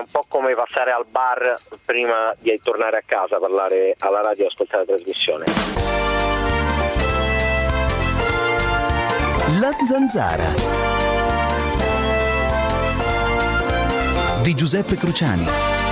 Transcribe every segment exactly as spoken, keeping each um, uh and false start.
un po' come passare al bar prima di tornare a casa, parlare alla radio e ascoltare la trasmissione. La Zanzara di Giuseppe Cruciani.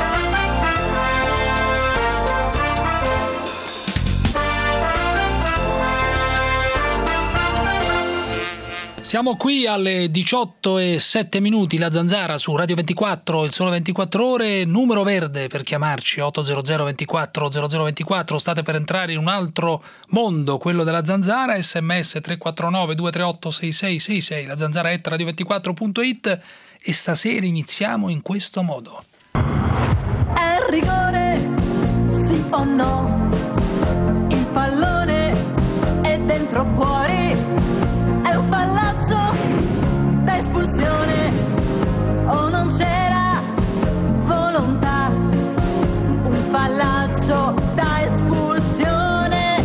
Siamo qui alle diciotto e sette minuti, La Zanzara su Radio ventiquattro, il Sole ventiquattro Ore, numero verde per chiamarci otto zero zero ventiquattro zero zero ventiquattro, state per entrare in un altro mondo, quello della Zanzara, sms tre quattro nove due tre otto sei sei sei sei, la zanzara at radio ventiquattro punto it, e stasera iniziamo in questo modo. È rigore, sì o no? Il pallone è dentro o fuori? È un fallaccio da espulsione o non c'era volontà? Un fallaccio da espulsione.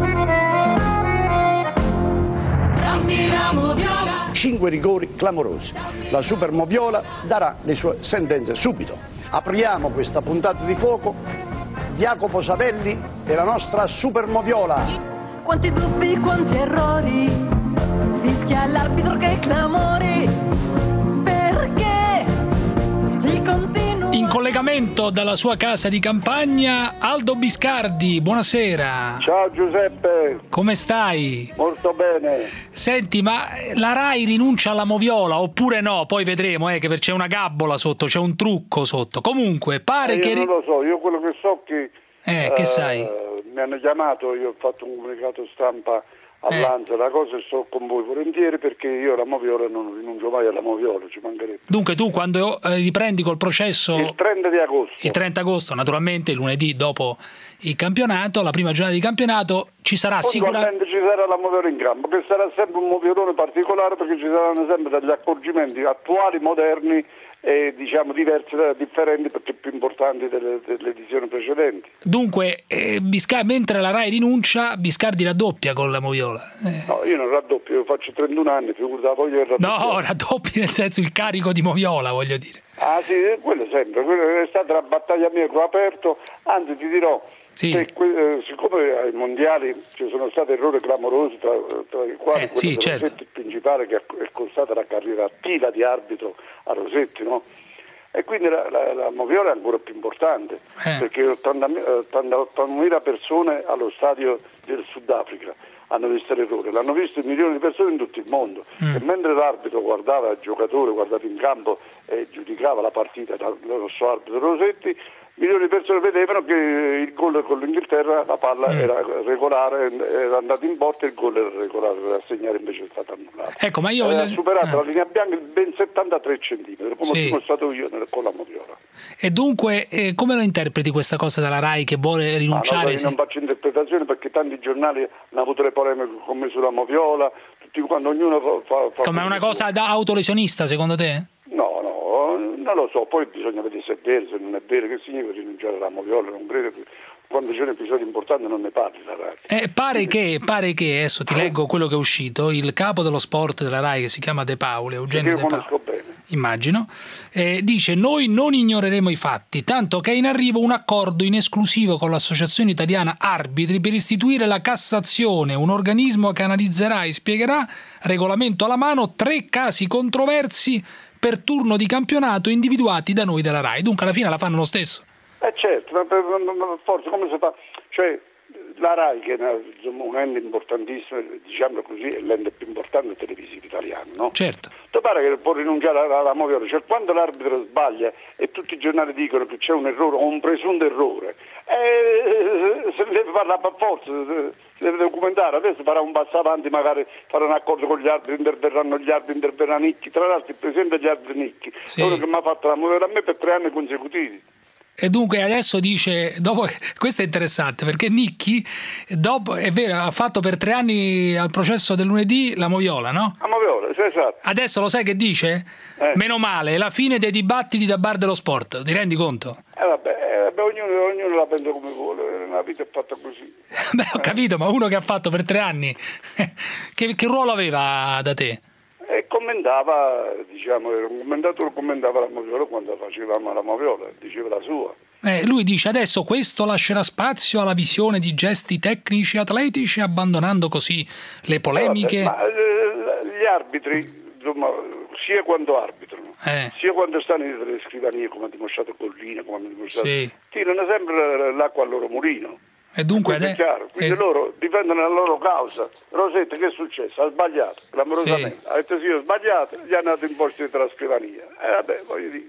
Cambiamo viola. Cinque rigori clamorosi. La Super Moviola darà le sue sentenze subito. Apriamo questa puntata di fuoco. Jacopo Savelli e la nostra Super Moviola. Quanti dubbi, quanti errori. Fischia l'arbitro, che clamori, perché si continua. In collegamento dalla sua casa di campagna, Aldo Biscardi, buonasera. Ciao Giuseppe. Come stai? Molto bene. Senti, ma la Rai rinuncia alla Moviola oppure no? Poi vedremo, eh, che c'è una gabbola sotto, c'è un trucco sotto. Comunque, pare eh, io che... non lo so, io quello che so che... Eh, che eh, sai? Mi hanno chiamato, io ho fatto un comunicato stampa all'Anza, eh. la cosa e sto con voi volentieri, perché io alla Moviola non rinuncio mai alla Moviola, ci mancherebbe. Dunque tu quando eh, riprendi col processo il trenta di agosto, il trenta agosto, naturalmente il lunedì dopo il campionato, la prima giornata di campionato, ci sarà sicuramente ci sarà la Moviola in campo, che sarà sempre un moviolone particolare, perché ci saranno sempre degli accorgimenti attuali, moderni e diciamo diversi, differenti, perché più importanti delle, delle edizioni precedenti. Dunque eh, Biscar- mentre la Rai rinuncia, Biscardi raddoppia con la Moviola. eh. No, io non raddoppio, io faccio trentuno anni, figurati, voglio il raddoppio. No, raddoppi nel senso il carico di Moviola, voglio dire. Ah sì, quello sempre, quello è stata la battaglia mia che ho aperto, anzi ti dirò, sì. che, eh, siccome ai mondiali ci sono stati errori clamorosi, tra, tra i quali eh, quello sì, di certo. Rossetti, il principale, che è costata la carriera a tila di arbitro a Rossetti, no? E quindi la, la, la Moviola è ancora più importante, eh. perché ottantamila persone allo stadio del Sudafrica hanno visto l'errore, l'hanno visto milioni di persone in tutto il mondo, mm. e mentre l'arbitro guardava il giocatore, guardava in campo e giudicava la partita dal nostro arbitro Rossetti, milioni di persone vedevano che il gol con l'Inghilterra, la palla mm. era regolare, era andata in porta e il gol era regolare, per assegnare invece è stato annullato. Ecco, ma io aveva voglio... superato eh. la linea bianca ben settantatré centimetri, come sì. sono stato io con la Moviola. E dunque eh, come lo interpreti questa cosa della Rai che vuole rinunciare? Ah, no, io non faccio interpretazioni, perché tanti giornali hanno avuto le polemiche con me sulla Moviola, tutti quando ognuno fa, fa come una cosa da autolesionista secondo te? No, no, non lo so, poi bisogna vedere se è vero, se non è vero, che significa rinunciare alla Moviola, non credo che quando c'è un episodio importante non ne parli la Rai. Eh, pare che, pare che, adesso ti leggo quello che è uscito, il capo dello sport della Rai, che si chiama De Paoli, Eugenio io De Paoli, conosco bene, immagino, eh, dice: noi non ignoreremo i fatti, tanto che è in arrivo un accordo in esclusivo con l'Associazione Italiana Arbitri per istituire la Cassazione, un organismo che analizzerà e spiegherà, regolamento alla mano, tre casi controversi per turno di campionato individuati da noi della Rai. Dunque alla fine la fanno lo stesso. Eh certo, ma per, ma forse come si fa? Cioè la Rai, che è una, insomma, un ente importantissimo, diciamo così, è l'ente più importante televisivo italiano, no? Certo. Ti pare che può rinunciare alla, alla Moviola? Cioè quando l'arbitro sbaglia e tutti i giornali dicono che c'è un errore o un presunto errore, eh, se ne deve parlare per forza, si deve documentare. Adesso farà un passo avanti, magari farà un accordo con gli arbitri, interverranno gli arbitri, interverrà Nicchi, tra l'altro il presidente degli arbitri Nicchi, sì. Quello che mi ha fatto la Moviola a me per tre anni consecutivi. E dunque adesso dice, dopo, questo è interessante perché Nicchi, dopo, è vero, ha fatto per tre anni al processo del lunedì la Moviola, no? La Moviola, sì, esatto. Adesso lo sai che dice? Eh. Meno male, è la fine dei dibattiti da bar dello sport, ti rendi conto? Eh vabbè, eh, vabbè ognuno, ognuno la pensa come vuole, la vita è fatta così. Beh, ho capito, ma uno che ha fatto per tre anni, che, che ruolo aveva da te? E commentava, diciamo, era un commentatore, commentava la Moviola quando facevamo la Moviola, diceva la sua. Eh, lui dice adesso questo lascerà spazio alla visione di gesti tecnici atletici, abbandonando così le polemiche. Vabbè, ma eh, gli arbitri, insomma, sia quando arbitrano, Eh. sia quando stanno dietro le scrivanie, come ha dimostrato Collina, come ha dimostrato, Sì. tirano sempre l'acqua al loro mulino. E dunque Questo è ade- chiaro, quindi eh, loro difendono la loro causa. Rosetta che è successo? Ha sbagliato, clamorosamente. Sì. Ha detto sì, ho sbagliato, gli hanno dato imposti dietro la scrivania. E eh, vabbè, voglio dire.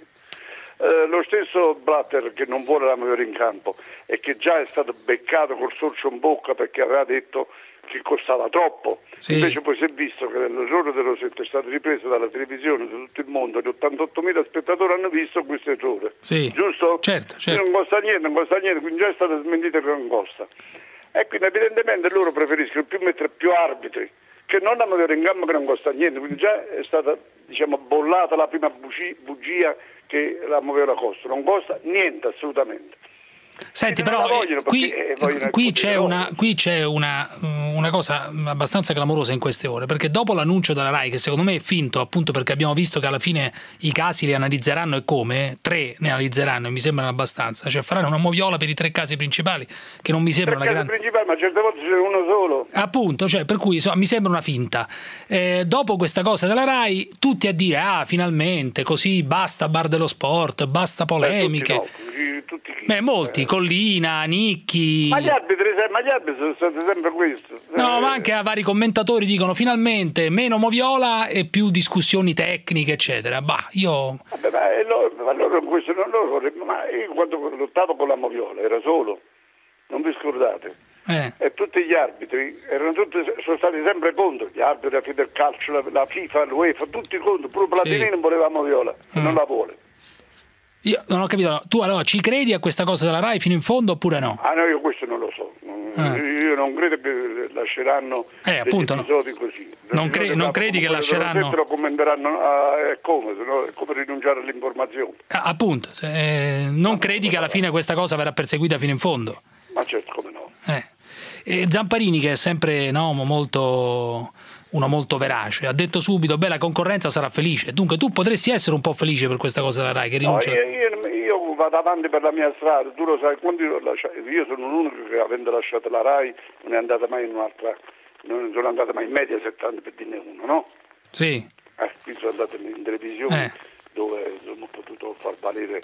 Eh, lo stesso Blatter che non vuole la Moviola in campo e che già è stato beccato col sorcio in bocca perché aveva detto che costava troppo, Sì. invece poi si è visto che l'errore del Rosetta è stato ripreso dalla televisione di tutto il mondo e ottantottomila spettatori hanno visto questo errore, Sì. giusto? Certo, certo. Non costa niente, non costa niente, quindi già è stato smentito che non costa. E quindi evidentemente loro preferiscono più mettere più arbitri che non la Moviola in campo che non costa niente, quindi già è stata, diciamo, bollata la prima bugia, bugia che la Moviola costa, non costa niente assolutamente. Senti, non però la vogliono qui, perché, eh, vogliono il qui potere c'è, loro. una, qui c'è una, una cosa abbastanza clamorosa in queste ore, perché dopo l'annuncio della RAI, che secondo me è finto, appunto perché abbiamo visto che alla fine i casi li analizzeranno e come, tre ne analizzeranno e mi sembrano abbastanza, cioè faranno una moviola per i tre casi principali, che non mi sembra una Perché grande... principale, ma certe volte c'è uno solo. Appunto, cioè, per cui insomma, mi sembra una finta. Eh, dopo questa cosa della RAI, tutti a dire ah, finalmente, così basta bar dello sport, basta polemiche. Eh, tutti no, tutti- tutti chi? Beh, molti, Eh. Collina, Nicchi. Ma gli arbitri, se- ma gli arbitri sono stati sempre questo. No, Eh, ma anche a vari commentatori dicono finalmente meno moviola e più discussioni tecniche, eccetera. Bah, io. Vabbè, ma, eh, loro, ma loro questo non loro, ma io quando lottavo con la Moviola era solo, non vi scordate. Eh, E tutti gli arbitri erano tutti, sono stati sempre contro, gli arbitri, la Federcalcio, la, la FIFA, l'UEFA, tutti contro, pure Platini Sì. non voleva la Moviola, e Mm. non la vuole. io non ho capito. Tu allora ci credi a questa cosa della RAI fino in fondo oppure no? Ah no, io questo non lo so. Ah. Io non credo che lasceranno Eh, degli appunto, no. episodi così. Non cre- Degli non episodi credi che come lasceranno- Se lo commenteranno, ah, è come, se no, è come rinunciare all'informazione. Ah, appunto, se- eh, non credi che alla fine questa cosa verrà perseguita fino in fondo? Ma certo, come no. Eh. E Zamparini, che è sempre no, molto uno molto verace, ha detto subito beh, la concorrenza sarà felice. Dunque tu potresti essere un po' felice per questa cosa della RAI che No, rinuncia. io, io- io vado avanti per la mia strada, tu lo sai, quando io, ho lasciato, io sono l'unico che avendo lasciato la RAI non è andata mai in un'altra, non sono andata mai in media settanta per dirne uno, no? Sì. Eh, qui sono andato in televisione Eh. dove insomma, ho potuto far valere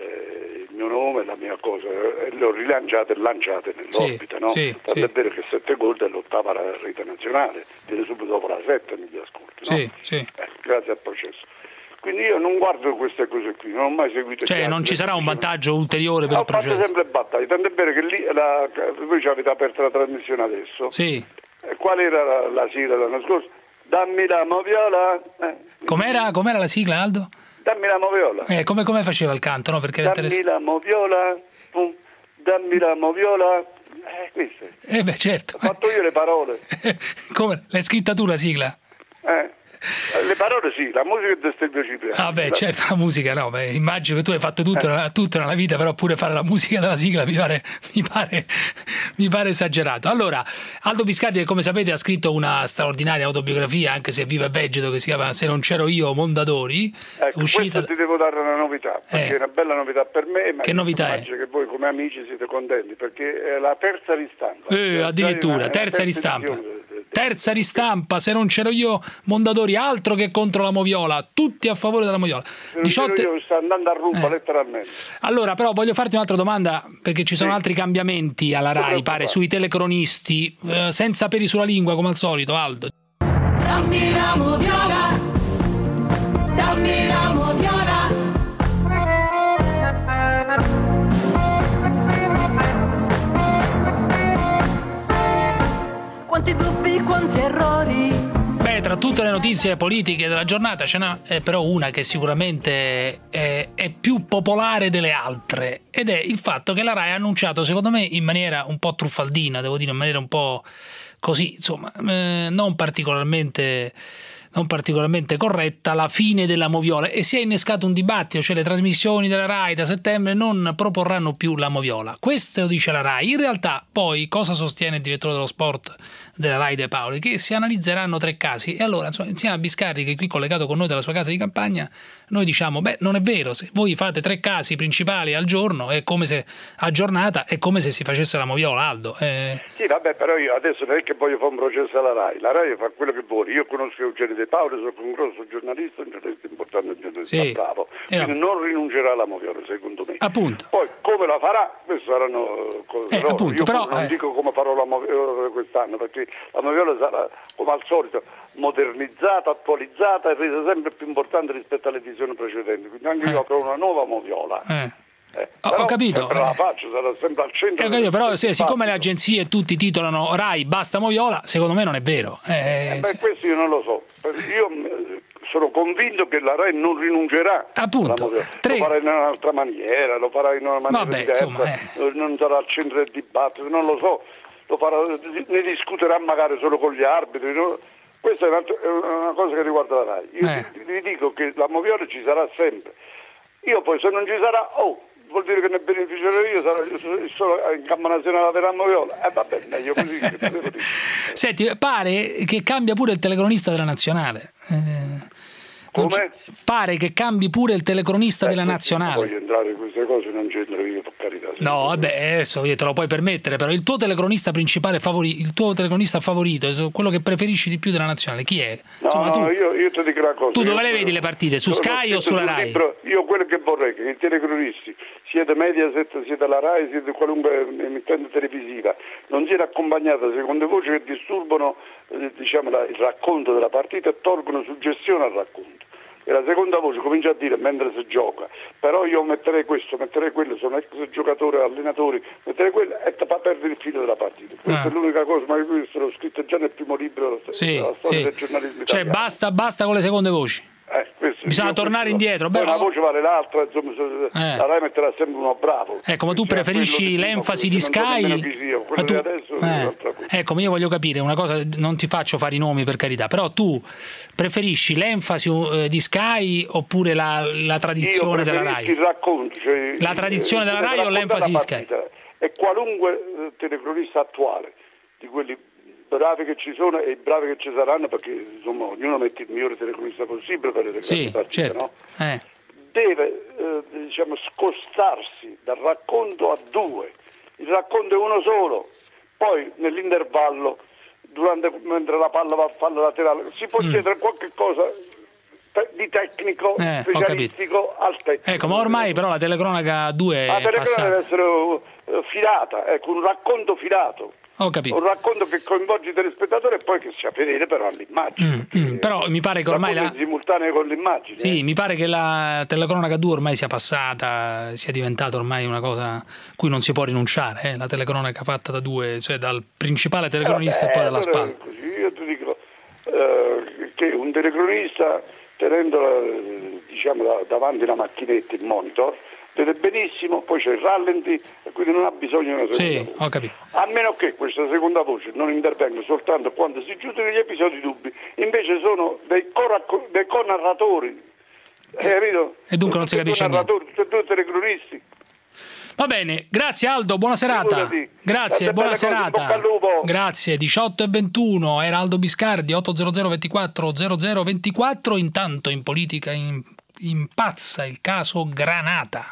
eh, il mio nome e la mia cosa e le ho rilanciate e lanciate nell'orbita, Sì, no? sì, Tant'è sì. vero che sette gol è l'ottava la rete nazionale, viene subito dopo la sette negli ascolti, no? Sì, sì. Eh, grazie al processo. Quindi io non guardo queste cose qui, non ho mai seguito. Cioè gli non altri. ci sarà un vantaggio ulteriore per Ho il fatto processo. sempre battaglie, tant'è vero che lì la, voi ci avete aperto la trasmissione adesso. Sì. E qual era la, la sigla dell'anno scorso? Dammi la moviola. Eh. Com'era, com'era la sigla, Aldo? Dammi la moviola. Eh, come, come faceva il canto, no? Perché era Dammi interessante. la moviola. Pum. Dammi la moviola. Eh, queste. Eh beh, certo. Ho fatto io le parole. Come? L'hai scritta tu la sigla? Eh. Le parole sì, la musica è di Stelvio Cipriani. Ah beh, La- certo, la musica no, beh, immagino che tu hai fatto tutto, Eh. tutto nella vita, però pure fare la musica della sigla mi pare, mi pare, mi pare esagerato. Allora, Aldo Biscardi, che come sapete ha scritto una straordinaria autobiografia, anche se vive e vegeto, che si chiama Se non c'ero io, Mondadori, Ecco, uscita... questo ti devo dare una novità, perché Eh. è una bella novità per me, ma Che novità è? immagino che voi come amici siete contenti, perché è la terza ristampa. Eh, addirittura, terza ristampa. edizione del- del- Terza ristampa, Se non c'ero io, Mondadori, altro che contro la moviola, tutti a favore della moviola. Se non diciotto... c'ero io sto andando a ruba Eh. letteralmente. Allora, però voglio farti un'altra domanda, perché ci sono Sì. altri cambiamenti alla RAI, preoccupare. pare, sui telecronisti, eh, senza peli sulla lingua come al solito, Aldo. Dammi la moviola, dammi la moviola. Quanti dubbi, quanti errori. Beh, tra tutte le notizie politiche della giornata ce n'è eh, però una che sicuramente è, è più popolare delle altre, ed è il fatto che la RAI ha annunciato, secondo me in maniera un po' truffaldina, devo dire in maniera un po' così, insomma, eh, non particolarmente... non particolarmente corretta, la fine della moviola, e si è innescato un dibattito, cioè le trasmissioni della RAI da settembre non proporranno più la moviola. Questo dice la RAI. In realtà poi cosa sostiene il direttore dello sport della Rai De Paoli, che si analizzeranno tre casi. E allora, insomma, insieme a Biscardi, che è qui collegato con noi dalla sua casa di campagna, noi diciamo, beh, non è vero, se voi fate tre casi principali al giorno, è come se a giornata, è come se si facesse la moviola, Aldo. Eh... Sì, vabbè, però io adesso non è che voglio fare un processo alla Rai, la Rai fa quello che vuole. Io conosco Eugenio De Paoli, sono un grosso giornalista, un giornalista importante, un giornalista sì. bravo, eh, quindi non rinuncerà alla moviola, secondo me. Appunto. Poi come la farà, questo saranno cose eh, loro. appunto, Io però, non eh... dico come farò la moviola quest'anno, perché la moviola sarà, come al solito, modernizzata, attualizzata e resa sempre più importante rispetto alle edizioni precedenti. Quindi anche eh. io avrò una nuova moviola. Eh. Eh, ho, ho capito, sempre la faccio, sarà sempre al centro. Eh, capito, però se, siccome le agenzie tutti titolano Rai basta moviola, secondo me non è vero. Eh, eh, beh, questo io non lo so. Io sono convinto che la Rai non rinuncerà. Appunto, tre... lo farà in un'altra maniera, lo farà in una maniera Vabbè, diversa, insomma, eh. non sarà al centro del dibattito, non lo so. Lo farà, ne discuterà magari solo con gli arbitri. No? Questa è una, è una cosa che riguarda la Rai. Io eh. vi dico che la moviola ci sarà sempre. Io poi se non ci sarà, oh, vuol dire che ne beneficerò io, sarò solo in campo nazionale della moviola. Eh vabbè, meglio così. Che devo dire. Senti, pare che cambia pure il telecronista della nazionale. Eh, Come? Pare che cambi pure il telecronista eh, della nazionale. Voglio entrare in queste cose, non c'entro io, per carità. No, vabbè, adesso te lo puoi permettere, però il tuo telecronista principale favorito, il tuo telecronista favorito, quello che preferisci di più della nazionale, chi è? No, Insomma, no, tu, io, io ti dico una cosa. tu dove io, le vedi le partite? Su Sky o sulla Rai? Libro, io quello che vorrei che i telecronisti, sia da Mediaset, sia dalla Rai, sia di qualunque emittente televisiva, non siano accompagnati da seconde voci che disturbano eh, diciamo, la, il racconto della partita e tolgono suggestione al racconto. E la seconda voce comincia a dire mentre si gioca, però io metterei questo, metterei quello, sono ex giocatori, allenatori, metterei quello e fa perdere il filo della partita. Questa ah. è l'unica cosa, ma questo l'ho scritto già nel primo libro della, sì, della storia sì. del giornalismo cioè, italiano. basta, basta con le seconde voci. Eh, Bisogna tornare indietro. Beh, Beh, una voce vale l'altra, insomma, eh. la Rai metterà sempre uno bravo. Ecco, ma tu preferisci l'enfasi di Sky? Sia, ma tu... adesso eh. Ecco, ma io voglio capire una cosa, non ti faccio fare i nomi per carità, però tu preferisci l'enfasi eh, di Sky oppure la, la tradizione della Rai? Il racconto, cioè, la tradizione della Rai o l'enfasi di Sky? E qualunque eh, telecronista attuale, di quelli bravi che ci sono e bravi che ci saranno, perché insomma ognuno mette il migliore telecronista possibile per le sì, partite, certo. no? eh. Deve eh, diciamo scostarsi dal racconto a due, il racconto è uno solo, poi nell'intervallo durante, mentre la palla va a fallo laterale si può mm. chiedere qualche cosa te- di tecnico eh, specialistico al tecnico. Ecco, ma ormai però la telecronaca due la è telecronaca passata. deve essere uh, filata, ecco, un racconto filato. Ho capito. Un racconto che coinvolge i telespettatori e poi che sia fedele però all'immagine. Mm, mm, però mi pare che ormai la... simultaneo con l'immagine. Sì, eh. mi pare che la telecronaca due ormai sia passata, sia diventata ormai una cosa a cui non si può rinunciare, eh? La telecronaca fatta da due, cioè dal principale telecronista eh, e poi dalla allora, spalla. Così, io ti dico eh, che un telecronista tenendo eh, diciamo da, davanti la macchinetta, il monitor, vede benissimo, poi c'è il rallenti e quindi non ha bisogno di una seconda sì, voce. Ho capito. A meno che questa seconda voce non intervenga soltanto quando si giudica gli episodi dubbi, invece sono dei, co- dei co-narratori, hai capito? E dunque non si capisce niente. Tutti e due telecronisti. Va bene, grazie Aldo, buona serata. Figurati. Grazie, buona cose, serata. Grazie, diciotto e ventuno, era Aldo Biscardi, otto zero zero ventiquattro zero zero ventiquattro. Intanto in politica in, impazza il caso Granata.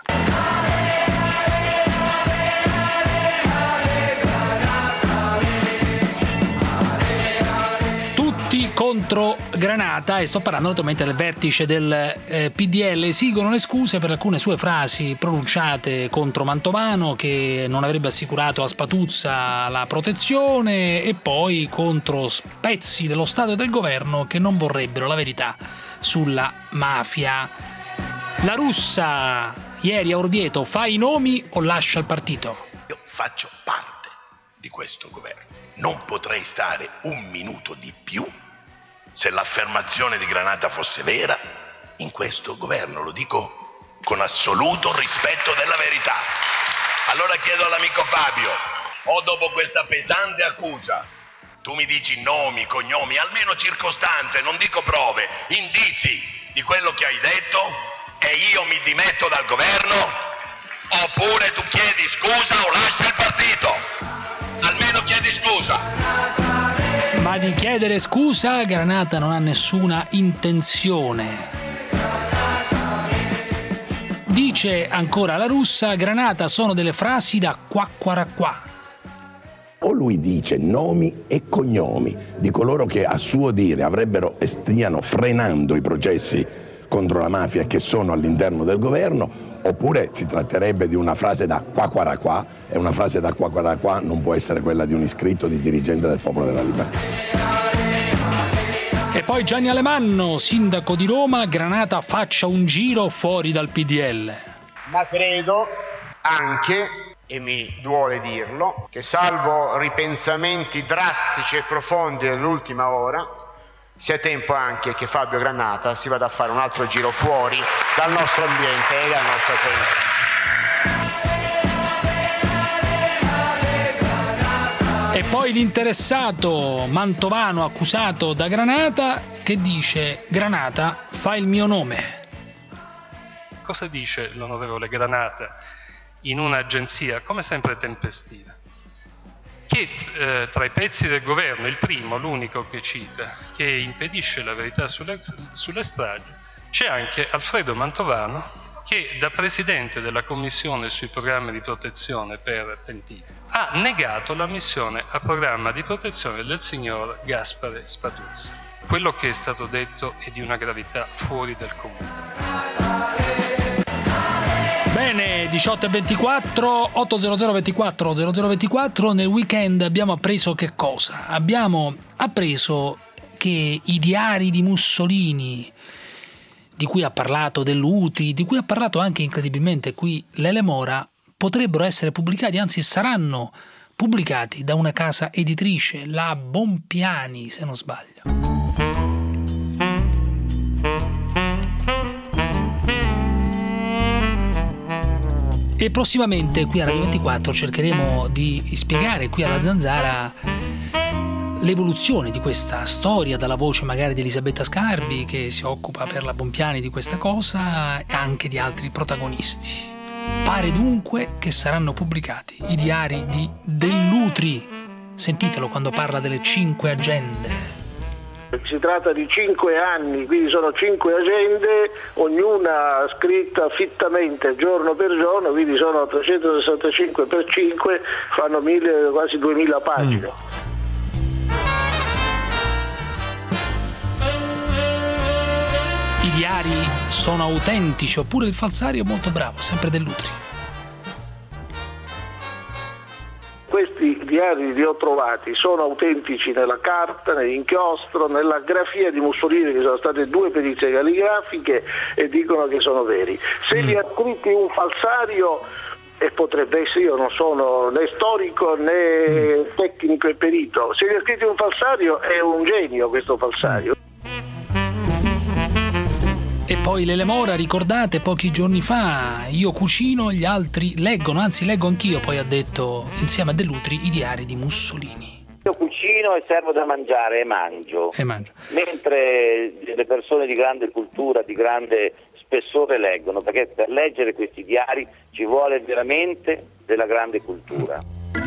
Contro Granata, e sto parlando naturalmente del vertice del eh, P D L. Esigono le scuse per alcune sue frasi pronunciate contro Mantovano, che non avrebbe assicurato a Spatuzza la protezione, e poi contro pezzi dello Stato e del governo che non vorrebbero la verità sulla mafia. La Russa ieri a Orvieto: fa i nomi o lascia il partito? Io faccio parte di questo governo, non potrei stare un minuto di più se l'affermazione di Granata fosse vera in questo governo, lo dico con assoluto rispetto della verità. Allora chiedo all'amico Fabio, o dopo questa pesante accusa, tu mi dici nomi, cognomi, almeno circostanze, non dico prove, indizi di quello che hai detto, e io mi dimetto dal governo, oppure tu chiedi scusa o lascia il partito. Almeno chiedi scusa. Prima di chiedere scusa, Granata non ha nessuna intenzione. Dice ancora la Russa, Granata sono delle frasi da quacquaracquà. O lui dice nomi e cognomi di coloro che a suo dire avrebbero e stiano frenando i processi contro la mafia che sono all'interno del governo, oppure si tratterebbe di una frase da quacquaracquà, e una frase da quacquaracquà non può essere quella di un iscritto di dirigente del Popolo della Libertà. E poi Gianni Alemanno, sindaco di Roma, Granata faccia un giro fuori dal P D L. Ma credo anche, e mi duole dirlo, che salvo ripensamenti drastici e profondi dell'ultima ora, sia tempo anche che Fabio Granata si vada a fare un altro giro fuori dal nostro ambiente e dal nostro paese. E poi l'interessato mantovano accusato da Granata che dice: Granata fa il mio nome. Cosa dice l'onorevole Granata in un'agenzia come sempre tempestiva? Che eh, tra i pezzi del governo, il primo, l'unico che cita, che impedisce la verità sulle, sulle stragi, c'è anche Alfredo Mantovano, che da presidente della commissione sui programmi di protezione per pentiti ha negato l'ammissione a programma di protezione del signor Gaspare Spaduzzi. Quello che è stato detto è di una gravità fuori dal comune. Bene, diciotto e ventiquattro, ottocento ventiquattro zero zero ventiquattro. Nel weekend abbiamo appreso che cosa? Abbiamo appreso che i diari di Mussolini, di cui ha parlato Dell'Utri, di cui ha parlato anche incredibilmente qui Lele Mora, potrebbero essere pubblicati, anzi saranno pubblicati da una casa editrice, la Bompiani, se non sbaglio. E prossimamente qui a Radio ventiquattro cercheremo di spiegare qui alla Zanzara l'evoluzione di questa storia, dalla voce magari di Elisabetta Scarbi, che si occupa per la Bompiani di questa cosa, e anche di altri protagonisti. Pare dunque che saranno pubblicati i diari di Dell'Utri. Sentitelo quando parla delle cinque agende. Si tratta di cinque anni, quindi sono cinque agende, ognuna scritta fittamente giorno per giorno, quindi sono trecentosessantacinque per cinque, fanno mille, quasi duemila pagine. Mm. I diari sono autentici, oppure il falsario è molto bravo, sempre Dell'Utri. Questi diari li ho trovati, sono autentici nella carta, nell'inchiostro, nella grafia di Mussolini, che sono state due perizie calligrafiche e dicono che sono veri. Se li ha scritti un falsario, e potrebbe essere, io non sono né storico né tecnico e perito, se li ha scritti un falsario è un genio questo falsario. E poi Lele Mora, ricordate, pochi giorni fa, io cucino, gli altri leggono, anzi leggo anch'io, poi ha detto, insieme a Dell'Utri, i diari di Mussolini. Io cucino e servo da mangiare e mangio, e mangio. Mentre le persone di grande cultura, di grande spessore leggono, perché per leggere questi diari ci vuole veramente della grande cultura.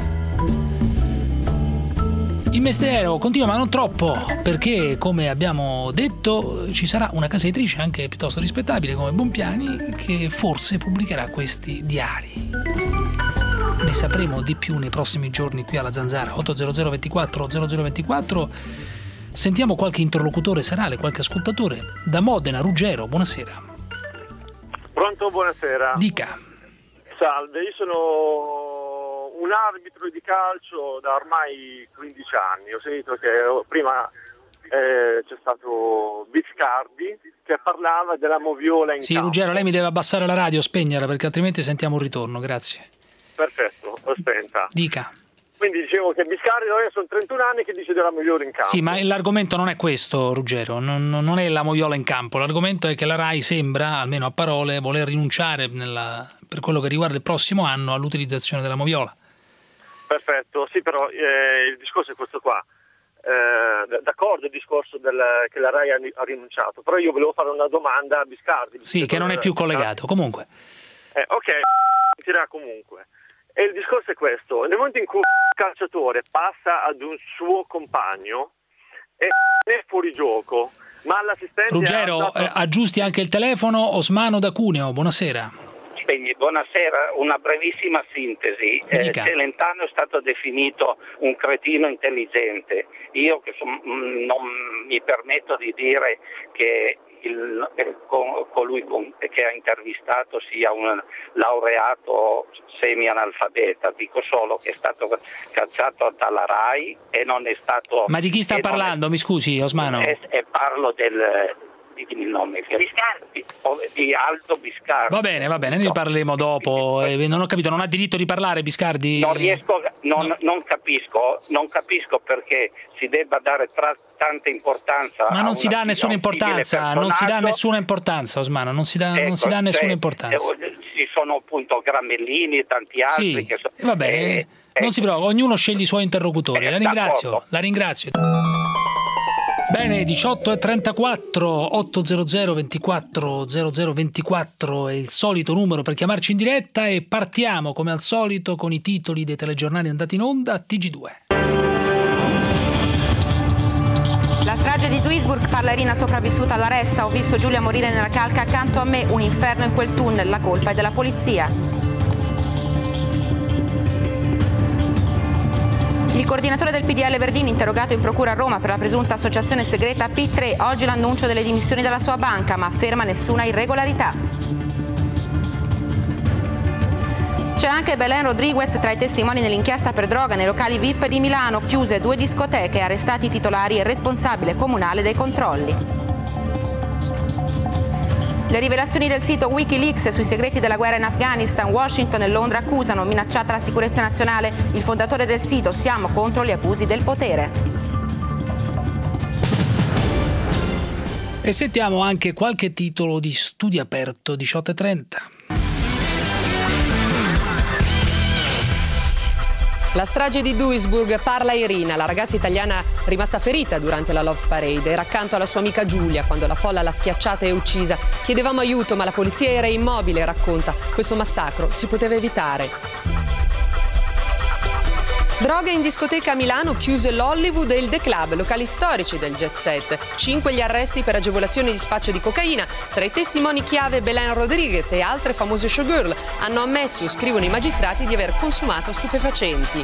Il mistero continua, ma non troppo, perché come abbiamo detto ci sarà una casa editrice anche piuttosto rispettabile come Bompiani che forse pubblicherà questi diari. Ne sapremo di più nei prossimi giorni qui alla Zanzara. Ottocento ventiquattro zero zero ventiquattro. Sentiamo qualche interlocutore serale, qualche ascoltatore. Da Modena, Ruggero, buonasera. Pronto, buonasera. Dica. Salve, io sono un arbitro di calcio da ormai quindici anni. Ho sentito che prima eh, c'è stato Biscardi che parlava della moviola in sì, campo. Ruggero, lei mi deve abbassare la radio, spegnerla, perché altrimenti sentiamo un ritorno, grazie. Perfetto, ho spenta. Dica. Quindi dicevo che Biscardi sono trentuno anni che dice della moviola in campo. Sì, ma l'argomento non è questo, Ruggero, non, non è la moviola in campo, l'argomento è che la RAI sembra, almeno a parole, voler rinunciare nella, per quello che riguarda il prossimo anno all'utilizzazione della moviola. Perfetto, sì, però eh, il discorso è questo qua. Eh, d'accordo il discorso del, che la RAI ha rinunciato, però io volevo fare una domanda a Biscardi. Sì, che non è più collegato, comunque. Eh, ok, dirà comunque. E il discorso è questo: nel momento in cui il calciatore passa ad un suo compagno, è fuori gioco, ma l'assistente Ruggero, ha dato... eh, aggiusti anche il telefono. Osmano da Cuneo, buonasera. Spegni, buonasera, una brevissima sintesi. Eh, Celentano è stato definito un cretino intelligente. Io che son, non mi permetto di dire che il, colui che ha intervistato sia un laureato semi-analfabeta, dico solo che è stato cacciato dalla RAI e non è stato... Ma di chi sta parlando? È, mi scusi, Osmano. E, e parlo del... il nome Biscardi, di Aldo Biscardi. Va bene, va bene, ne parleremo dopo. Eh, non ho capito, non ha diritto di parlare Biscardi? Non riesco, non, no. non capisco, non capisco perché si debba dare tra, tanta importanza. Ma non si dà nessuna importanza, non si dà nessuna importanza, Osmano, non si dà, ecco, non si dà nessuna cioè, importanza. Eh, ci sono appunto Gramellini e tanti altri sì, che so, va bene, eh, non ecco. si preoccupi, ognuno sceglie i suoi interlocutori. Eh, la ringrazio, d'accordo. la ringrazio. Bene, diciotto e trentaquattro, ottocento ventiquattro zero zero ventiquattro è il solito numero per chiamarci in diretta e partiamo come al solito con i titoli dei telegiornali andati in onda a T G due. La strage di Duisburg, parla Irina sopravvissuta alla ressa, ho visto Giulia morire nella calca accanto a me, un inferno in quel tunnel, la colpa è della polizia. Il coordinatore del P D L Verdini interrogato in procura a Roma per la presunta associazione segreta P tre, oggi l'annuncio delle dimissioni dalla sua banca, ma afferma nessuna irregolarità. C'è anche Belen Rodriguez tra i testimoni nell'inchiesta per droga nei locali V I P di Milano, chiuse due discoteche, arrestati i titolari e responsabile comunale dei controlli. Le rivelazioni del sito Wikileaks sui segreti della guerra in Afghanistan, Washington e Londra accusano, minacciata la sicurezza nazionale, il fondatore del sito, siamo contro gli abusi del potere. E sentiamo anche qualche titolo di Studio Aperto, diciotto e trenta. La strage di Duisburg, parla Irina, la ragazza italiana rimasta ferita durante la Love Parade. Era accanto alla sua amica Giulia quando la folla l'ha schiacciata e uccisa. Chiedevamo aiuto ma la polizia era immobile, racconta. Questo massacro si poteva evitare. Droga in discoteca a Milano, chiuse l'Hollywood e il The Club, locali storici del jet set. Cinque gli arresti per agevolazione di spaccio di cocaina. Tra i testimoni chiave Belen Rodriguez e altre famose showgirl hanno ammesso, scrivono i magistrati, di aver consumato stupefacenti.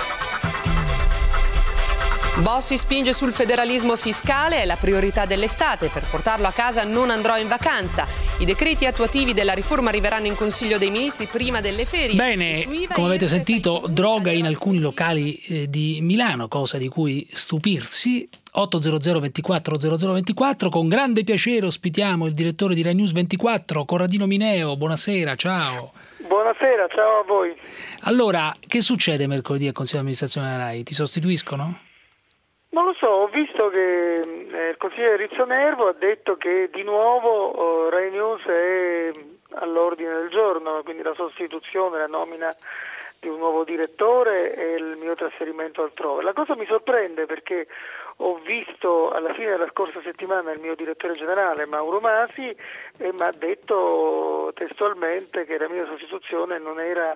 Bossi spinge sul federalismo fiscale, è la priorità dell'estate. Per portarlo a casa non andrò in vacanza. I decreti attuativi della riforma arriveranno in Consiglio dei Ministri prima delle ferie. Bene, come avete sentito, droga in alcuni locali eh, di Milano, cosa di cui stupirsi. ottocento ventiquattro zero zero ventiquattro, con grande piacere ospitiamo il direttore di Rai News ventiquattro, Corradino Mineo. Buonasera, ciao. Buonasera, ciao a voi. Allora, che succede mercoledì al Consiglio di amministrazione della Rai? Ti sostituiscono? Non lo so, ho visto che eh, il consigliere Rizzo Nervo ha detto che di nuovo eh, Rai News è all'ordine del giorno, quindi la sostituzione, la nomina di un nuovo direttore e il mio trasferimento altrove. La cosa mi sorprende perché ho visto alla fine della scorsa settimana il mio direttore generale Mauro Masi e mi ha detto testualmente che la mia sostituzione non era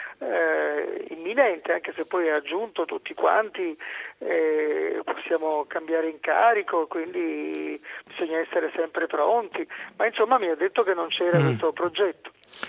Eh, imminente, anche se poi ha aggiunto tutti quanti eh, possiamo cambiare incarico, quindi bisogna essere sempre pronti, ma insomma mi ha detto che non c'era mm. questo progetto.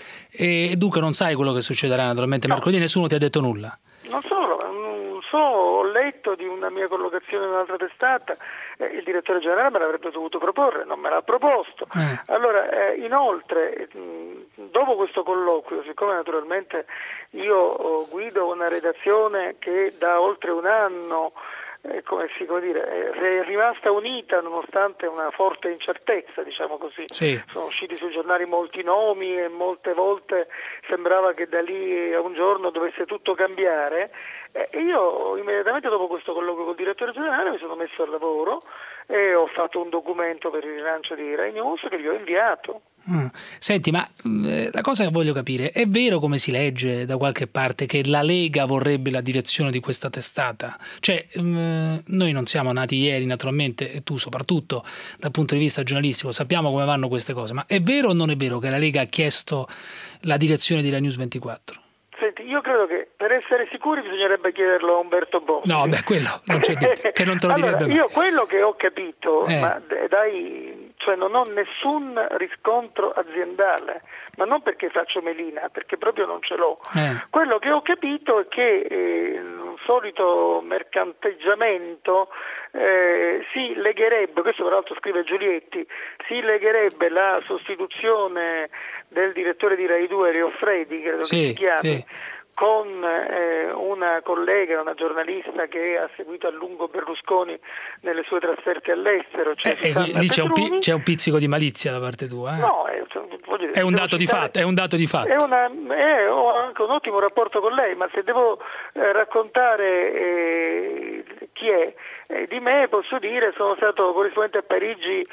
E dunque non sai quello che succederà naturalmente no. mercoledì, nessuno ti ha detto nulla? Non solo, non so, ho letto di una mia collocazione in un'altra testata, eh, il direttore generale me l'avrebbe dovuto proporre, non me l'ha proposto. Eh. Allora, eh, inoltre, mh, dopo questo colloquio, siccome naturalmente io oh, guido una redazione che da oltre un anno eh, come si può dire, è rimasta unita nonostante una forte incertezza, diciamo così. Sì. Sono usciti sui giornali molti nomi e molte volte sembrava che da lì a un giorno dovesse tutto cambiare. E io immediatamente dopo questo colloquio col direttore generale mi sono messo al lavoro e ho fatto un documento per il rilancio di Rai News che gli ho inviato. Mm. Senti, ma eh, la cosa che voglio capire, è vero come si legge da qualche parte che la Lega vorrebbe la direzione di questa testata? Cioè, mm, noi non siamo nati ieri naturalmente, e tu soprattutto dal punto di vista giornalistico sappiamo come vanno queste cose, ma è vero o non è vero che la Lega ha chiesto la direzione di Rai News ventiquattro? Senti, io credo che per essere sicuri bisognerebbe chiederlo a Umberto Bossi. No, beh, quello non c'è dubbio, che non te lo allora, direbbe mai. Io quello che ho capito, Eh. ma dai, cioè non ho nessun riscontro aziendale, ma non perché faccio melina, perché proprio non ce l'ho. Eh. Quello che ho capito è che eh, un solito mercanteggiamento eh, si legherebbe, questo peraltro scrive Giulietti, si legherebbe la sostituzione del direttore di Rai due, Rio Fredi, credo Sì, che si chiami, sì. con eh, una collega, una giornalista che ha seguito a lungo Berlusconi nelle sue trasferte all'estero, cioè Eh, Susanna lì c'è un, pi- Petruni. c'è un pizzico di malizia da parte tua. Eh? No, è, voglio dire, è, un devo dato di citare- fatto, è un dato di fatto. È una, è- ho anche un ottimo rapporto con lei, ma se devo eh, raccontare eh, chi è eh, di me, posso dire sono stato corrispondente a Parigi,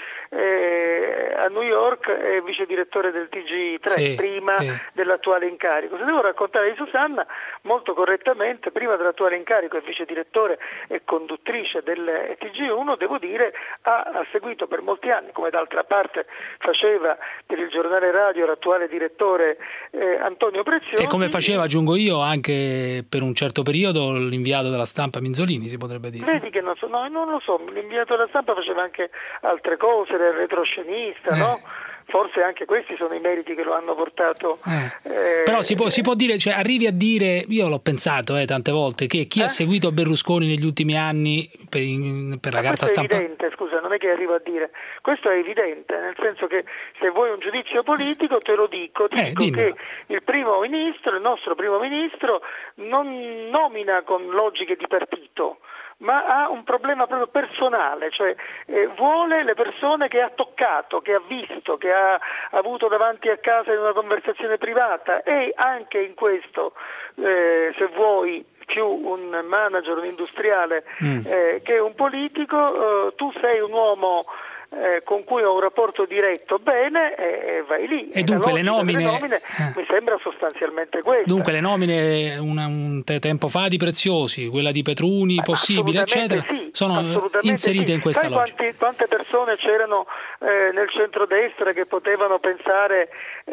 eh, a New York e vice direttore del T G tre, Sì, prima sì. dell'attuale incarico. Se devo raccontare di Susanna, molto correttamente, prima dell'attuale incarico è vice direttore e conduttrice del T G uno, devo dire ha, ha seguito per molti anni, come d'altra parte faceva per il giornale radio l'attuale direttore eh, Antonio Preziosi. E come faceva, aggiungo io, anche per un certo periodo l'inviato della stampa Minzolini, si potrebbe dire. Vedi che non so, no, non lo so, l'inviato della stampa faceva anche altre cose, era il retroscenista, Eh. no? Forse anche questi sono i meriti che lo hanno portato. Eh. Però si può, si può dire, cioè arrivi a dire, io l'ho pensato eh, tante volte, che chi Eh? ha seguito Berlusconi negli ultimi anni per, in- per la Ma carta questo è stampa. evidente, scusa, non è che arrivo a dire, questo è evidente, nel senso che se vuoi un giudizio politico te lo dico, Eh, dico dimmelo. che il primo ministro, il nostro primo ministro, non nomina con logiche di partito, ma ha un problema proprio personale, cioè eh, vuole le persone che ha toccato, che ha visto, che ha avuto davanti a casa in una conversazione privata, e anche in questo, eh, se vuoi, più un manager, un industriale Mm. eh, che un politico, eh, tu sei un uomo eh, con cui ho un rapporto diretto, bene, e, e vai lì. E La dunque le logica delle nomine- nomine eh. mi sembra sostanzialmente questa. Dunque le nomine una- un te- tempo fa di Preziosi, quella di Petruni, possibile, Assolutamente eccetera, sì, sono assolutamente inserite sì. in questa Sai logica. quanti- quante persone c'erano eh, nel centrodestra che potevano pensare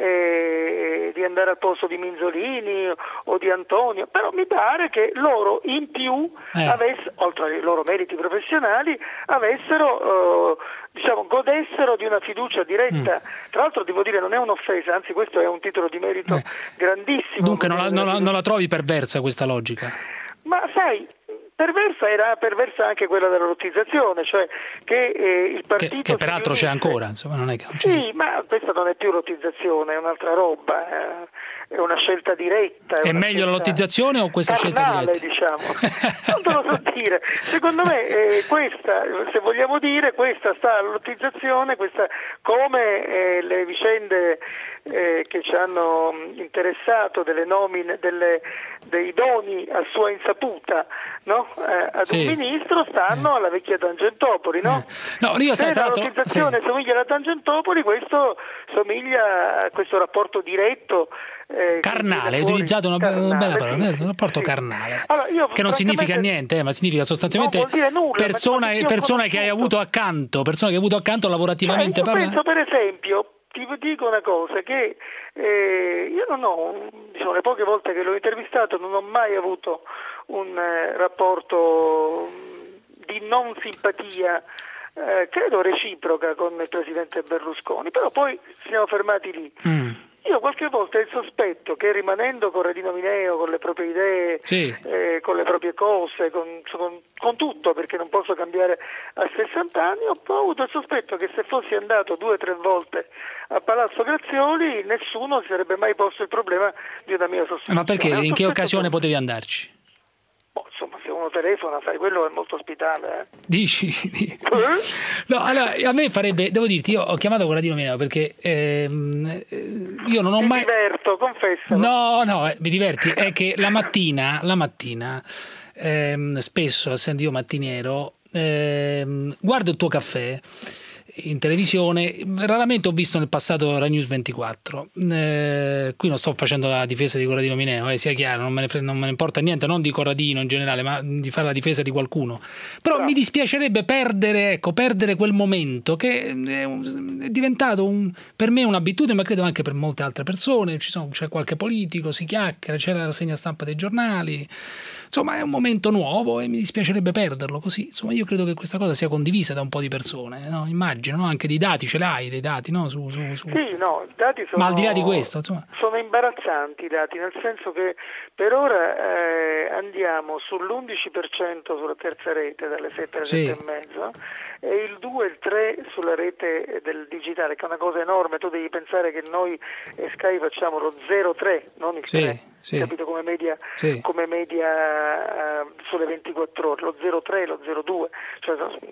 eh, di andare al posto di Minzolini o di Antonio, però mi pare che loro in più, Eh. avess- oltre ai loro meriti professionali, avessero, eh, diciamo, godessero di una fiducia diretta. Mm. Tra l'altro devo dire non è un'offesa, anzi questo è un titolo di merito grandissimo. Eh. Dunque non la, non la- Della non la trovi perversa questa logica? Ma sai, perversa era perversa anche quella della lottizzazione, cioè che eh, il Che, partito che peraltro si c'è riunisse- ancora, insomma, non è che non ci sia. Sì, ma questa non è più lottizzazione, è un'altra roba, eh, è una scelta diretta. È una meglio la scelta lottizzazione o questa scelta carnale, diretta? diciamo. Non te lo so dire. Secondo me eh, questa, se vogliamo dire, questa sta alla lottizzazione, questa, come eh, le vicende eh, che ci hanno mh, interessato delle nomine, delle, dei doni a sua insaputa, no? eh, ad Sì. un ministro stanno alla vecchia Tangentopoli, no? No, io Se sai, tra la l'altro, lottizzazione sì. somiglia alla Tangentopoli, questo somiglia a questo rapporto diretto. eh, Carnale, che hai viene utilizzato una fuori- be- bella carnale, parola, sì, un rapporto sì. carnale, Allora, io, che non significa francamente, niente, eh, ma significa sostanzialmente No, vuol dire nulla, persona, ma- ma io persone ho che hai conosciuto. avuto accanto, persone che hai avuto accanto lavorativamente. Cioè, io parla- penso per esempio, ti dico una cosa, che eh, io non ho, diciamo, le poche volte che l'ho intervistato non ho mai avuto un eh, rapporto mh, di non simpatia, eh, credo reciproca con il presidente Berlusconi, però poi ci siamo fermati lì. Mm. Io qualche volta ho il sospetto che rimanendo con Redino Mineo, con le proprie idee, Sì. eh, con le proprie cose, con, con- con tutto, perché non posso cambiare a sessanta anni, ho avuto il sospetto che se fossi andato due o tre volte a Palazzo Grazioli nessuno si sarebbe mai posto il problema di una mia sostituzione. Ma perché? È un In che sospetto occasione che- potevi andarci? boh, insomma, se uno telefona, sai, quello è molto ospitale. Eh. Dici? No, allora, a me farebbe, devo dirti, io ho chiamato con Radino Mineo perché ehm, eh, io non ho Mi mai... diverto, confesso. No, no, eh, mi diverti, è che la mattina, la mattina, ehm, spesso, essendo io mattiniero, ehm, guardo il tuo caffè in televisione. Raramente ho visto nel passato Rai News ventiquattro. Eh, qui non sto facendo la difesa di Corradino Mineo, eh, sia chiaro, non me, ne, non me ne importa niente, non di Corradino in generale, ma di fare la difesa di qualcuno. Però no. mi dispiacerebbe perdere, ecco, perdere quel momento che è, un, è diventato un, per me un'abitudine, ma credo anche per molte altre persone. Ci sono, c'è qualche politico, si chiacchiera, c'è la rassegna stampa dei giornali. Insomma, è un momento nuovo e mi dispiacerebbe perderlo così. Insomma, io credo che questa cosa sia condivisa da un po' di persone, no? Immagino, no? Anche dei dati, ce l'hai dei dati, no? Su, su, su... Sì, no, i dati sono... Ma al di là di questo, insomma... Sono imbarazzanti i dati, nel senso che per ora eh, andiamo sull'undici per cento sulla terza rete, dalle sette alle sì. sette e mezzo, e il due e il tre sulla rete del digitale, che è una cosa enorme. Tu devi pensare che noi e Sky facciamo lo zero virgola tre, non il sì. tre. Sì. Capito, come media, sì. come media uh, sulle ventiquattro ore, lo zero virgola tre, lo zero virgola due, cioè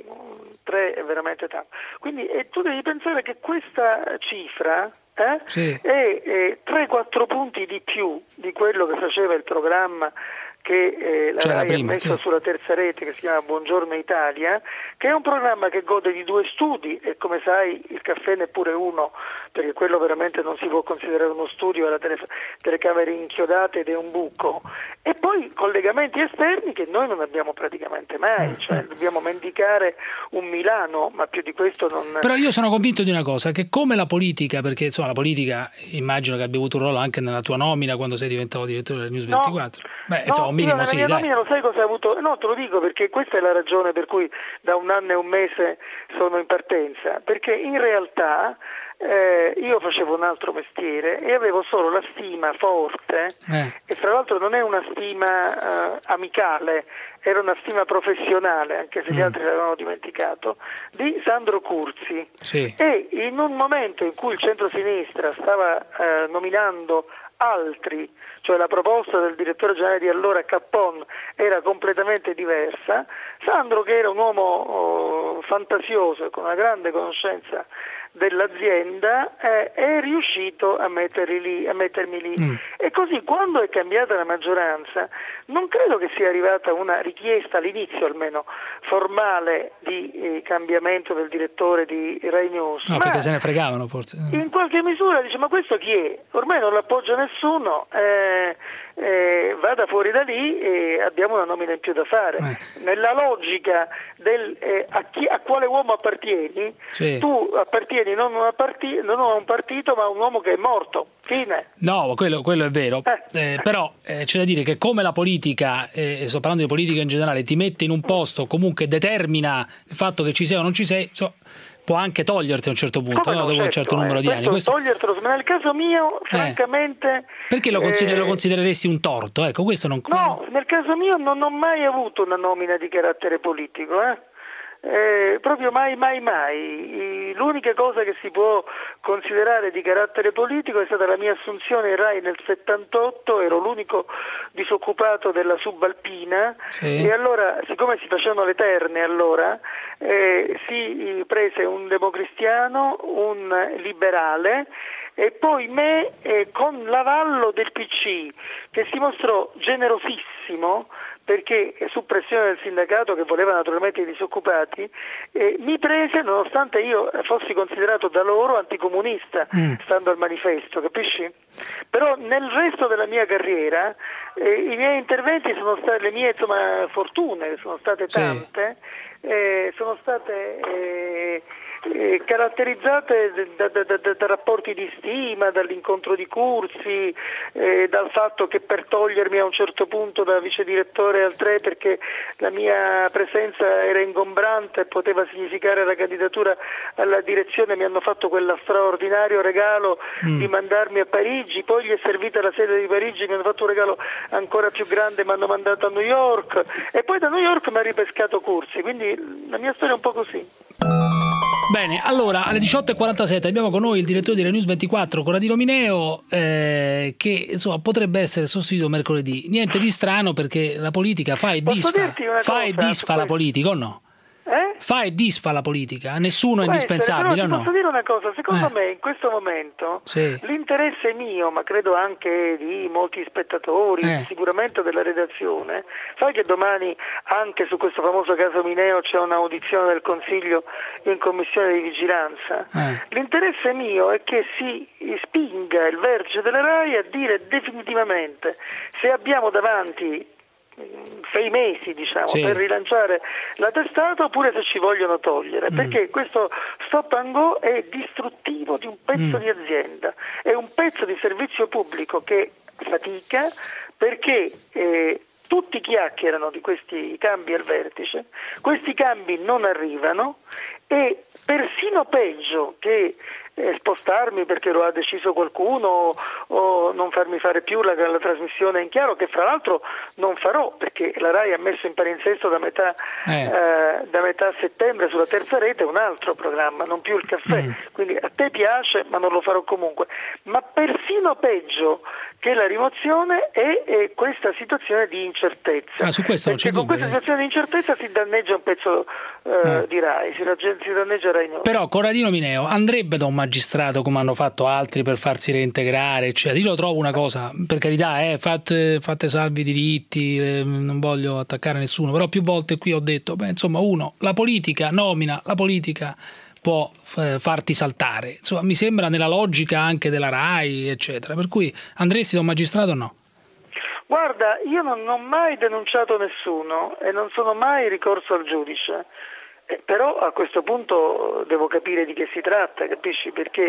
tre è veramente tanto. Quindi e tu devi pensare che questa cifra eh, sì. è, è tre quattro punti di più di quello che faceva il programma che eh, la C'era Rai prima, ha messo sì. sulla terza rete, che si chiama Buongiorno Italia, che è un programma che gode di due studi, e come sai il caffè neppure uno, perché quello veramente non si può considerare uno studio, è la tele- telecamere inchiodate ed è un buco, e poi collegamenti esterni che noi non abbiamo praticamente mai, cioè dobbiamo mendicare un Milano, ma più di questo non... Però io sono convinto di una cosa, che come la politica, perché insomma la politica immagino che abbia avuto un ruolo anche nella tua nomina quando sei diventato direttore della News ventiquattro. No. Beh, No, insomma, un minimo io sì, nella mia dai. nomina lo sai cosa ha avuto? No, te lo dico perché questa è la ragione per cui da un anno e un mese sono in partenza, perché in realtà eh, io facevo un altro mestiere e avevo solo la stima forte, eh. e fra l'altro non è una stima eh, amicale, era una stima professionale, anche se gli mm. altri l'avevano dimenticato, di Sandro Curzi. Sì. E in un momento in cui il centro-sinistra stava eh, nominando altri, cioè la proposta del direttore generale di allora Cappon era completamente diversa, Sandro, che era un uomo oh, fantasioso e con una grande conoscenza dell'azienda, eh, è riuscito a metterli lì, a mettermi lì. Mm. E così quando è cambiata la maggioranza non credo che sia arrivata una richiesta, all'inizio almeno formale, di eh, cambiamento del direttore di Rai News. No, ma perché se ne fregavano forse. In qualche misura dice: ma questo chi è? Ormai non l'appoggia nessuno, eh, eh, vada fuori da lì e abbiamo una nomina in più da fare. Eh. Nella logica del eh, a, chi, a quale uomo appartieni, sì. tu appartieni non, una parti- non a un partito ma a un uomo che è morto. Fine. No, quello, quello è vero, eh. Eh, però eh, c'è da dire che come la politica, eh, sto parlando di politica in generale, ti mette in un posto, comunque determina il fatto che ci sei o non ci sei, so, può anche toglierti a un certo punto, no, no, dopo certo, un certo eh, numero di anni. Questo... Togliertelo, ma nel caso mio, francamente... Perché lo, consider- eh... lo considereresti un torto? Ecco, questo non... No, nel caso mio non ho mai avuto una nomina di carattere politico, eh? Eh, proprio mai, mai, mai. L'unica cosa che si può considerare di carattere politico è stata la mia assunzione in Rai nel settantotto, ero l'unico disoccupato della subalpina, sì. E allora, siccome si facevano le terne allora, eh, si prese un democristiano, un liberale e poi me eh, con l'avallo del P C, che si mostrò generosissimo, perché su pressione del sindacato, che voleva naturalmente i disoccupati, eh, mi prese nonostante io fossi considerato da loro anticomunista, mm. stando al manifesto, capisci? Però nel resto della mia carriera eh, i miei interventi sono stati, le mie insomma, fortune sono state tante, sì. eh, sono state... Eh, Eh, caratterizzate da, da, da, da rapporti di stima, dall'incontro di Curzi, eh, dal fatto che per togliermi a un certo punto da vice direttore al tre, perché la mia presenza era ingombrante e poteva significare la candidatura alla direzione, mi hanno fatto quello straordinario regalo mm. di mandarmi a Parigi, poi gli è servita la sede di Parigi, mi hanno fatto un regalo ancora più grande, mi hanno mandato a New York e poi da New York mi ha ripescato Curzi, quindi la mia storia è un po' così. Bene, allora alle diciotto e quarantasette abbiamo con noi il direttore di Rai News ventiquattro, Corradino Mineo, eh, che insomma potrebbe essere sostituito mercoledì. Niente di strano, perché la politica fa e Posso disfa, fa e disfa la politica, o no? Eh? fa e disfa la politica, nessuno è Può indispensabile, essere, però o no? ti posso dire una cosa, secondo Eh. me in questo momento Sì. l'interesse mio, ma credo anche di molti spettatori, Eh. sicuramente della redazione, sai che domani anche su questo famoso caso Mineo c'è un'audizione del Consiglio in commissione di vigilanza. Eh. L'interesse mio è che si spinga il vertice della RAI a dire definitivamente se abbiamo davanti sei mesi diciamo Sì. per rilanciare la testata oppure se ci vogliono togliere, Mm. perché questo stop and go è distruttivo di un pezzo Mm. di azienda, è un pezzo di servizio pubblico che fatica perché eh, tutti chiacchierano di questi cambi al vertice, questi cambi non arrivano e persino peggio che eh, spostarmi perché lo ha deciso qualcuno o, o non farmi fare più la, la trasmissione in chiaro, che fra l'altro non farò perché la RAI ha messo in palinsesto da metà, Eh. eh, da metà settembre sulla terza rete un altro programma, non più il caffè, Mm. quindi a te piace ma non lo farò comunque, ma persino peggio che la rimozione è, è questa situazione di incertezza, Ah, su questo non c'è perché con dubbio, questa eh. situazione di incertezza si danneggia un pezzo eh, Eh. di RAI, si, ragge- si danneggia RAI News. Però Corradino Mineo andrebbe da un magistrato come hanno fatto altri per farsi reintegrare, eccetera. Io lo trovo una cosa, per carità, eh, fate, fate salvi i diritti, eh, non voglio attaccare nessuno, però più volte qui ho detto, beh, insomma, uno, la politica nomina, la politica può eh, farti saltare, insomma, mi sembra nella logica anche della RAI, eccetera, per cui andresti da un magistrato o no? Guarda, io non, non ho mai denunciato nessuno e non sono mai ricorso al giudice. Eh, però a questo punto devo capire di che si tratta, capisci? Perché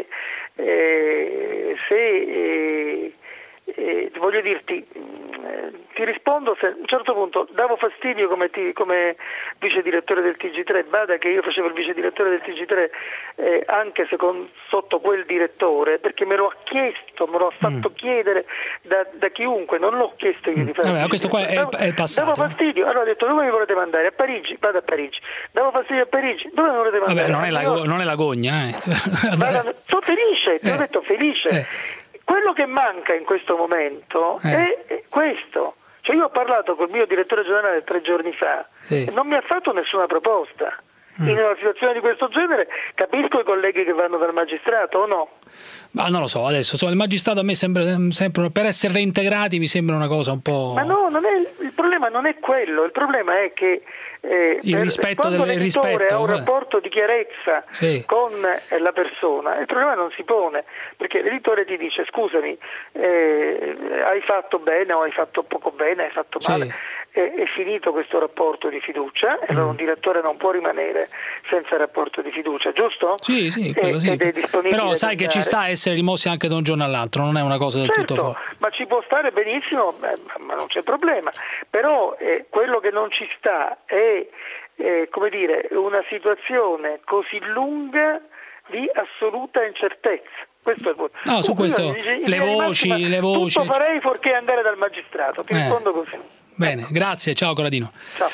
eh, se eh, eh, voglio dirti, eh, ti rispondo se a un certo punto davo fastidio come, ti, come vice direttore del T G tre, bada che io facevo il vice direttore del T G tre eh, anche secondo, sotto quel direttore, perché me lo ha chiesto, me lo ha fatto mm. chiedere da, da chiunque, non l'ho chiesto io mm. di fare. Vabbè, questo qua è, davo, è il passato. Davo fastidio, allora ho detto dove mi volete mandare? A Parigi? Vado a Parigi. Davo fastidio a Parigi, dove mi volete mandare? Vabbè, non è la, go- non è la gogna, eh. Vado, sono felice, ti eh. ho detto felice. Eh. Quello che manca in questo momento eh. è, è questo. Cioè io ho parlato col mio direttore generale tre giorni fa sì. e non mi ha fatto nessuna proposta. Mm. In una situazione di questo genere capisco i colleghi che vanno dal magistrato o no? Ma non lo so, adesso insomma, il magistrato a me sembra sempre, per essere reintegrati mi sembra una cosa un po'... Ma no, non è, il problema non è quello, il problema è che eh, il per, rispetto quando del l'editore rispetto, ha un vabbè. rapporto di chiarezza sì. con eh, la persona, il problema non si pone, perché l'editore ti dice scusami, eh, hai fatto bene o hai fatto poco bene, hai fatto male, sì. è, è finito questo rapporto di fiducia, e allora un direttore non può rimanere senza rapporto di fiducia, giusto? Sì, sì, quello e, sì. Ed è disponibile. Però sai che ci sta a essere rimossi anche da un giorno all'altro, non è una cosa del certo, tutto fuori. Ma ci può stare benissimo, ma non c'è problema. Però eh, quello che non ci sta è eh, come dire, una situazione così lunga di assoluta incertezza. Questo è il no, su questo dice, le voci, massima, le voci. Tutto farei fuorché andare dal magistrato. Ti eh. rispondo così. Bene, grazie, ciao Corradino. Ciao.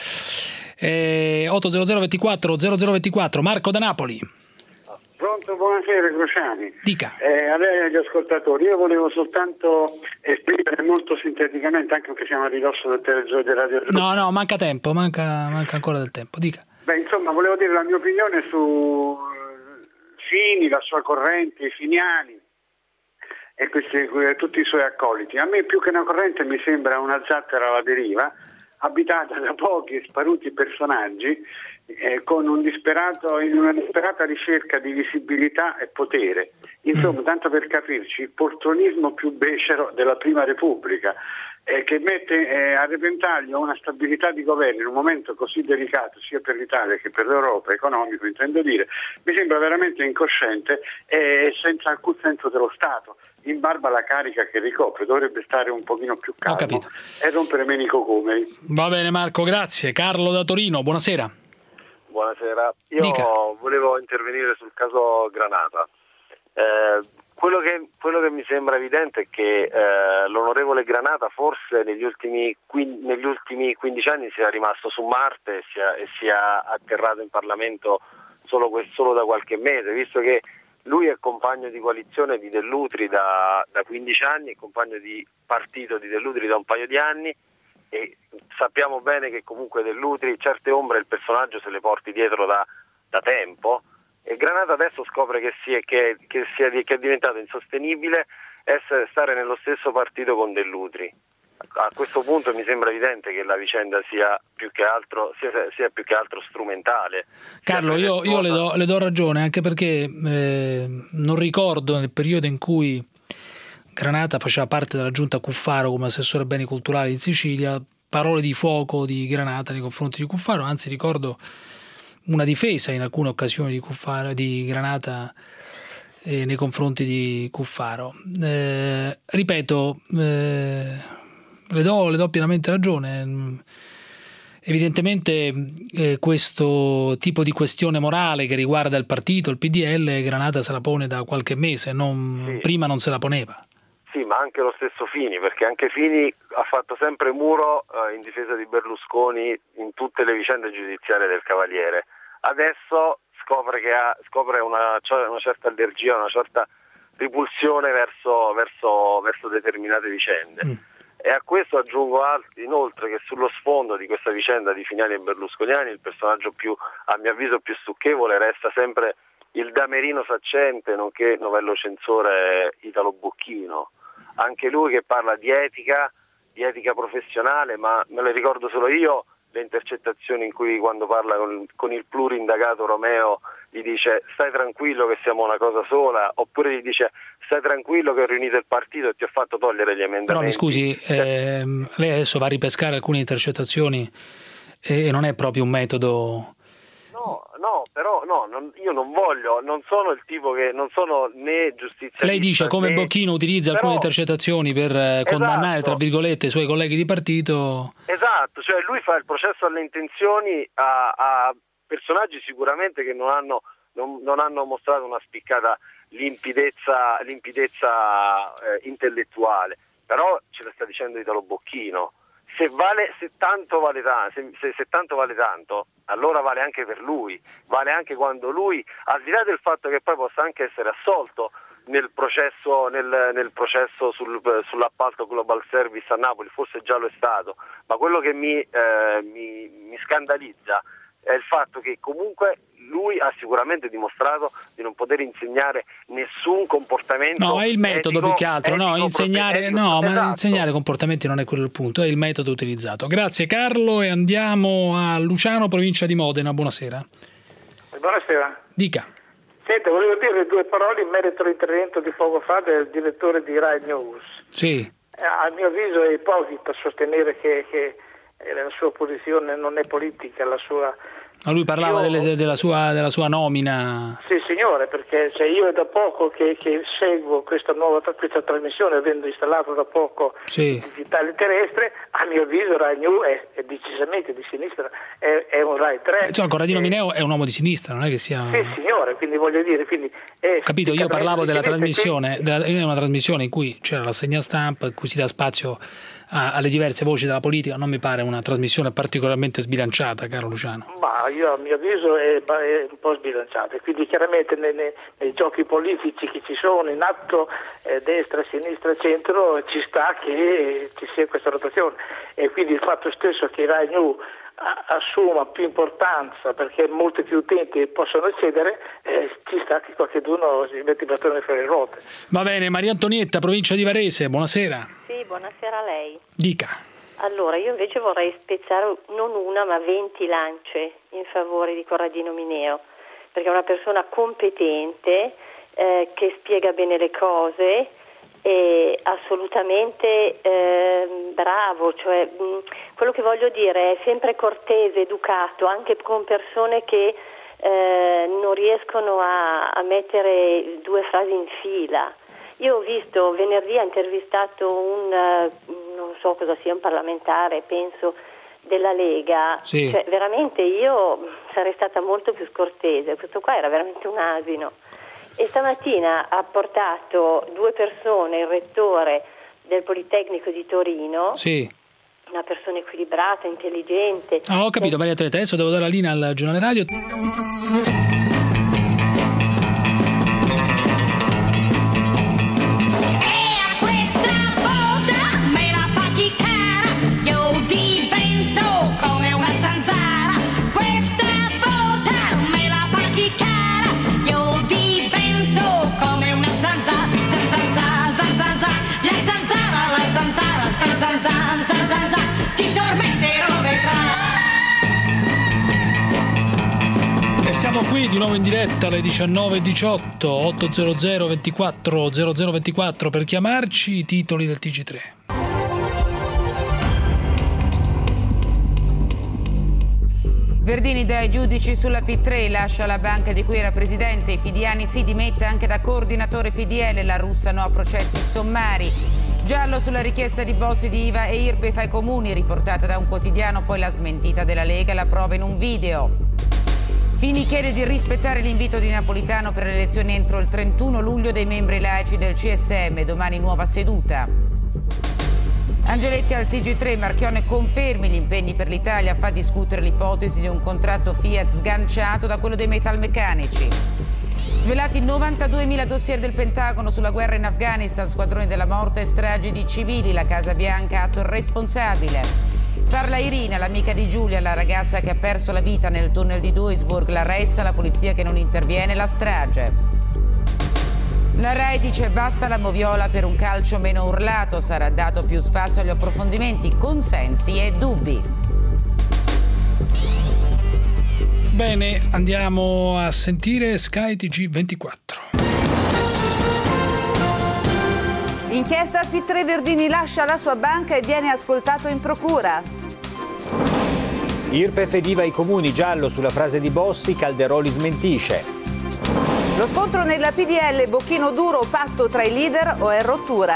Eh, otto zero zero ventiquattro zero zero ventiquattro, Marco da Napoli. Pronto, buonasera Cruciani. Dica. Eh, a lei e agli ascoltatori, io volevo soltanto esprimere molto sinteticamente, anche perché siamo a ridosso del televisore di Radio Roma. No, no, manca tempo, manca, manca ancora del tempo, dica. Beh, insomma, volevo dire la mia opinione su Fini, la sua corrente, i finiani e questi, tutti i suoi accoliti. A me più che una corrente mi sembra una zattera alla deriva, abitata da pochi e sparuti personaggi, eh, con un disperato, in una disperata ricerca di visibilità e potere. Insomma, mm. tanto per capirci, il poltronismo più becero della Prima Repubblica, eh, che mette eh, a repentaglio una stabilità di governo in un momento così delicato sia per l'Italia che per l'Europa, economico intendo dire, mi sembra veramente incosciente e senza alcun senso dello Stato, in barba alla carica che ricopre. Dovrebbe stare un pochino più calmo e rompere meno i cocomeri. Va bene Marco, grazie. Carlo da Torino, buonasera. Buonasera, io Dica. volevo intervenire sul caso Granata. Eh, quello, che, quello che mi sembra evidente è che eh, l'onorevole Granata forse negli ultimi, negli ultimi quindici anni sia rimasto su Marte e sia, e sia atterrato in Parlamento solo, solo da qualche mese, visto che lui è compagno di coalizione di Dell'Utri da, da quindici anni, è compagno di partito di Dell'Utri da un paio di anni, e sappiamo bene che comunque Dell'Utri certe ombre il personaggio se le porti dietro da, da tempo, e Granata adesso scopre che, si è, che, che, sia, che è diventato insostenibile essere, stare nello stesso partito con Dell'Utri. A questo punto mi sembra evidente che la vicenda sia più che altro, sia, sia più che altro strumentale. Carlo, io, io le, do, le do ragione, anche perché eh, non ricordo nel periodo in cui Granata faceva parte della giunta Cuffaro come assessore beni culturali in Sicilia parole di fuoco di Granata nei confronti di Cuffaro, anzi ricordo una difesa in alcune occasioni di, Cuffaro, di Granata eh, nei confronti di Cuffaro. Eh, ripeto, eh, le do, le do pienamente ragione. Evidentemente eh, questo tipo di questione morale che riguarda il partito, il P D L, Granata se la pone da qualche mese, non, sì. Prima non se la poneva. Sì, ma anche lo stesso Fini, perché anche Fini ha fatto sempre muro eh, in difesa di Berlusconi in tutte le vicende giudiziarie del Cavaliere. Adesso scopre che ha scopre una, una certa allergia, una certa ripulsione verso, verso, verso determinate vicende. Mm. E a questo aggiungo altri, inoltre, che sullo sfondo di questa vicenda di Finiani e Berlusconiani il personaggio più, a mio avviso, più stucchevole resta sempre il damerino saccente, nonché novello censore Italo Bocchino. Anche lui che parla di etica, di etica professionale, ma me le ricordo solo io le intercettazioni in cui quando parla con, con il plurindagato Romeo gli dice stai tranquillo che siamo una cosa sola, oppure gli dice stai tranquillo che ho riunito il partito e ti ho fatto togliere gli emendamenti. Però mi scusi, ehm, lei adesso va a ripescare alcune intercettazioni e non è proprio un metodo... No, no, però no, non, io non voglio, non sono il tipo che, non sono né giustizia. Lei dice come né... Bocchino utilizza però, alcune intercettazioni per esatto. condannare, tra virgolette, i suoi colleghi di partito. Esatto, cioè lui fa il processo alle intenzioni a, a personaggi sicuramente che non hanno, non, non hanno mostrato una spiccata limpidezza, limpidezza eh, intellettuale, però ce la sta dicendo Italo Bocchino. Se, vale, se, tanto vale ta- se, se, se tanto vale tanto, allora vale anche per lui, vale anche quando lui, al di là del fatto che poi possa anche essere assolto nel processo, nel, nel processo sul, sull'appalto Global Service a Napoli, forse già lo è stato, ma quello che mi, eh, mi, mi scandalizza è il fatto che comunque lui ha sicuramente dimostrato di non poter insegnare nessun comportamento. No, è il metodo etico, più che altro, no, insegnare, etico, no, esatto. ma insegnare comportamenti non è quello il punto, è il metodo utilizzato. Grazie Carlo e andiamo a Luciano, provincia di Modena. Buonasera. Buonasera. Dica. Senta, volevo dire due parole in merito all'intervento di poco fa del direttore di Rai News. Sì. Eh, a mio avviso è ipocrita sostenere che, che la sua posizione non è politica, la sua... Ma lui parlava io, delle, della, sua, della sua nomina. Sì signore, perché cioè, io è da poco che, che seguo questa nuova questa trasmissione, avendo installato da poco sì. il digitale terrestre, a mio avviso Rai News è, è decisamente di sinistra, è, è un Rai tre. Cioè, Corradino è, Mineo è un uomo di sinistra, non è che sia... Sì signore, quindi voglio dire... Quindi è capito, io parlavo della trasmissione, della, è una trasmissione in cui c'era la segna stampa, in cui si dà spazio a, alle diverse voci della politica, non mi pare una trasmissione particolarmente sbilanciata, caro Luciano. Ma io a mio avviso è, è un po' sbilanciata, quindi chiaramente nei, nei, nei giochi politici che ci sono in atto, eh, destra, sinistra, centro, ci sta che ci sia questa rotazione, e quindi il fatto stesso che Rai News assuma più importanza perché molti più utenti possono accedere, eh, ci sta che qualcuno si mette i bastoni fra le ruote. Va bene, Maria Antonietta, provincia di Varese, buonasera. Sì, buonasera a lei. Dica. Allora, io invece vorrei spezzare non una ma venti lance in favore di Corradino Mineo, perché è una persona competente, eh, che spiega bene le cose, e assolutamente eh, bravo, cioè mh, quello che voglio dire è sempre cortese, educato, anche con persone che eh, non riescono a, a mettere due frasi in fila. Io ho visto venerdì, ha intervistato un, uh, non so cosa sia, un parlamentare, penso, della Lega, sì. Cioè, veramente io sarei stata molto più scortese, questo qua era veramente un asino. E stamattina ha portato due persone, il rettore del Politecnico di Torino, sì. Una persona equilibrata, intelligente. Ah, ho capito, Maria Antonietta, adesso devo dare la linea al giornale radio. E a questa volta me la paghi cara, io di qui di nuovo in diretta alle diciannove e diciotto, ottocento ventiquattro zero zero ventiquattro per chiamarci, i titoli del T G tre. Verdini dai giudici sulla P tre, lascia la banca di cui era presidente, Fidiani si dimette anche da coordinatore P D L, la Russa no a processi sommari. Giallo sulla richiesta di Bossi di I V A e I R P E F ai comuni, riportata da un quotidiano, poi la smentita della Lega, la prova in un video. Fini chiede di rispettare l'invito di Napolitano per le elezioni entro il trentuno luglio dei membri laici del C S M, domani nuova seduta. Angeletti al T G tre, Marchionne confermi gli impegni per l'Italia, fa discutere l'ipotesi di un contratto Fiat sganciato da quello dei metalmeccanici. Svelati novantaduemila dossier del Pentagono sulla guerra in Afghanistan, squadroni della morte e stragi di civili, la Casa Bianca atto il responsabile. Parla Irina, l'amica di Giulia, la ragazza che ha perso la vita nel tunnel di Duisburg, la ressa, la polizia che non interviene, la strage. La Rai dice basta la moviola per un calcio meno urlato, sarà dato più spazio agli approfondimenti, consensi e dubbi. Bene, andiamo a sentire Sky T G ventiquattro. Inchiesta P tre, Verdini lascia la sua banca e viene ascoltato in procura. I R P E F ed I V A ai comuni, giallo sulla frase di Bossi, Calderoli smentisce. Lo scontro nella P D L, Bocchino duro, patto tra i leader o è rottura?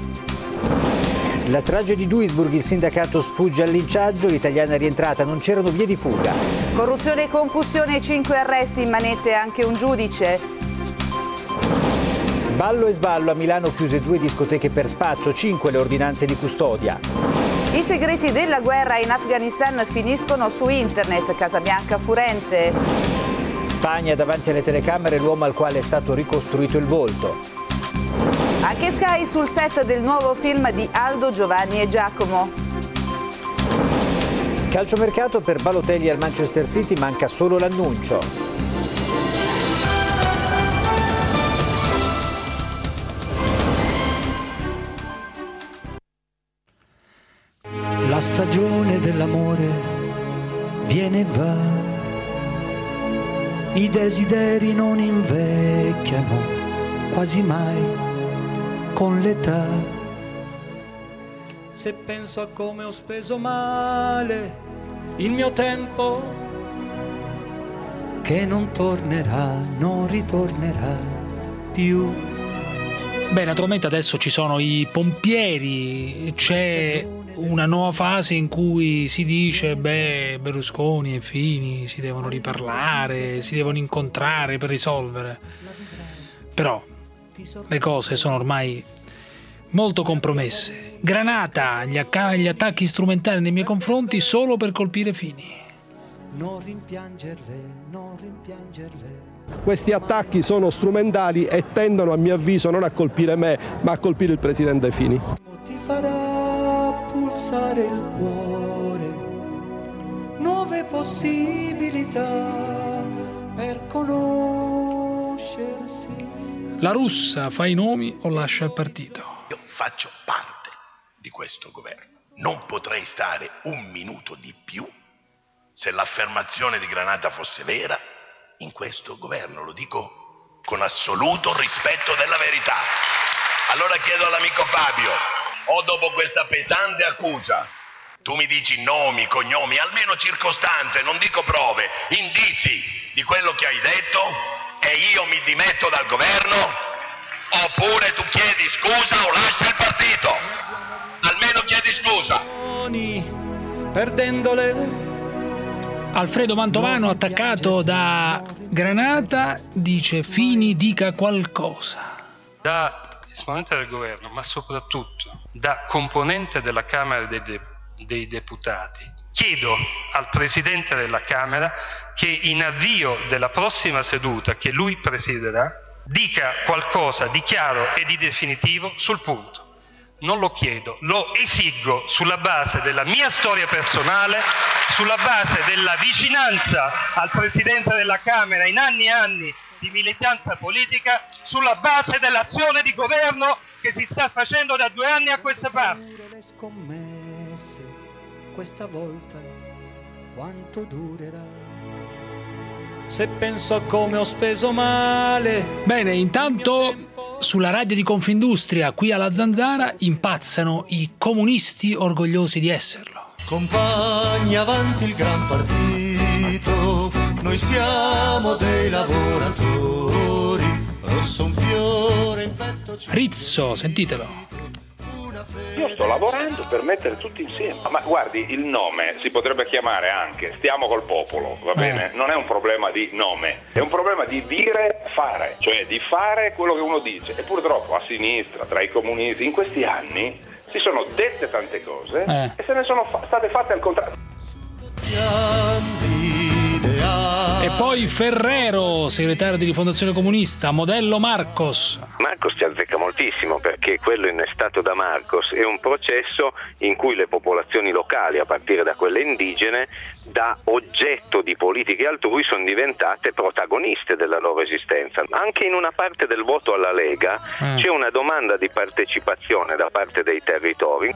La strage di Duisburg, il sindacato sfugge al linciaggio, l'italiana è rientrata, non c'erano vie di fuga. Corruzione e concussione, cinque arresti, in manette anche un giudice. Ballo e sballo, a Milano chiuse due discoteche per spaccio, cinque le ordinanze di custodia. I segreti della guerra in Afghanistan finiscono su internet, Casa Bianca furente. Spagna, davanti alle telecamere l'uomo al quale è stato ricostruito il volto. Anche Sky sul set del nuovo film di Aldo, Giovanni e Giacomo. Calciomercato per Balotelli al Manchester City, manca solo l'annuncio. La stagione dell'amore viene e va. I desideri non invecchiano quasi mai con l'età. Se penso a come ho speso male il mio tempo, che non tornerà, non ritornerà più. Beh, naturalmente adesso ci sono i pompieri, c'è una nuova fase in cui si dice beh, Berlusconi e Fini si devono riparlare, si devono incontrare per risolvere, però le cose sono ormai molto compromesse. Granata, gli, acc- gli attacchi strumentali nei miei confronti solo per colpire Fini. Non rimpiangerle, non rimpiangerle. Questi attacchi sono strumentali e tendono, a mio avviso, non a colpire me, ma a colpire il presidente Fini. Ti farà pulsare il cuore, nuove possibilità per conoscersi. La Russa fa i nomi o lascia il partito? Io faccio parte di questo governo. Non potrei stare un minuto di più se l'affermazione di Granata fosse vera in questo governo, lo dico con assoluto rispetto della verità. Allora chiedo all'amico Fabio, o dopo questa pesante accusa, tu mi dici nomi, cognomi, almeno circostanze, non dico prove, indizi di quello che hai detto e io mi dimetto dal governo, oppure tu chiedi scusa o lascia il partito. Almeno chiedi scusa. Perdendole. Alfredo Mantovano, attaccato da Granata, dice Fini dica qualcosa. Da esponente del governo, ma soprattutto da componente della Camera dei, de- dei Deputati, chiedo al Presidente della Camera che in avvio della prossima seduta che lui presiederà dica qualcosa di chiaro e di definitivo sul punto. Non lo chiedo, lo esigo sulla base della mia storia personale, sulla base della vicinanza al Presidente della Camera in anni e anni di militanza politica, sulla base dell'azione di governo che si sta facendo da due anni a questa parte. Le scommesse, questa volta quanto durerà? se penso a come ho speso male. Bene, intanto sulla radio di Confindustria, qui alla Zanzara, impazzano i comunisti orgogliosi di esserlo. Compagni, avanti il gran partito, noi siamo dei lavoratori, rosso un fiore in petto. Rizzo, sentitelo. Io sto lavorando per mettere tutti insieme. Ma guardi, il nome si potrebbe chiamare anche Stiamo col popolo, va bene? Non è un problema di nome, è un problema di dire fare, cioè di fare quello che uno dice. E purtroppo a sinistra, tra i comunisti, in questi anni si sono dette tante cose eh. e se ne sono fa- state fatte al contrario. E poi Ferrero, segretario di Rifondazione Comunista, modello Marcos. Marcos ci azzecca moltissimo, perché quello innestato da Marcos è un processo in cui le popolazioni locali, a partire da quelle indigene, da oggetto di politiche altrui sono diventate protagoniste della loro esistenza. Anche in una parte del voto alla Lega mm. c'è una domanda di partecipazione da parte dei territori.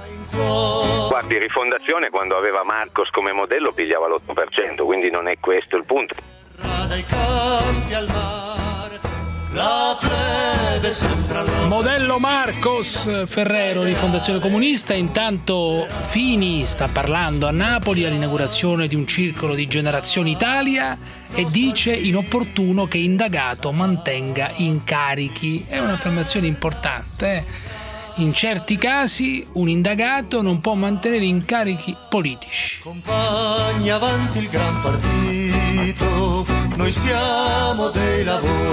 Guardi, Rifondazione quando aveva Marcos come modello pigliava l'otto per cento, quindi non è questo il punto. Dai campi al mare, la plebe sembra la... Modello Marcos, Ferrero, Rifondazione Comunista. Intanto Fini sta parlando a Napoli all'inaugurazione di un circolo di Generazione Italia e dice inopportuno che indagato mantenga incarichi. È un'affermazione importante, eh? In certi casi un indagato non può mantenere incarichi politici. Compagni, avanti il gran partito, noi siamo dei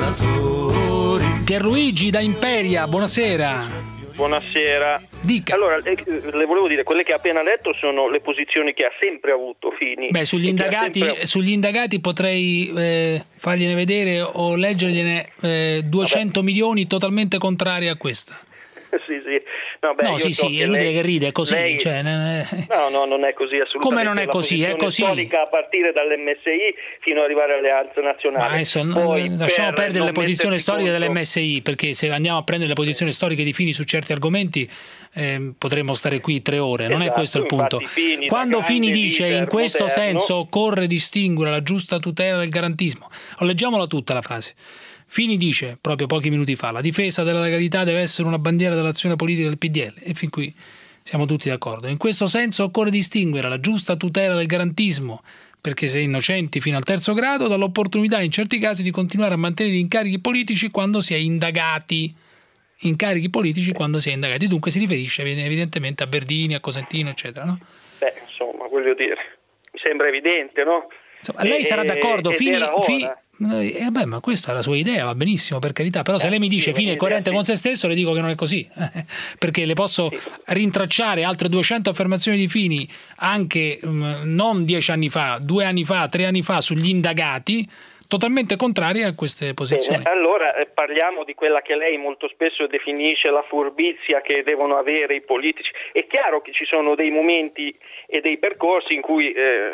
lavoratori. Pierluigi da Imperia, buonasera. Buonasera. Dica. Allora, le, le volevo dire, quelle che ha appena letto sono le posizioni che ha sempre avuto Fini. Beh, sugli indagati, sempre... sugli indagati potrei eh, fargliene vedere o leggergliene eh, duecento Vabbè. milioni totalmente contrari a questa. Sì, sì. No, beh, no io sì, so sì, è inutile lei, che ride, è così. Lei... Cioè, è... No, no, non è così assolutamente. Come non è così? È così. Storica a partire dall'M S I fino ad arrivare alle Alleanze Nazionali. Ma adesso Poi, lasciamo per perdere le posizioni storiche contro... dell'M S I, perché se andiamo a prendere le posizioni storiche di Fini su certi argomenti eh, potremmo stare qui tre ore, non esatto, è questo il punto. Fini, Quando Fini dice in questo moderno... senso occorre distinguere la giusta tutela del garantismo, o leggiamola tutta la frase. Fini dice, proprio pochi minuti fa, la difesa della legalità deve essere una bandiera dell'azione politica del P D L, e fin qui siamo tutti d'accordo. In questo senso occorre distinguere la giusta tutela del garantismo, perché si è innocenti fino al terzo grado, dall'opportunità in certi casi di continuare a mantenere incarichi politici quando si è indagati. Incarichi politici quando si è indagati. Dunque si riferisce evidentemente a Verdini, a Cosentino, eccetera, no? Beh, insomma, voglio dire, mi sembra evidente, no? Insomma, lei e, sarà d'accordo, Fini... Fi, Eh, beh, ma questa è la sua idea, va benissimo, per carità, però se lei mi dice Fini è coerente con se stesso, le dico che non è così, perché le posso rintracciare altre duecento affermazioni di Fini anche mh, non dieci anni fa, due anni fa, tre anni fa, sugli indagati, totalmente contrarie a queste posizioni. Bene, allora eh, parliamo di quella che lei molto spesso definisce la furbizia che devono avere i politici. È chiaro che ci sono dei momenti e dei percorsi in cui eh,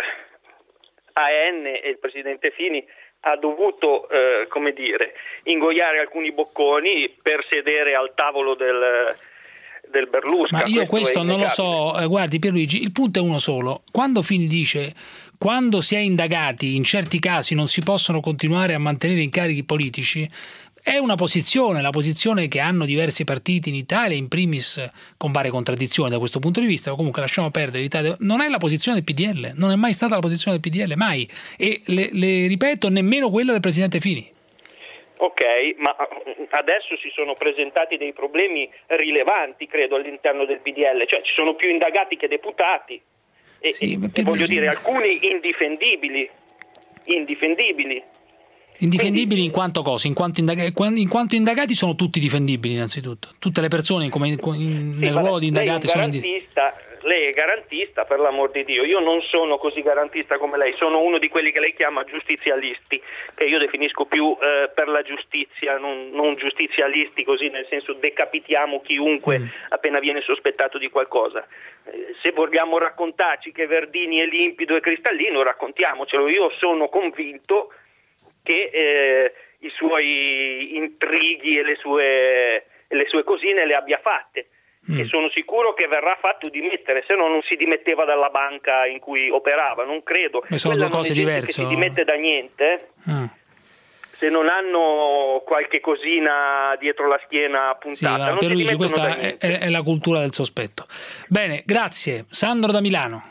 A N e il presidente Fini ha dovuto, eh, come dire, ingoiare alcuni bocconi per sedere al tavolo del, del Berlusca. Ma io questo, questo non lo so, eh, guardi Pierluigi, il punto è uno solo. Quando Fini dice quando si è indagati in certi casi non si possono continuare a mantenere incarichi politici, è una posizione, la posizione che hanno diversi partiti in Italia, in primis con varie contraddizioni da questo punto di vista, ma comunque lasciamo perdere l'Italia. Non è la posizione del P D L, non è mai stata la posizione del P D L, mai. E le, le ripeto, nemmeno quella del presidente Fini. Ok, ma adesso si sono presentati dei problemi rilevanti, credo, all'interno del P D L, cioè ci sono più indagati che deputati e, sì, e voglio dire, alcuni indifendibili, indifendibili. Indifendibili in quanto cosa? In quanto, indagati, in quanto indagati sono tutti difendibili innanzitutto. Tutte le persone come in, in, nel sì, ruolo di indagati sono indifendibili. Lei è garantista, per l'amor di Dio. Io non sono così garantista come lei, sono uno di quelli che lei chiama giustizialisti, che io definisco più eh, per la giustizia, non, non giustizialisti così nel senso decapitiamo chiunque mm. appena viene sospettato di qualcosa. Eh, se vogliamo raccontarci che Verdini è limpido e cristallino, raccontiamocelo. Io sono convinto che eh, i suoi intrighi e le sue, le sue cosine le abbia fatte. mm. e sono sicuro che verrà fatto dimettere, se no non si dimetteva dalla banca in cui operava, non credo. Ma sono Quella due cose non è gente diverse. Che si dimette da niente. Mm. Se non hanno qualche cosina dietro la schiena puntata. Sì, non Pierluigi, si questa da è, è la cultura del sospetto. Bene, grazie. Sandro da Milano.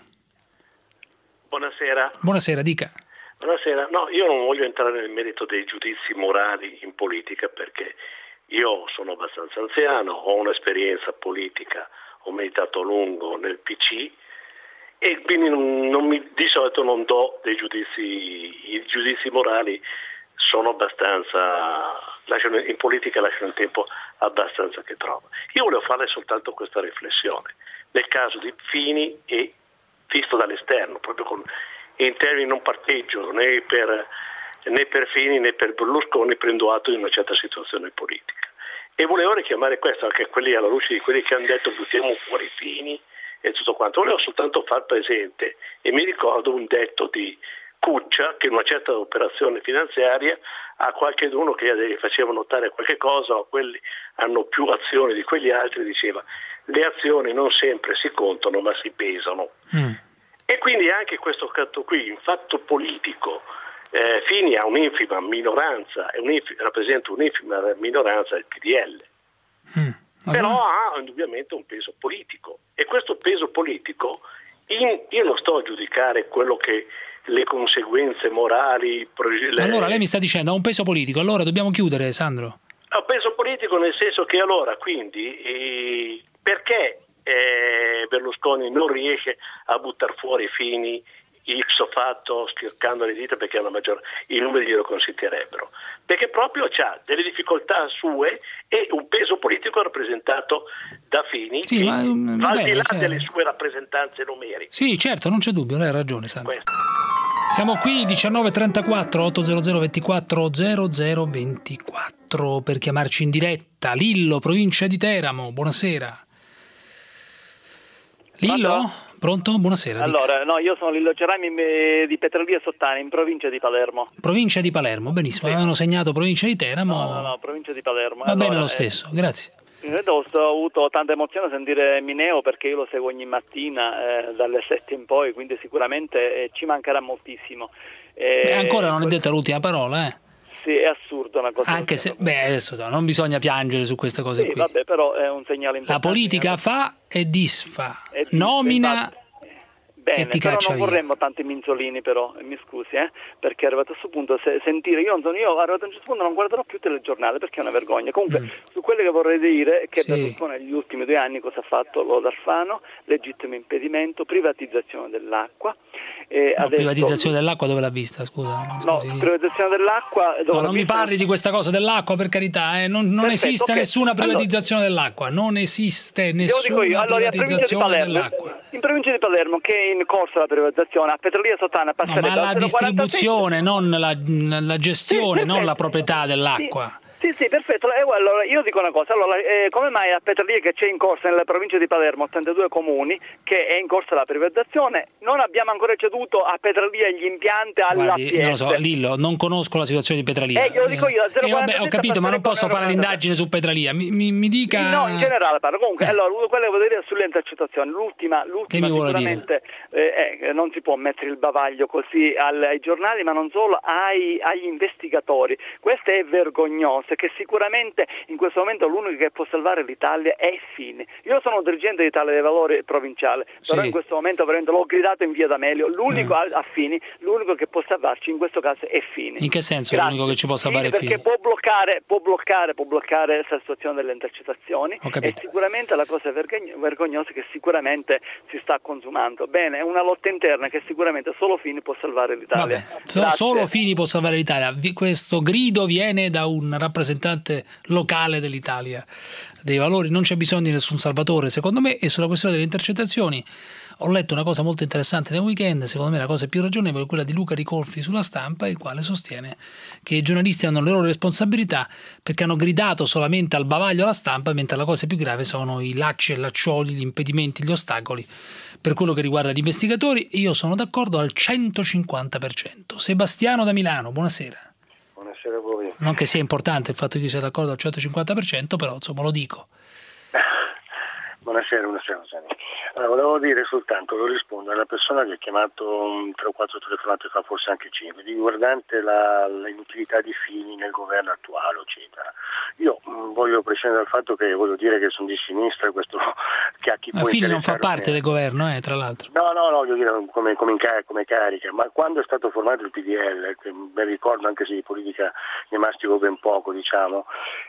Buonasera. Buonasera, dica. Buonasera. No, io non voglio entrare nel merito dei giudizi morali in politica perché io sono abbastanza anziano, ho un'esperienza politica, ho militato a lungo nel P C e quindi non, non mi, di solito non do dei giudizi, i giudizi morali sono abbastanza, lasciano, in politica lasciano il tempo abbastanza che trova. Io volevo fare soltanto questa riflessione nel caso di Fini e visto dall'esterno, proprio con, in termini non parteggio né per, né per Fini né per Berlusconi, prendo atto di una certa situazione politica. E volevo richiamare questo anche quelli alla luce di quelli che hanno detto buttiamo fuori Fini e tutto quanto. Volevo soltanto far presente, e mi ricordo un detto di Cuccia che in una certa operazione finanziaria a qualcheduno che gli faceva notare qualche cosa, o quelli hanno più azioni di quegli altri, diceva le azioni non sempre si contano ma si pesano. Mm. E quindi anche questo fatto qui, in fatto politico, eh, Fini ha un'infima minoranza, è un'infima, rappresenta un'infima minoranza del P D L, mm. però ha indubbiamente un peso politico e questo peso politico, in, io non sto a giudicare quello che le conseguenze morali. Le... Allora lei mi sta dicendo ha un peso politico, allora dobbiamo chiudere, Sandro? Ha un peso politico nel senso che allora quindi eh, perché eh, Berlusconi non riesce a buttare fuori Fini ipso fatto schioccando le dita perché una maggior, i numeri glielo consentirebbero, perché proprio ha delle difficoltà sue e un peso politico rappresentato da Fini, sì, che ma, va al di là cioè... delle sue rappresentanze numeriche. Sì, certo, non c'è dubbio, lei ha ragione, Sandro. Questo. Siamo qui diciannove e trentaquattro ottocento ventiquattro zero zero ventiquattro per chiamarci in diretta. Lillo, provincia di Teramo, buonasera. Lillo? Pronto? Pronto? Buonasera. Allora, dica. No, io sono Lillo Cerami di Petrolio Sottana, in provincia di Palermo. Provincia di Palermo, benissimo. Sì. Avevano segnato provincia di Teramo. No, no, no, provincia di Palermo. Va allora, bene lo stesso, eh, grazie. Ho avuto tanta emozione a sentire Mineo perché io lo seguo ogni mattina eh, dalle sette in poi, quindi sicuramente eh, ci mancherà moltissimo. Eh, Beh, ancora non è detta l'ultima parola, eh? Sì, è assurdo una cosa. Anche se, beh, adesso non bisogna piangere su queste cose sì, qui. Vabbè, però è un segnale importante. La politica fa e disfa, e nomina infatti. Bene, e ti però caccia non via. vorremmo tanti minzolini, però, mi scusi, eh, perché arrivato a questo punto se, sentire, io, non sono, io arrivato a un certo punto non guarderò più telegiornale perché è una vergogna. Comunque, mm. su quello che vorrei dire è che sì. Berlusconi negli ultimi due anni cosa ha fatto? Lodo Alfano, legittimo impedimento, privatizzazione dell'acqua. E no, adesso... privatizzazione dell'acqua dove l'ha vista, scusa? Scusi. No, privatizzazione dell'acqua... Dove no, non vista... mi parli di questa cosa dell'acqua, per carità, eh? non, non Perfetto, esiste okay. nessuna privatizzazione allora, dell'acqua, non esiste nessuna io, allora, privatizzazione Palermo, dell'acqua. In provincia di Palermo, che è in corso la privatizzazione, a Petrolio Sottana passerebbe no, ma la distribuzione, non la, la gestione, sì, non la proprietà dell'acqua. Sì. Sì, sì, perfetto. E allora, io dico una cosa, allora, eh, come mai a Petrolio che c'è in corsa nella provincia di Palermo, ottantadue comuni, che è in corsa la privatizzazione, non abbiamo ancora ceduto a Petrolio gli impianti alla Guardi, non lo so, Lillo, non conosco la situazione di Petralia. Eh, glielo dico io, eh, vabbè, ho capito, ma non posso fare l'indagine su Petralia. Mi, mi, mi dica... No, in generale parlo. Comunque, eh. allora, quello che voglio dire sulle intercettazioni, l'ultima, l'ultima sicuramente eh, eh, non si può mettere il bavaglio così al, ai giornali, ma non solo, ai, agli investigatori. Questo è vergognoso, che sicuramente in questo momento l'unico che può salvare l'Italia è Fini. Io sono un dirigente di Italia dei Valori provinciale, però sì. in questo momento veramente l'ho gridato in via D'Amelio, l'unico mm. a Fini, l'unico che può salvarci in questo caso è Fini. In che senso Grazie. l'unico che ci può salvare Fini? Fini? Perché può bloccare, può bloccare, può bloccare questa situazione delle intercettazioni e sicuramente la cosa vergognosa è che sicuramente si sta consumando. Bene, è una lotta interna che sicuramente solo Fini può salvare l'Italia. Vabbè, solo Fini può salvare l'Italia. Questo grido viene da un rappresentante locale dell'Italia dei Valori, non c'è bisogno di nessun salvatore secondo me. E sulla questione delle intercettazioni ho letto una cosa molto interessante nel weekend, secondo me la cosa più ragionevole è quella di Luca Ricolfi sulla Stampa, il quale sostiene che i giornalisti hanno le loro responsabilità perché hanno gridato solamente al bavaglio alla stampa, mentre la cosa più grave sono i lacci e laccioli, gli impedimenti, gli ostacoli per quello che riguarda gli investigatori. Io sono d'accordo al centocinquanta per cento. Sebastiano da Milano, buonasera. Buonasera a voi. Non che sia importante il fatto che io sia d'accordo al centocinquanta per cento, però insomma lo dico. Buonasera, buonasera. Allora, volevo dire soltanto, lo rispondo alla persona che ha chiamato um, tre o quattro telefonate fa, forse anche cinque, riguardante la, l'inutilità di Fini nel governo attuale, eccetera. Io um, voglio prescindere dal fatto che voglio dire che sono di sinistra, questo che a chi Ma può Fini non fa parte me. del governo, eh, tra l'altro. No, no, no, voglio dire come, come, in car- come carica, ma quando è stato formato il P D L, che ben ricordo anche se di politica ne mastico ben poco, diciamo,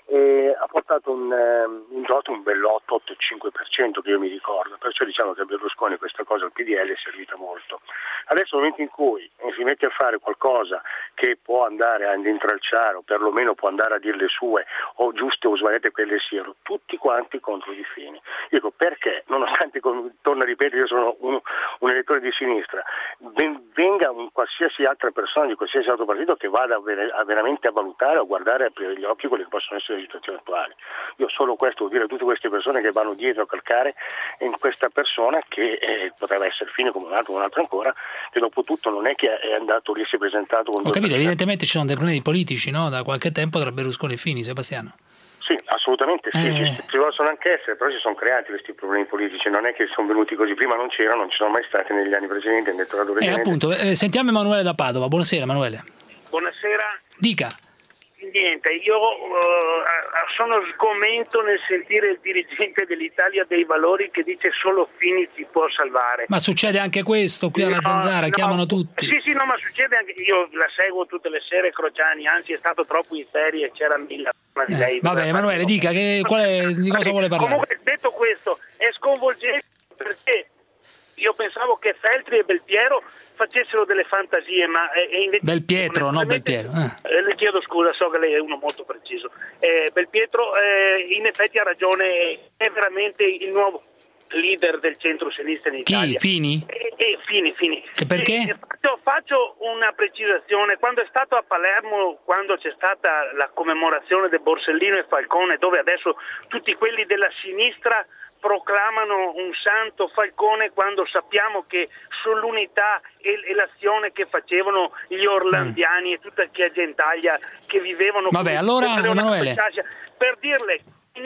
e ha portato un, um, in gioco un bell'otto, otto virgola cinque per cento che io mi ricordo, perciò diciamo che a Berlusconi questa cosa al P D L è servita molto. Adesso nel momento in cui si mette a fare qualcosa che può andare a intralciare o perlomeno può andare a dire le sue o giuste o sbagliate quelle siano, tutti quanti contro di Fini. Io dico perché, nonostante, torno a ripetere, io sono un, un elettore di sinistra, venga un qualsiasi altra persona di qualsiasi altro partito che vada a, ver- a veramente a valutare o a guardare a aprire gli occhi quelle che possono essere le situazioni attuali. Io solo questo vuol dire a tutte queste persone che vanno dietro a calcare in questa persona che eh, potrebbe essere Fini come un altro, un altro ancora, che dopo tutto non è che è andato lì, si è presentato con... Ho capito, evidentemente ci sono dei problemi politici, no? Da qualche tempo tra Berlusconi e Fini, Sebastiano. Sì, assolutamente sì, eh. ci, ci possono anche essere, però ci sono creati questi problemi politici, non è che sono venuti così, prima non c'erano, non ci sono mai stati negli anni precedenti, nel elettorato Eh, precedente. appunto, eh, sentiamo Emanuele da Padova, buonasera Emanuele. Buonasera. Dica. Niente, io uh, sono sgomento nel sentire il dirigente dell'Italia dei Valori che dice solo Fini ci può salvare. Ma succede anche questo, qui alla No, Zanzara, no. chiamano tutti. Sì, sì, no, ma succede anche, io la seguo tutte le sere, Crociani, anzi è stato troppo in ferie, c'era Milla. Di lei, Eh, vabbè, Emanuele, dica che, qual è, di cosa vuole parlare? Comunque, detto questo, è sconvolgente perché io pensavo che Feltri e Belpiero facessero delle fantasie, ma e invece Belpietro, no Belpiero. Eh. Eh, le chiedo scusa, so che lei è uno molto preciso. Eh, Belpietro eh, in effetti ha ragione, è veramente il nuovo leader del centro-sinistra in Italia. Chi? Fini? E, e Fini, Fini. E perché? E, faccio, faccio una precisazione. Quando è stato a Palermo, quando c'è stata la commemorazione di Borsellino e Falcone, dove adesso tutti quelli della sinistra proclamano un santo Falcone, quando sappiamo che sull'unità e, e l'azione che facevano gli orlandiani mm. e tutta che gentaglia che vivevano... Vabbè, allora Emanuele... Per dirle,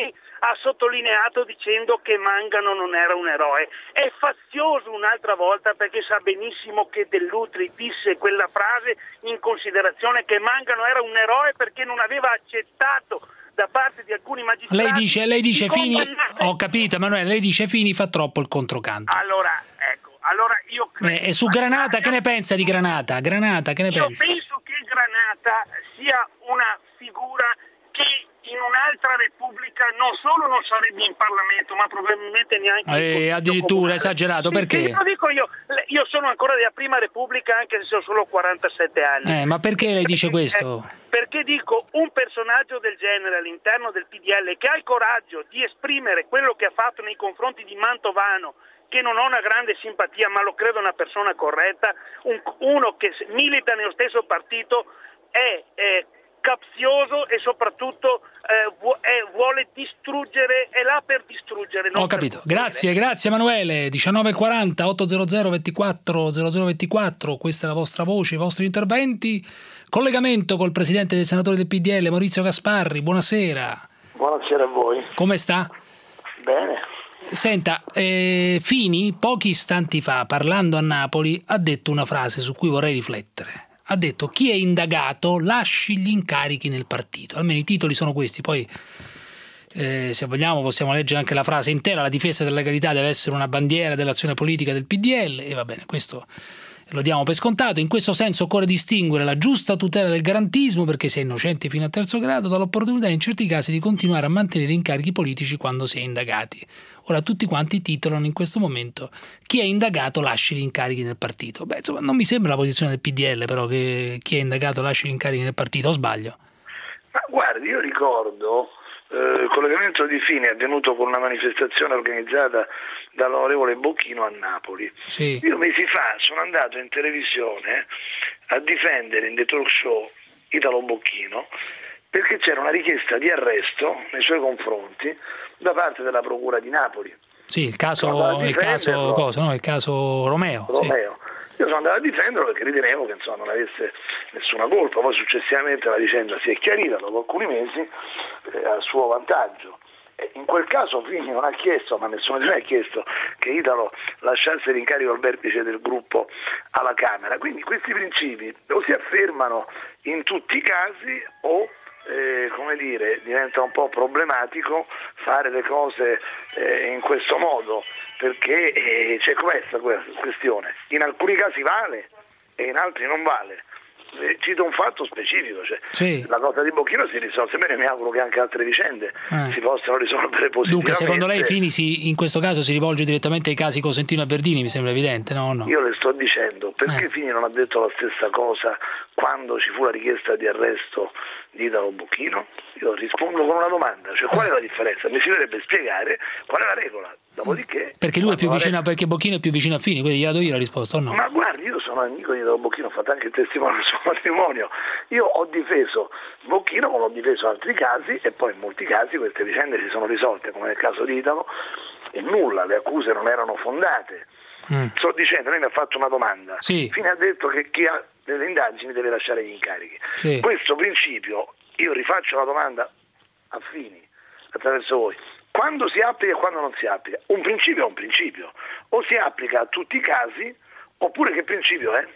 ha sottolineato dicendo che Mangano non era un eroe. È fazioso un'altra volta perché sa benissimo che Dell'Utri disse quella frase in considerazione che Mangano era un eroe perché non aveva accettato da parte di alcuni magistrati. Lei dice, lei dice Fini, condannare... ho capito Emanuele, lei dice Fini fa troppo il controcanto. Allora, ecco, allora io credo... E su Granata, che ne pensa di Granata? Granata, che ne io pensa? Io penso che Granata sia una figura che in un'altra repubblica non solo non sarebbe in Parlamento, ma probabilmente neanche eh, addirittura esagerato, sì, perché? Sì, lo dico io, io sono ancora della prima repubblica anche se ho solo quarantasette anni. Eh, ma perché lei dice questo? Eh, perché dico, un personaggio del genere all'interno del P D L che ha il coraggio di esprimere quello che ha fatto nei confronti di Mantovano, che non ho una grande simpatia ma lo credo una persona corretta, un, uno che milita nello stesso partito, è... è capzioso e soprattutto eh, vuole distruggere, è là per distruggere. Ho capito, grazie, grazie Emanuele. diciannove e quaranta, ottocento ventiquattro zero zero ventiquattro, questa è la vostra voce, i vostri interventi. Collegamento col presidente dei senatori del P D L, Maurizio Gasparri, buonasera. Buonasera a voi. Come sta? Bene. Senta, eh, Fini pochi istanti fa, parlando a Napoli, ha detto una frase su cui vorrei riflettere. Ha detto: chi è indagato lasci gli incarichi nel partito. Almeno i titoli sono questi, poi eh, se vogliamo possiamo leggere anche la frase intera. La difesa della legalità deve essere una bandiera dell'azione politica del P D L, e va bene, questo lo diamo per scontato. In questo senso occorre distinguere la giusta tutela del garantismo, perché si è innocenti fino a terzo grado, dall'opportunità in certi casi di continuare a mantenere incarichi politici quando si è indagati. Ora tutti quanti titolano in questo momento: chi è indagato lasci gli incarichi nel partito. Beh, insomma, non mi sembra la posizione del P D L, però, che chi è indagato lasci gli incarichi nel partito, o sbaglio? Ma guardi, io ricordo eh, il collegamento di Fini è avvenuto con una manifestazione organizzata dall'onorevole Bocchino a Napoli. Sì. Io mesi fa sono andato in televisione a difendere in The Talk Show Italo Bocchino perché c'era una richiesta di arresto nei suoi confronti da parte della Procura di Napoli. Sì, il caso, il caso, cosa, no? Il caso Romeo. Romeo. Sì. Io sono andato a difenderlo perché ritenevo che insomma, non avesse nessuna colpa, poi successivamente la vicenda si è chiarita dopo alcuni mesi eh, a suo vantaggio. In quel caso Fini non ha chiesto, ma nessuno di noi ha chiesto che Italo lasciasse l'incarico al vertice del gruppo alla Camera, quindi questi principi o si affermano in tutti i casi o eh, come dire, diventa un po' problematico fare le cose eh, in questo modo, perché eh, c'è questa questione, in alcuni casi vale e in altri non vale. Cito un fatto specifico, cioè sì. La cosa di Bocchino si risolse bene, mi auguro che anche altre vicende eh. si possano risolvere positivamente. Dunque secondo lei Fini si, in questo caso si rivolge direttamente ai casi Cosentino e Verdini, mi sembra evidente, no? no? Io le sto dicendo, perché eh. Fini non ha detto la stessa cosa quando ci fu la richiesta di arresto di Italo Bocchino? Io rispondo con una domanda, cioè qual è la differenza? Mi si dovrebbe spiegare qual è la regola. Dopodiché, perché lui è più vicino, perché Bocchino è più vicino a Fini, quindi gliela do io la risposta o no? Ma guardi, io sono amico di Italo Bocchino, ho fatto anche il testimone del suo matrimonio. Io ho difeso Bocchino come ho difeso altri casi e poi in molti casi queste vicende si sono risolte, come nel caso di Italo, e nulla, le accuse non erano fondate. Mm. Sto dicendo, lei mi ha fatto una domanda. Sì. Fini ha detto che chi ha delle indagini deve lasciare gli incarichi. Sì. Questo principio, io rifaccio la domanda a Fini, attraverso voi. Quando si applica e quando non si applica? Un principio è un principio, o si applica a tutti i casi, oppure che principio è?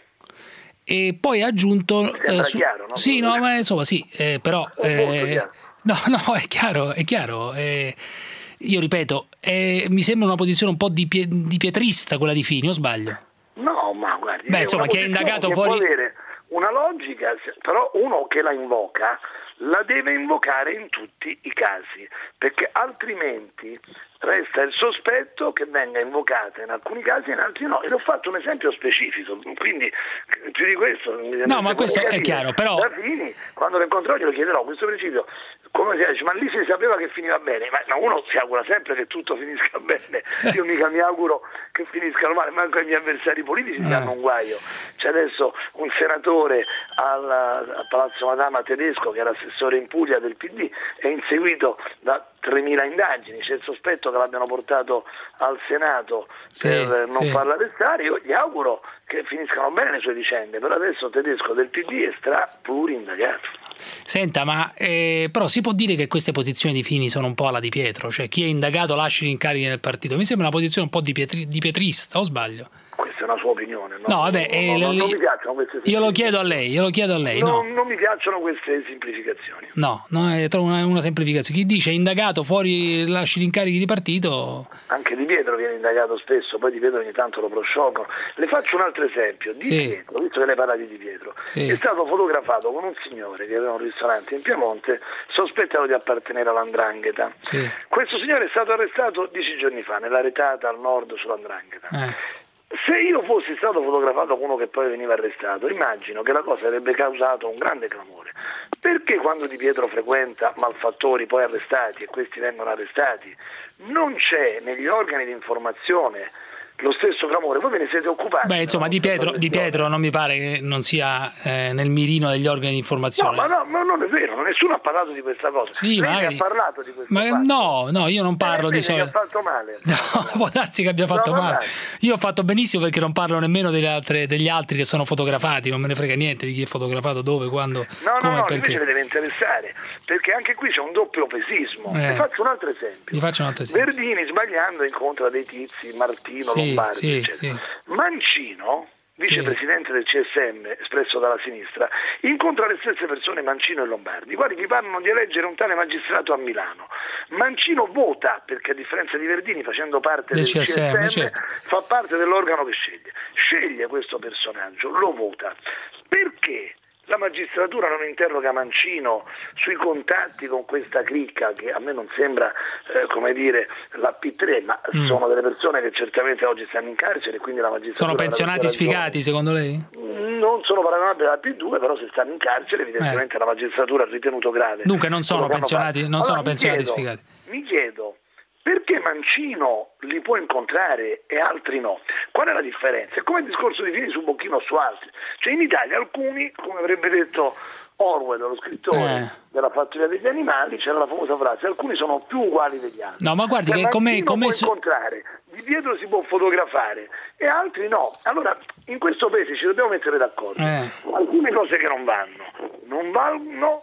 E poi ha aggiunto... Eh, su... chiaro, no? Sì, no, ma insomma sì, eh, però... Eh, no, no, è chiaro, è chiaro. Eh, io ripeto, eh, mi sembra una posizione un po' di, pie- di pietrista quella di Fini, o sbaglio? No, ma guardi... Beh, insomma, chi è indagato che fuori... può avere una logica, però uno che la invoca la deve invocare in tutti i casi, perché altrimenti resta il sospetto che venga invocata in alcuni casi e in altri no. E l'ho fatto un esempio specifico, quindi più di questo... No, ma questo è chiaro, però... Da Fini, quando lo incontrò glielo chiederò, questo principio, come si dice, ma lì si sapeva che finiva bene, ma uno si augura sempre che tutto finisca bene, io mica mi auguro che finiscano male, manco i miei avversari politici si hanno un guaio. C'è adesso un senatore al, al Palazzo Madama tedesco che era assessore in Puglia del P D, è inseguito da tremila indagini, c'è il sospetto che l'abbiano portato al Senato sì, per non sì. farla arrestare. Io gli auguro che finiscano bene le sue vicende, però adesso tedesco del P D è stra plurindagato. Senta, ma eh, però si può dire che queste posizioni di Fini sono un po' alla Di Pietro, cioè chi è indagato lasci gli incarichi nel partito, mi sembra una posizione un po' di, pietri, di pietrista, o sbaglio? Questa è una sua opinione, no? No, vabbè, no, no, eh, non, le, non mi piacciono queste io lo chiedo a lei, io lo chiedo a lei, no? Non, non mi piacciono queste semplificazioni. No, no, è una, una semplificazione. Chi dice è indagato fuori lasci gli incarichi di partito... Anche Di Pietro viene indagato spesso, poi Di Pietro ogni tanto lo prosciogano. Le faccio un altro esempio. Di sì. Pietro, visto che lei parla di Di Pietro, sì. è stato fotografato con un signore che aveva un ristorante in Piemonte sospettato di appartenere all'Andrangheta. Sì. Questo signore è stato arrestato dieci giorni fa nella retata al nord sull'Andrangheta. Eh. Se io fossi stato fotografato con uno che poi veniva arrestato, immagino che la cosa avrebbe causato un grande clamore. Perché quando Di Pietro frequenta malfattori poi arrestati e questi vengono arrestati, non c'è negli organi di informazione lo stesso clamore? Voi ve ne siete occupati? Beh, insomma, Di Pietro, Di Pietro non mi pare che non sia eh, nel mirino degli organi di informazione. No, ma no, ma non è vero, nessuno ha parlato di questa cosa. Sì, Lei magari... ha parlato di questo ma fatto. No, no, io non parlo eh, di solito. Che ha fatto male. No, può darsi che abbia fatto no, male. Io ho fatto benissimo perché non parlo nemmeno delle altre, degli altri che sono fotografati, non me ne frega niente di chi è fotografato, dove, quando, no, come, no, no, perché. invece deve interessare, perché anche qui c'è un doppio pesismo. Eh. Vi faccio un altro esempio. Vi faccio un altro esempio. Verdini sbagliando incontra dei tizi, Martino, sì, Lombardi, sì, eccetera. Sì. Mancino, vicepresidente del C S M espresso dalla sinistra, incontra le stesse persone, Mancino e Lombardi, i quali gli parlano di eleggere un tale magistrato a Milano. Mancino vota perché, a differenza di Verdini, facendo parte del, del C S M, certo. fa parte dell'organo che sceglie. Sceglie questo personaggio, lo vota. Perché la magistratura non interroga Mancino sui contatti con questa cricca che a me non sembra, eh, come dire, la P tre, ma mm. sono delle persone che certamente oggi stanno in carcere, quindi la magistratura... Sono pensionati sfigati, secondo lei? Non sono paragonabili alla P due, però se stanno in carcere evidentemente eh. la magistratura ha ritenuto grave. Dunque non sono pensionati, non allora, sono pensionati chiedo, sfigati. Mi chiedo, perché Mancino li può incontrare e altri no? Qual è la differenza? È come il discorso di Fini su Bocchino o su altri. Cioè in Italia alcuni, come avrebbe detto Orwell, lo scrittore eh. della Fattoria degli Animali, c'era la famosa frase, alcuni sono più uguali degli altri. No, ma guardi cioè, che come... Mancino come può su... incontrare, Di Pietro si può fotografare e altri no. Allora in questo paese ci dobbiamo mettere d'accordo. Eh. Alcune cose che non vanno, non vanno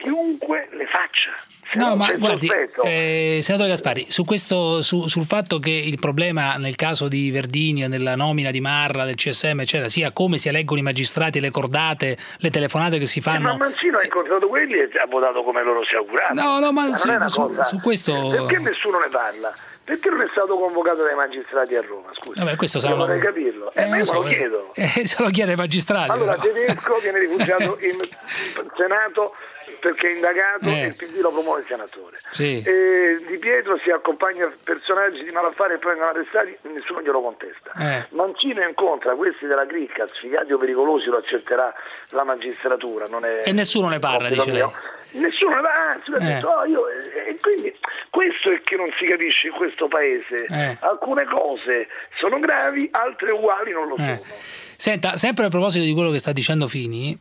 chiunque le faccia. Se no, non ma c'è guardi, sospetto, eh, senatore Gasparri, su questo, su, sul fatto che il problema nel caso di Verdini o nella nomina di Marra, del C S M, eccetera, sia come si eleggono i magistrati, le cordate, le telefonate che si fanno. Eh, ma Mancino ha incontrato quelli e ha votato come loro si augurava. No, no, ma, ma sì, non è una su, cosa... su questo. Perché nessuno ne parla? Perché non è stato convocato dai magistrati a Roma? Scusa, vabbè, questo non sarà vorrei capirlo. Eh, eh, ma io so, me lo chiedo. Eh, se lo chiede ai magistrati. Allora, però. Tedesco viene rifugiato in Senato perché è indagato eh. e il P D lo promuove senatore. Sì. E Di Pietro si accompagna a personaggi di malaffare e poi vengono arrestati e nessuno glielo contesta. Eh. Mancino incontra questi della cricca, sfigati o pericolosi, lo accetterà la magistratura. Non è e nessuno ne parla, dice lei. Nessuno ne parla, anzi, eh. detto, oh, io, e quindi questo è che non si capisce in questo paese. Eh. Alcune cose sono gravi, altre uguali non lo eh. sono. Senta, sempre a proposito di quello che sta dicendo Fini,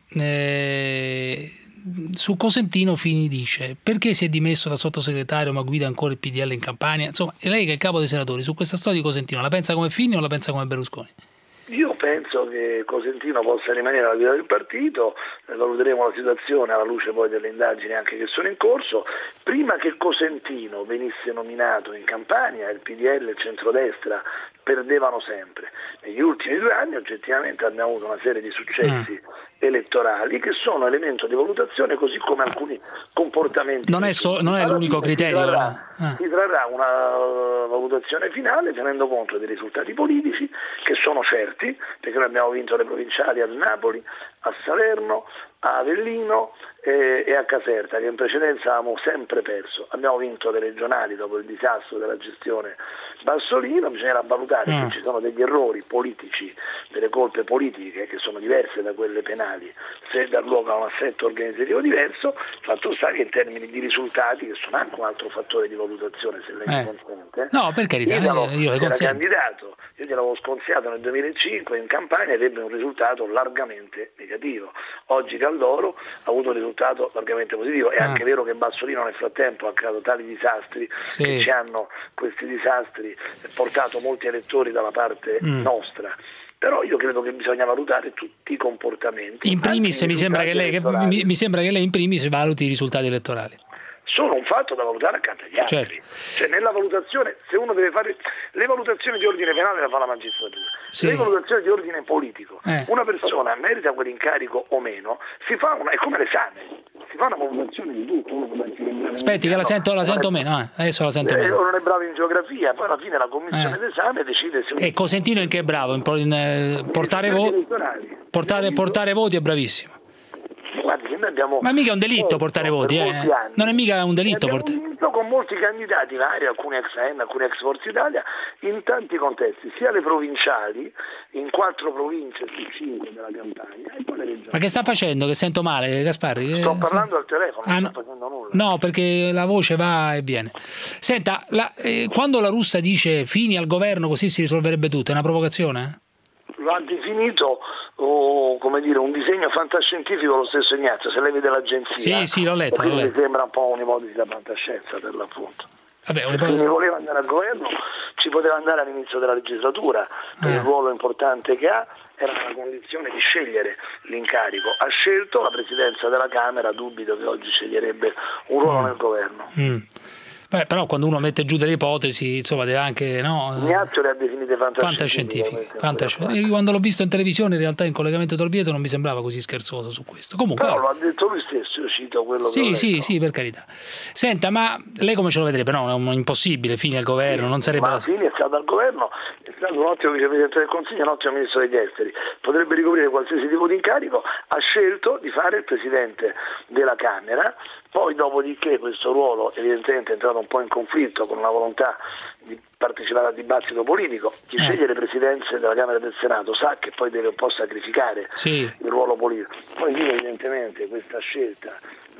eh, su Cosentino Fini dice: perché si è dimesso da sottosegretario ma guida ancora il P D L in Campania? Insomma, e lei che è il capo dei senatori, su questa storia di Cosentino la pensa come Fini o la pensa come Berlusconi? Io penso che Cosentino possa rimanere alla guida del partito, valuteremo la situazione alla luce poi delle indagini anche che sono in corso. Prima che Cosentino venisse nominato in Campania, il P D L e il centrodestra perdevano sempre. Negli ultimi due anni oggettivamente abbiamo avuto una serie di successi mm. elettorali che sono elemento di valutazione, così come alcuni comportamenti. Non è, so, non è l'unico criterio. Si trarrà, ah. si trarrà una valutazione finale tenendo conto dei risultati politici che sono certi, perché noi abbiamo vinto le provinciali a Napoli, a Salerno, a Avellino eh, e a Caserta, che in precedenza avevamo sempre perso. Abbiamo vinto le regionali dopo il disastro della gestione Bassolino. Bisognerà valutare mm. se ci sono degli errori politici, delle colpe politiche che sono diverse da quelle penali, se dar luogo a un assetto organizzativo diverso. Fatto sta che in termini di risultati, che sono anche un altro fattore di valutazione, se lei mi eh. consente, no, per carità, Idalo, io le era consento. candidato, io gliel'avevo sconsigliato nel duemilacinque in Campania ed ebbe un risultato largamente negativo. Oggi Caldoro ha avuto un risultato largamente positivo. È ah. anche vero che Bassolino nel frattempo ha creato tali disastri sì. che ci hanno questi disastri portato molti elettori dalla parte mm. nostra. Però io credo che bisogna valutare tutti i comportamenti. In primis mi sembra, che lei, che, mi, mi sembra che lei in primis valuti i risultati elettorali. Sono un fatto da valutare accanto agli altri. Certo. Cioè nella valutazione, se uno deve fare le valutazioni di ordine penale la fa la magistratura, sì. le valutazioni di ordine politico, eh. una persona merita quell'incarico o meno, si fa una, è come l'esame, si fa una valutazione di tutto. Aspetti che la sento, la sento meno, eh. adesso la sento eh, meno. Uno non è bravo in geografia, poi alla fine la commissione eh. d'esame decide se... E Cosentino in che è bravo? In, in eh, portare, vo- portare, portare voti è bravissimo. Guardi, noi abbiamo ma mica è un delitto portare voti, eh? Non è mica un delitto portare. Abbiamo vinto con molti candidati vari, alcuni ex A N, alcuni ex Forza Italia, in tanti contesti, sia le provinciali, in quattro province su cinque della Campania, e poi le regionali. Ma che sta facendo? Che sento male, Gasparri? Sto parlando al telefono, ah, non no. sto facendo nulla. No, perché la voce va e viene. Senta, la, eh, quando la Russa dice fini al governo così si risolverebbe tutto, è una provocazione? Lo ha definito oh, come dire, un disegno fantascientifico lo stesso Ignazio, se lei vede l'agenzia. Sì, sì, l'ho letto. L'ho mi letto. sembra un po' un'ipotesi da fantascienza per l'appunto. Vabbè, Se ne voleva andare al governo, ci poteva andare all'inizio della legislatura, per eh. il ruolo importante che ha, era una condizione di scegliere l'incarico. Ha scelto la presidenza della Camera, dubito che oggi sceglierebbe un ruolo mm. nel governo. Mm. Beh, però quando uno mette giù delle ipotesi, insomma, deve anche, no? Ignazio le ha definite fantascientifiche. Fantascientifiche. Quando l'ho visto in televisione, in realtà in collegamento Torbietto non mi sembrava così scherzoso su questo. Comunque, però lo ha detto lui stesso, io cito quello sì, che ho sì, detto. sì, per carità. Senta, ma lei come ce lo vedrebbe? No, è un impossibile, Fini al governo, sì, non sarebbe ma la... Fini è stato al governo, è stato un ottimo vicepresidente del Consiglio, un ottimo ministro degli esteri, potrebbe ricoprire qualsiasi tipo di incarico, ha scelto di fare il presidente della Camera. Poi dopodiché questo ruolo evidentemente è entrato un po' in conflitto con la volontà di partecipare al dibattito politico. Chi eh. sceglie le presidenze della Camera e del Senato sa che poi deve un po' sacrificare sì. il ruolo politico. Poi io evidentemente questa scelta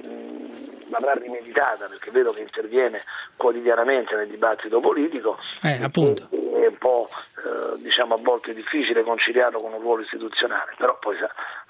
mh, l'avrà rimeditata, perché vedo che interviene quotidianamente nel dibattito politico. Eh, appunto. È un po' eh, diciamo a volte difficile conciliarlo con un ruolo istituzionale, però poi sa,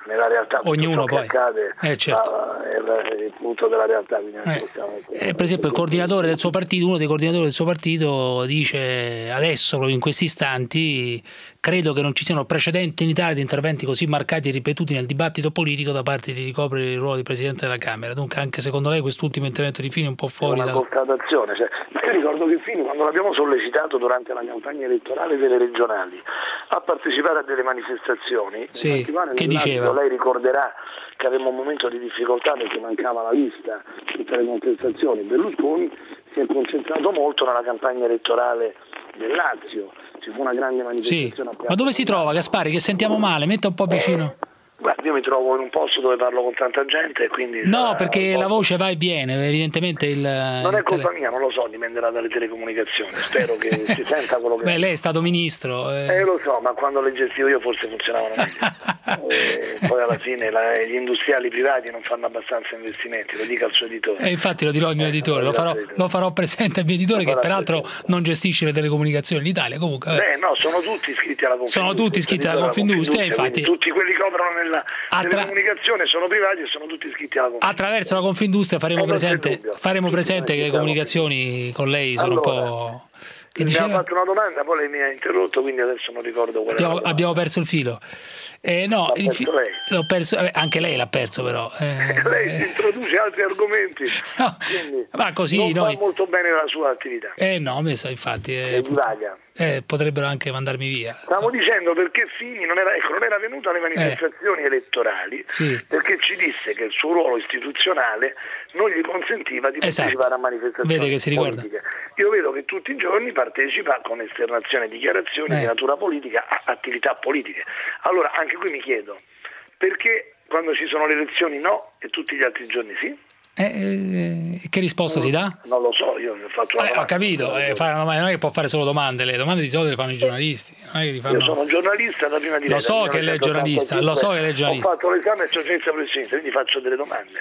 nella realtà ognuno poi che accade eh, certo. è il, il punto della realtà, quindi eh. possiamo... eh, per esempio il coordinatore del suo partito uno dei coordinatori del suo partito dice adesso, proprio in questi istanti, credo che non ci siano precedenti in Italia di interventi così marcati e ripetuti nel dibattito politico da parte di ricoprire il ruolo di Presidente della Camera. Dunque anche secondo lei quest'ultimo intervento di Fini è un po' fuori una dal... constatazione, cioè, ma io ricordo che Fini, quando l'abbiamo sollecitato durante la campagna elettorale delle regionali a partecipare a delle manifestazioni, sì, che diceva? Lei ricorderà che avevamo un momento di difficoltà perché mancava la lista, tutte le contestazioni. Berlusconi si è concentrato molto nella campagna elettorale del Lazio, ci fu una grande manifestazione. Sì. Ma dove si trova Gaspari? Che sentiamo male, metta un po' vicino. Guarda, io mi trovo in un posto dove parlo con tanta gente e quindi... No, perché la voce va e viene, evidentemente il... Non è colpa mia, non lo so, dipenderà dalle telecomunicazioni, spero che si senta quello che... Beh, lei è stato ministro. Eh, eh lo so, ma quando le gestivo io forse funzionavano meglio. E poi alla fine la, gli industriali privati non fanno abbastanza investimenti, lo dica al suo editore. E infatti lo dirò al mio editore, lo farò, lo farò presente al mio editore che peraltro non gestisce le telecomunicazioni in Italia. Comunque, Beh, no, sono tutti iscritti alla Confindustria. Sono tutti iscritti alla Confindustria, infatti... Tutti quelli che operano nella Attra... comunicazione sono privati e sono tutti iscritti alla Confindustria. Attraverso la Confindustria faremo presente, faremo presente che le comunicazioni con lei sono allora, un po'... Che mi diceva? ha fatto una domanda, poi lei mi ha interrotto, quindi adesso non ricordo qual abbiamo, abbiamo perso il filo. Eh, no, l'ha perso fi- lei. L'ho perso, eh, anche lei l'ha perso però. Eh, lei si introduce altri argomenti, no, ma così non noi... fa molto bene la sua attività. Eh no, mi sa, infatti eh, eh, potrebbero anche mandarmi via. Stavo dicendo perché Fini non era, ecco, non era venuto alle manifestazioni eh. elettorali sì. perché ci disse che il suo ruolo istituzionale non gli consentiva di esatto. partecipare a manifestazioni Vede che si ricorda. politiche. Io vedo che tutti i giorni partecipa con esternazione e dichiarazioni eh. di natura politica a attività politiche. Allora anche qui mi chiedo perché quando ci sono le elezioni no e tutti gli altri giorni sì? Eh, eh, che risposta non, si dà? Non lo so, io ho fatto una eh, ho capito, eh, fare una, non è che può fare solo domande, le domande di solito le fanno i giornalisti. Non è che li fanno... Io sono giornalista da prima di Lo so che lei è giornalista, lo so che lei è giornalista. Ho fatto l'esame e sono giornalista professionista, quindi faccio delle domande.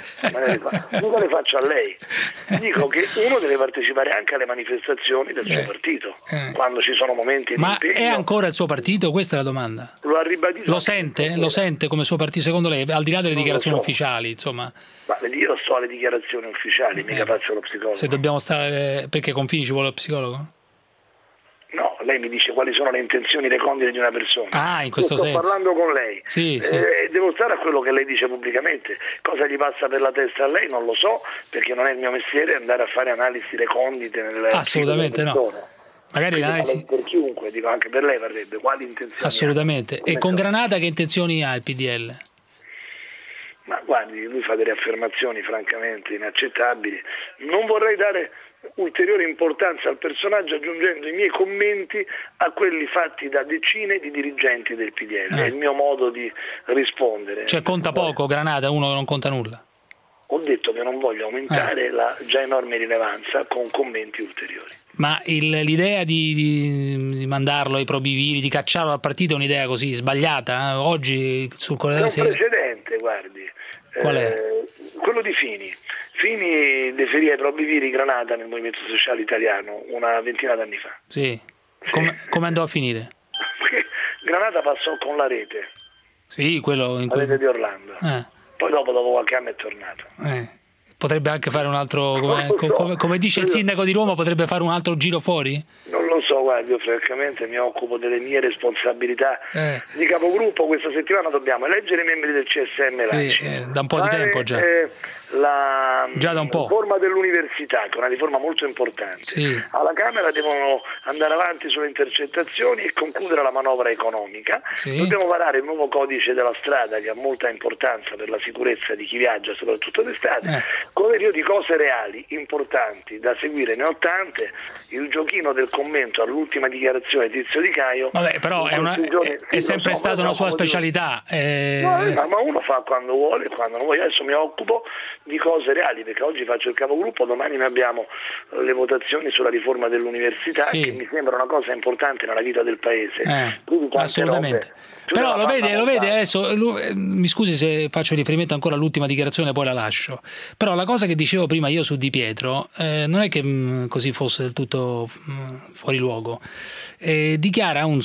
Non le faccio a lei. Dico che uno deve partecipare anche alle manifestazioni del suo eh, partito, eh. quando ci sono momenti di Ma impegno. è ancora il suo partito? Questa è la domanda. Lo ha ribadito. Lo sente? Lo sente come suo partito secondo lei? Al di là delle non dichiarazioni so. ufficiali, insomma. Ma io sto alle dichiarazioni ufficiali, mica eh. faccio lo psicologo. Se dobbiamo stare, perché con Fini ci vuole lo psicologo? No, lei mi dice quali sono le intenzioni recondite di una persona. Ah, in questo io sto senso. Sto parlando con lei. Sì, eh, sì. Devo stare a quello che lei dice pubblicamente. Cosa gli passa per la testa a lei non lo so, perché non è il mio mestiere andare a fare analisi recondite nelle assolutamente no. Magari l'analisi per chiunque, dico anche per lei varrebbe. Quali intenzioni assolutamente. Ha? E con Granata che intenzioni ha il P D L? Ma guardi, lui fa delle affermazioni francamente inaccettabili. Non vorrei dare ulteriore importanza al personaggio aggiungendo i miei commenti a quelli fatti da decine di dirigenti del P D L. Eh. È il mio modo di rispondere. Cioè conta poco Granata, uno che non conta nulla? Ho detto che non voglio aumentare eh. la già enorme rilevanza con commenti ulteriori. Ma il, l'idea di, di, di mandarlo ai probiviri, di cacciarlo dal partito è un'idea così sbagliata? Eh? Oggi sul Corriere della Sera... È un precedente, guardi. Qual è? Eh, quello di Fini. Fini deferì ai probiviri Granata nel Movimento Sociale Italiano una ventina d'anni fa. Sì. Come, sì. come andò a finire? Granata passò con la rete. Sì, quello in la rete di Orlando. Eh. Poi dopo, dopo qualche anno è tornato. Eh. Potrebbe anche fare un altro, come, so. come, come dice il sindaco di Roma, potrebbe fare un altro giro fuori? Non lo so, guardi, io francamente mi occupo delle mie responsabilità eh. di capogruppo. Questa settimana dobbiamo eleggere i membri del C S M L A C. Sì, eh, da un po' di fare, tempo già. Eh, la già da un po'. riforma dell'università, che è una riforma molto importante. Sì. Alla Camera devono andare avanti sulle intercettazioni e concludere la manovra economica. Sì. Dobbiamo varare il nuovo codice della strada, che ha molta importanza per la sicurezza di chi viaggia, soprattutto d'estate. Eh. Come io di cose reali, importanti, da seguire ne ho tante. Il giochino del commento all'ultima dichiarazione di Tizio Di Caio. Vabbè, però è, una, giorni, è, è sempre so, stata una sua specialità. Eh... No, eh, ma uno fa quando vuole, quando non vuole. Adesso mi occupo di cose reali, perché oggi faccio il capogruppo, domani ne abbiamo le votazioni sulla riforma dell'università, sì. che mi sembra una cosa importante nella vita del paese. Eh, assolutamente. Robe. Però lo vede, lo vede adesso, lui, mi scusi se faccio riferimento ancora all'ultima dichiarazione, poi la lascio. Però la cosa che dicevo prima io su Di Pietro eh, non è che mh, così fosse del tutto mh, fuori luogo. luogo. Eh, dichiara un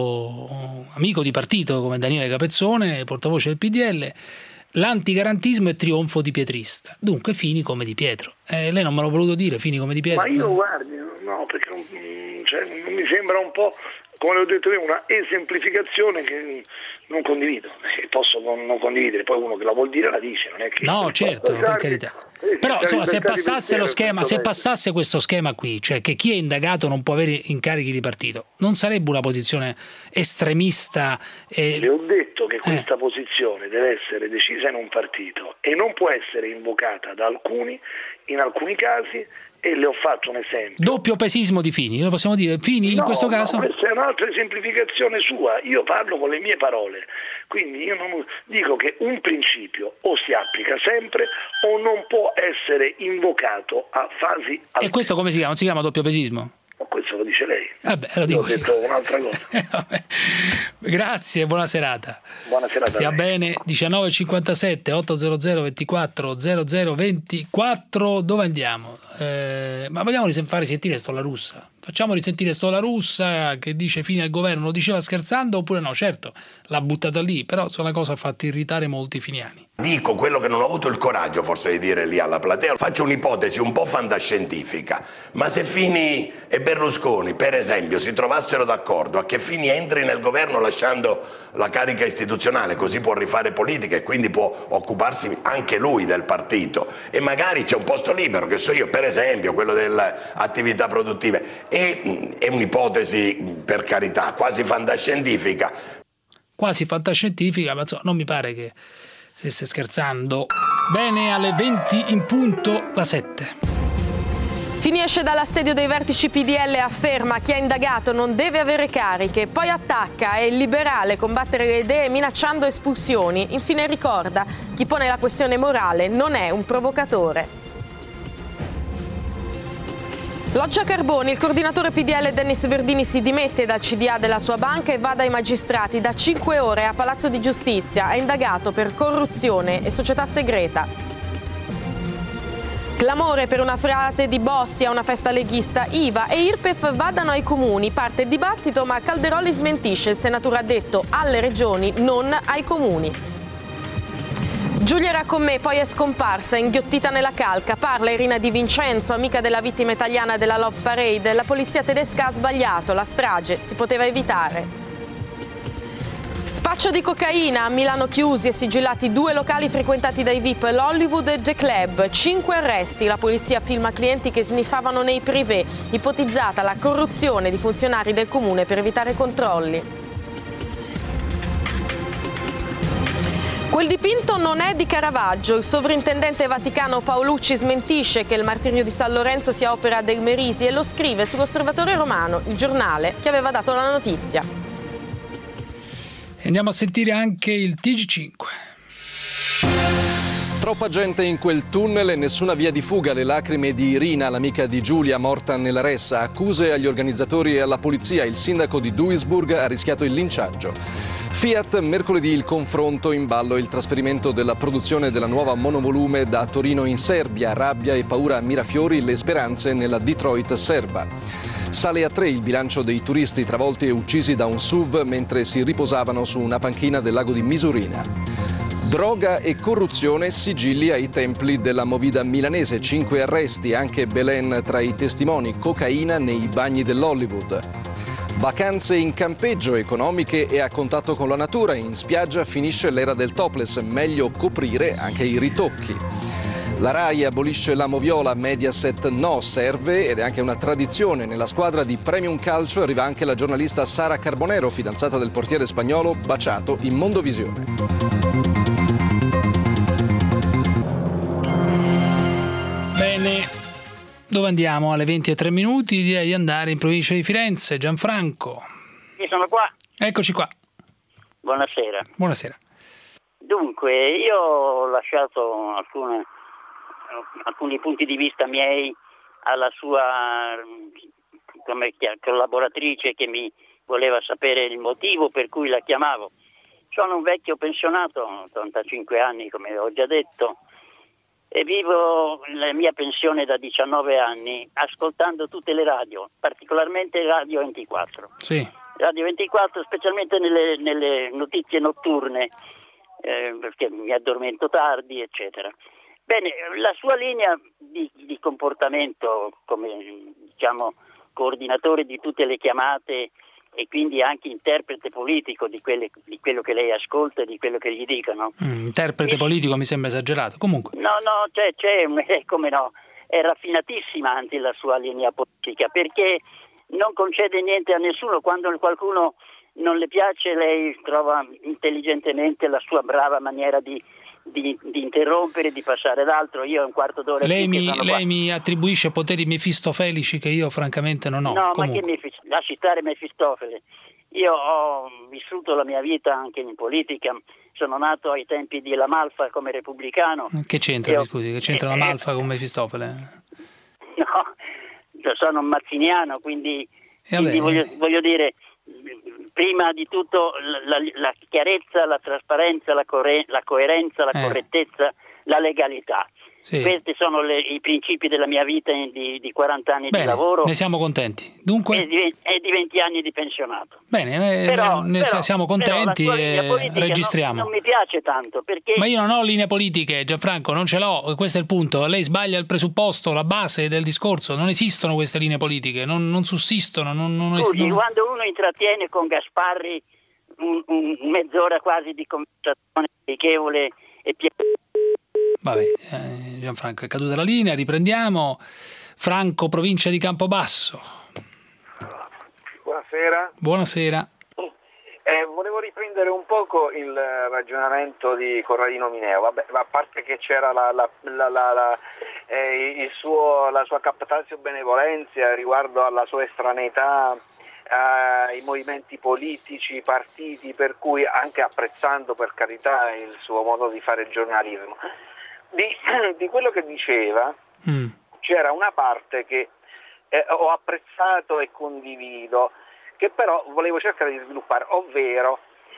suo amico di partito come Daniele Capezzone, portavoce del P D L, l'antigarantismo è trionfo di pietrista. Dunque Fini come Di Pietro. Eh, lei non me l'ha voluto dire, Fini come Di Pietro? Ma io guardi, no, perché non, cioè, non mi sembra un po', come ho detto io, una esemplificazione che non condivido. Posso non, non condividere, poi uno che la vuol dire la dice, non è che... No, certo, per carità. Però insomma, se passasse lo schema, se passasse questo schema qui, cioè che chi è indagato non può avere incarichi di partito, non sarebbe una posizione estremista? E... Le ho detto che questa eh. posizione deve essere decisa in un partito e non può essere invocata da alcuni in alcuni casi, e le ho fatto un esempio. Doppio pesismo di Fini, lo possiamo dire? Fini no, in questo caso? No, questa è un'altra esemplificazione sua, io parlo con le mie parole, quindi io non dico che un principio o si applica sempre o non può essere invocato a fasi alterne. E questo come si chiama? Non si chiama doppio pesismo? Ma questo lo dice lei. Vabbè, lo dico ho detto io. Un'altra cosa. Grazie, buona serata. Buona serata. Stia bene, diciannove e cinquantasette, ottocento ventiquattro zero zero ventiquattro, dove andiamo? Eh, ma vogliamo fare sentire sto La Russa? Facciamo risentire sto La Russa che dice Fini al governo, lo diceva scherzando oppure no? Certo, l'ha buttata lì, però sono una cosa fatta irritare molti finiani. Dico quello che non ho avuto il coraggio forse di dire lì alla platea. Faccio un'ipotesi un po' fantascientifica, ma se Fini e Berlusconi per esempio si trovassero d'accordo a che Fini entri nel governo lasciando la carica istituzionale, così può rifare politica e quindi può occuparsi anche lui del partito e magari c'è un posto libero, che so io, per esempio quello delle attività produttive. E, è un'ipotesi, per carità, quasi fantascientifica. Quasi fantascientifica, ma insomma, non mi pare che stesse scherzando. Bene, alle venti in punto, la sette. Fini esce dall'assedio dei vertici P D L e afferma chi è indagato non deve avere cariche, poi attacca, è illiberale combattere le idee minacciando espulsioni. Infine ricorda, chi pone la questione morale non è un provocatore. Loggia Carboni, il coordinatore P D L Dennis Verdini si dimette dal C D A della sua banca e va dai magistrati da cinque ore a Palazzo di Giustizia. È indagato per corruzione e società segreta. Clamore per una frase di Bossi a una festa leghista. I V A e I R P E F vadano ai comuni. Parte il dibattito, ma Calderoli smentisce. Il senatore ha detto alle regioni, non ai comuni. Giulia era con me, poi è scomparsa, inghiottita nella calca. Parla Irina Di Vincenzo, amica della vittima italiana della Love Parade. La polizia tedesca ha sbagliato, la strage si poteva evitare. Spaccio di cocaina, a Milano chiusi e sigillati due locali frequentati dai V I P, l'Hollywood e The Club. Cinque arresti, la polizia filma clienti che sniffavano nei privé. Ipotizzata la corruzione di funzionari del comune per evitare controlli. Quel dipinto non è di Caravaggio. Il sovrintendente vaticano Paolucci smentisce che il martirio di San Lorenzo sia opera del Merisi e lo scrive sull'Osservatore Romano, il giornale che aveva dato la notizia. Andiamo a sentire anche il T G cinque. Troppa gente in quel tunnel e nessuna via di fuga. Le lacrime di Irina, l'amica di Giulia morta nella ressa. Accuse agli organizzatori e alla polizia. Il sindaco di Duisburg ha rischiato il linciaggio. Fiat, mercoledì il confronto, in ballo il trasferimento della produzione della nuova monovolume da Torino in Serbia. Rabbia e paura a Mirafiori, le speranze nella Detroit serba. Sale a tre il bilancio dei turisti travolti e uccisi da un S U V mentre si riposavano su una panchina del lago di Misurina. Droga e corruzione, sigilli ai templi della movida milanese. Cinque arresti, anche Belen tra i testimoni. Cocaina nei bagni dell'Hollywood. Vacanze in campeggio, economiche e a contatto con la natura. In spiaggia finisce l'era del topless, meglio coprire anche i ritocchi. La Rai abolisce la moviola, Mediaset no, serve ed è anche una tradizione. Nella squadra di Premium Calcio arriva anche la giornalista Sara Carbonero, fidanzata del portiere spagnolo, baciato in Mondovisione. Bene. Dove andiamo? Alle venti e tre minuti, direi di andare in provincia di Firenze. Gianfranco. Io sono qua. Eccoci qua. Buonasera. Buonasera. Dunque, io ho lasciato alcune, alcuni punti di vista miei alla sua come collaboratrice che mi voleva sapere il motivo per cui la chiamavo. Sono un vecchio pensionato, ottantacinque anni come ho già detto, e vivo la mia pensione da diciannove anni ascoltando tutte le radio, particolarmente Radio ventiquattro. Sì. Radio ventiquattro, specialmente nelle, nelle notizie notturne, eh, perché mi addormento tardi, eccetera. Bene, la sua linea di, di comportamento come, diciamo, coordinatore di tutte le chiamate e quindi anche interprete politico di, quelle, di quello che lei ascolta e di quello che gli dicono. Mm, interprete politico mi sembra esagerato, comunque. No, no, c'è, c'è eh, come no, è raffinatissima anche la sua linea politica, perché non concede niente a nessuno. Quando qualcuno non le piace, lei trova intelligentemente la sua brava maniera di, di, di interrompere, di passare ad altro. Io un quarto d'ora lei, mi, lei qua. mi attribuisce poteri mefistofelici che io francamente non ho. No, comunque. Ma che Mefis- lasci stare Mefistofele. Io ho vissuto la mia vita anche in politica, sono nato ai tempi di La Malfa come repubblicano. Che c'entra, Io, scusi, che c'entra eh, La Malfa con Mefistofele? No, sono un mazziniano, quindi, eh, quindi voglio, voglio dire, prima di tutto la, la, la chiarezza, la trasparenza, la, corre- la coerenza, la eh. correttezza, la legalità. Sì. Questi sono le, i principi della mia vita di, di quaranta anni Bene, di lavoro. Ne siamo contenti. Dunque... E di, e di venti anni di pensionato. Bene, però, ne però, siamo contenti però e registriamo. Non, non mi piace tanto perché... Ma io non ho linee politiche, Gianfranco, non ce l'ho, questo è il punto. Lei sbaglia il presupposto, la base del discorso. Non esistono queste linee politiche, non, non sussistono. Non, non Scusi, non... quando uno intrattiene con Gasparri un, un mezz'ora quasi di conversazione amichevole e piacevole. Vabbè, eh, Gianfranco è caduta la linea, riprendiamo. Franco, provincia di Campobasso. Buonasera. Buonasera. Eh, volevo riprendere un poco il ragionamento di Corradino Mineo. Vabbè, a parte che c'era la, la, la, la, la, eh, il suo, la sua captatio benevolenza riguardo alla sua estraneità ai movimenti politici, partiti, per cui anche apprezzando per carità il suo modo di fare giornalismo. Di, di quello che diceva mm. c'era una parte che eh, ho apprezzato e condivido, che però volevo cercare di sviluppare, ovvero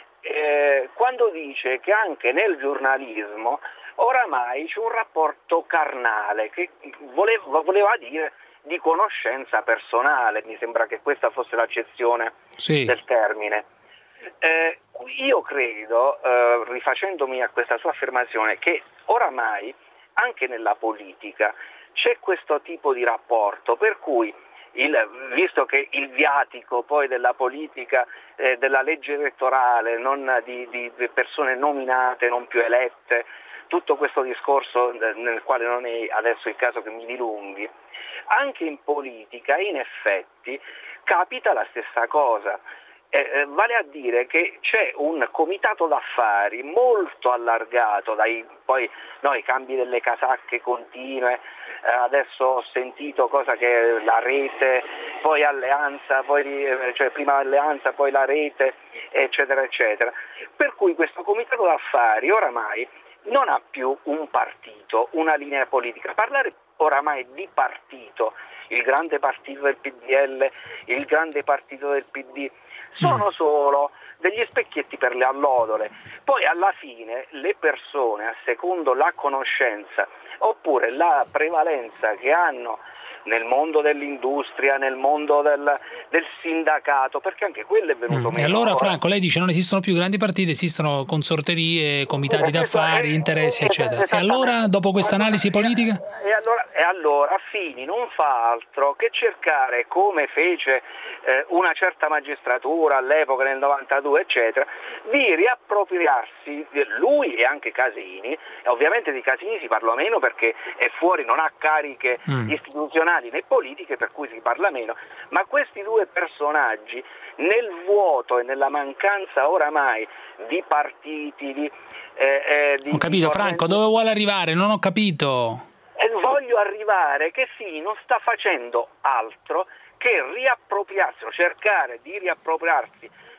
eh, quando dice che anche nel giornalismo oramai c'è un rapporto carnale, che voleva, voleva dire di conoscenza personale, mi sembra che questa fosse l'accezione sì. del termine. Eh, io credo, eh, rifacendomi a questa sua affermazione, che oramai anche nella politica c'è questo tipo di rapporto, per cui il, visto che il viatico poi della politica, eh, della legge elettorale, non di, di persone nominate, non più elette, tutto questo discorso nel quale non è adesso il caso che mi dilunghi, anche in politica in effetti capita la stessa cosa. Eh, vale a dire che c'è un comitato d'affari molto allargato, dai poi no, i cambi delle casacche continue, eh, adesso ho sentito cosa che la rete, poi alleanza, poi, cioè prima alleanza, poi la rete, eccetera, eccetera. Per cui questo comitato d'affari oramai non ha più un partito, una linea politica. Parlare oramai di partito, il grande partito del P D L, il grande partito del P D, sono solo degli specchietti per le allodole. Poi alla fine le persone, a secondo la conoscenza oppure la prevalenza che hanno nel mondo dell'industria, nel mondo del, del sindacato, perché anche quello è venuto mm. meno. E allora, ora. Franco, lei dice non esistono più grandi partiti, esistono consorterie, comitati d'affari, interessi, eccetera. E allora, dopo questa analisi politica? E allora, e allora Fini non fa altro che cercare, come fece eh, una certa magistratura all'epoca nel novantadue, eccetera, di riappropriarsi, lui e anche Casini, e ovviamente di Casini si parla meno perché è fuori, non ha cariche mm. istituzionali né politiche, per cui si parla meno, ma questi due personaggi nel vuoto e nella mancanza oramai di partiti, di, eh, eh, di ho capito, di Franco, dove vuole arrivare? Non ho capito. E voglio arrivare che Fini non sta facendo altro che riappropriarsi o cercare di riappropriarsi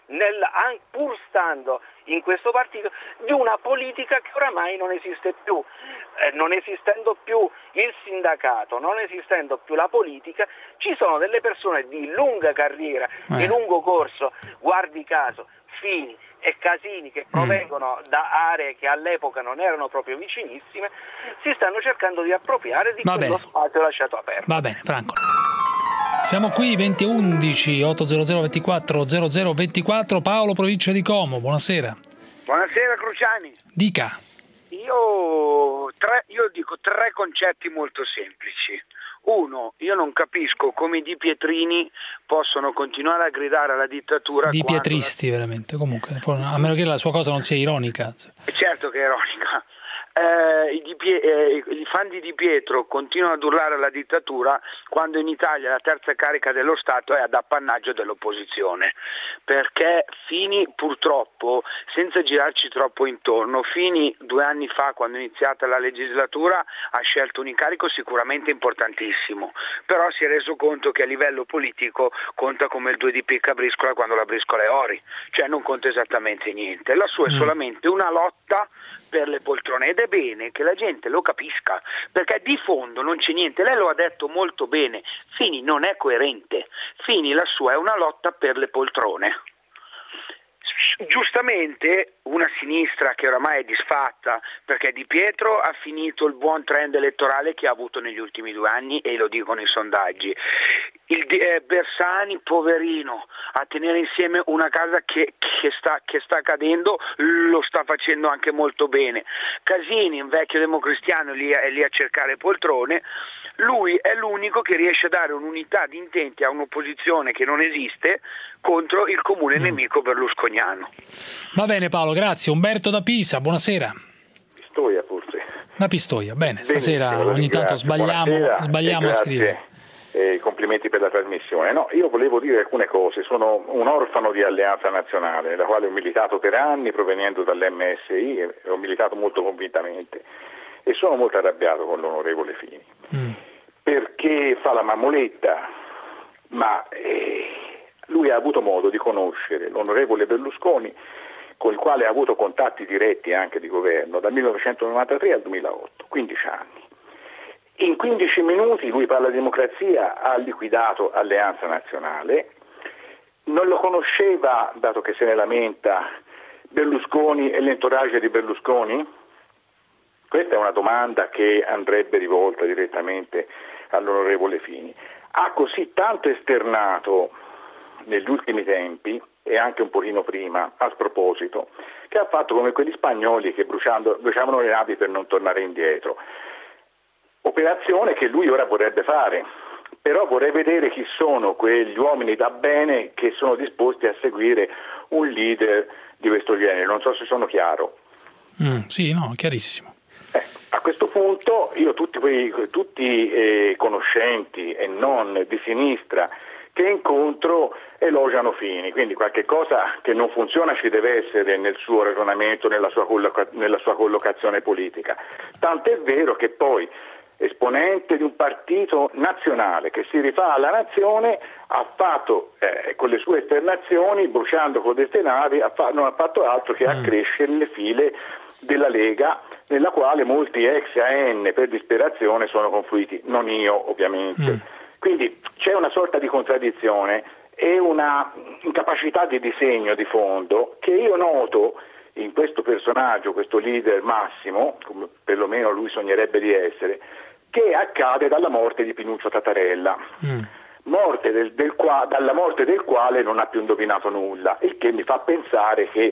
nel, pur stando in questo partito, di una politica che oramai non esiste più. Eh, non esistendo più il sindacato, non esistendo più la politica, ci sono delle persone di lunga carriera, eh. di lungo corso, guardi caso, Fini e Casini, che provengono mm. da aree che all'epoca non erano proprio vicinissime, si stanno cercando di appropriare di Va quello bene. spazio lasciato aperto. Va bene, Franco. Siamo qui venti undici ottocento ventiquattro zero zero ventiquattro. Paolo, provincia di Como, buonasera. Buonasera Cruciani. Dica. Io, tre, io dico tre concetti molto semplici. Uno, io non capisco come i Di Pietrini possono continuare a gridare alla dittatura. Di quando pietristi, la... veramente, comunque, a meno che la sua cosa non sia ironica. Certo che è ironica. Eh, i, Di Pie- eh, i fan di Di Pietro continuano ad urlare alla dittatura quando in Italia la terza carica dello Stato è ad appannaggio dell'opposizione, perché Fini purtroppo, senza girarci troppo intorno, Fini due anni fa, quando è iniziata la legislatura, ha scelto un incarico sicuramente importantissimo, però si è reso conto che a livello politico conta come il due di picca a briscola quando la briscola è ori, cioè non conta esattamente niente. La sua è solamente una lotta per le poltrone, ed è bene che la gente lo capisca, perché di fondo non c'è niente. Lei lo ha detto molto bene, Fini non è coerente, Fini la sua è una lotta per le poltrone. Giustamente una sinistra che oramai è disfatta, perché Di Pietro ha finito il buon trend elettorale che ha avuto negli ultimi due anni e lo dicono i sondaggi. Il eh, Bersani, poverino, a tenere insieme una casa che, che, sta, che sta cadendo, lo sta facendo anche molto bene. Casini, un vecchio democristiano, lì, è lì a cercare poltrone. Lui è l'unico che riesce a dare un'unità di intenti a un'opposizione che non esiste contro il comune mm. nemico berlusconiano. Va bene Paolo, grazie. Umberto da Pisa, buonasera. Pistoia forse. Da Pistoia, bene, stasera Benissimo, ogni tanto sbagliamo, sbagliamo a scrivere. E complimenti per la trasmissione. No, io volevo dire alcune cose. Sono un orfano di Alleanza Nazionale, nella quale ho militato per anni proveniendo dall'M S I e ho militato molto convintamente e sono molto arrabbiato con l'onorevole Fini mm. perché fa la mammoletta, ma eh, lui ha avuto modo di conoscere l'onorevole Berlusconi, con il quale ha avuto contatti diretti anche di governo dal millenovecentonovantatré al duemilaotto, quindici anni. In quindici minuti lui parla di democrazia, ha liquidato Alleanza Nazionale, non lo conosceva, dato che se ne lamenta, Berlusconi e l'entourage di Berlusconi? Questa è una domanda che andrebbe rivolta direttamente all'onorevole Fini. Ha così tanto esternato negli ultimi tempi, e anche un pochino prima, a sproposito, che ha fatto come quegli spagnoli che bruciando, bruciavano le navi per non tornare indietro. Operazione che lui ora vorrebbe fare, però vorrei vedere chi sono quegli uomini da bene che sono disposti a seguire un leader di questo genere. Non so se sono chiaro. Mm, sì, no, chiarissimo. Eh, a questo punto io tutti quei tutti eh, conoscenti e non di sinistra che incontro elogiano Fini, quindi qualche cosa che non funziona ci deve essere nel suo ragionamento, nella sua, colloca- nella sua collocazione politica. Tant'è vero che poi esponente di un partito nazionale che si rifà alla nazione ha fatto eh, con le sue esternazioni, bruciando codeste navi, ha fa- non ha fatto altro che mm. accrescere le file della Lega, nella quale molti ex A N per disperazione sono confluiti, non io ovviamente. Mm. Quindi c'è una sorta di contraddizione e una incapacità di disegno di fondo che io noto in questo personaggio, questo leader massimo, come perlomeno lui sognerebbe di essere, che accade dalla morte di Pinuccio Tatarella, mm. morte del, del qua, dalla morte del quale non ha più indovinato nulla, il che mi fa pensare che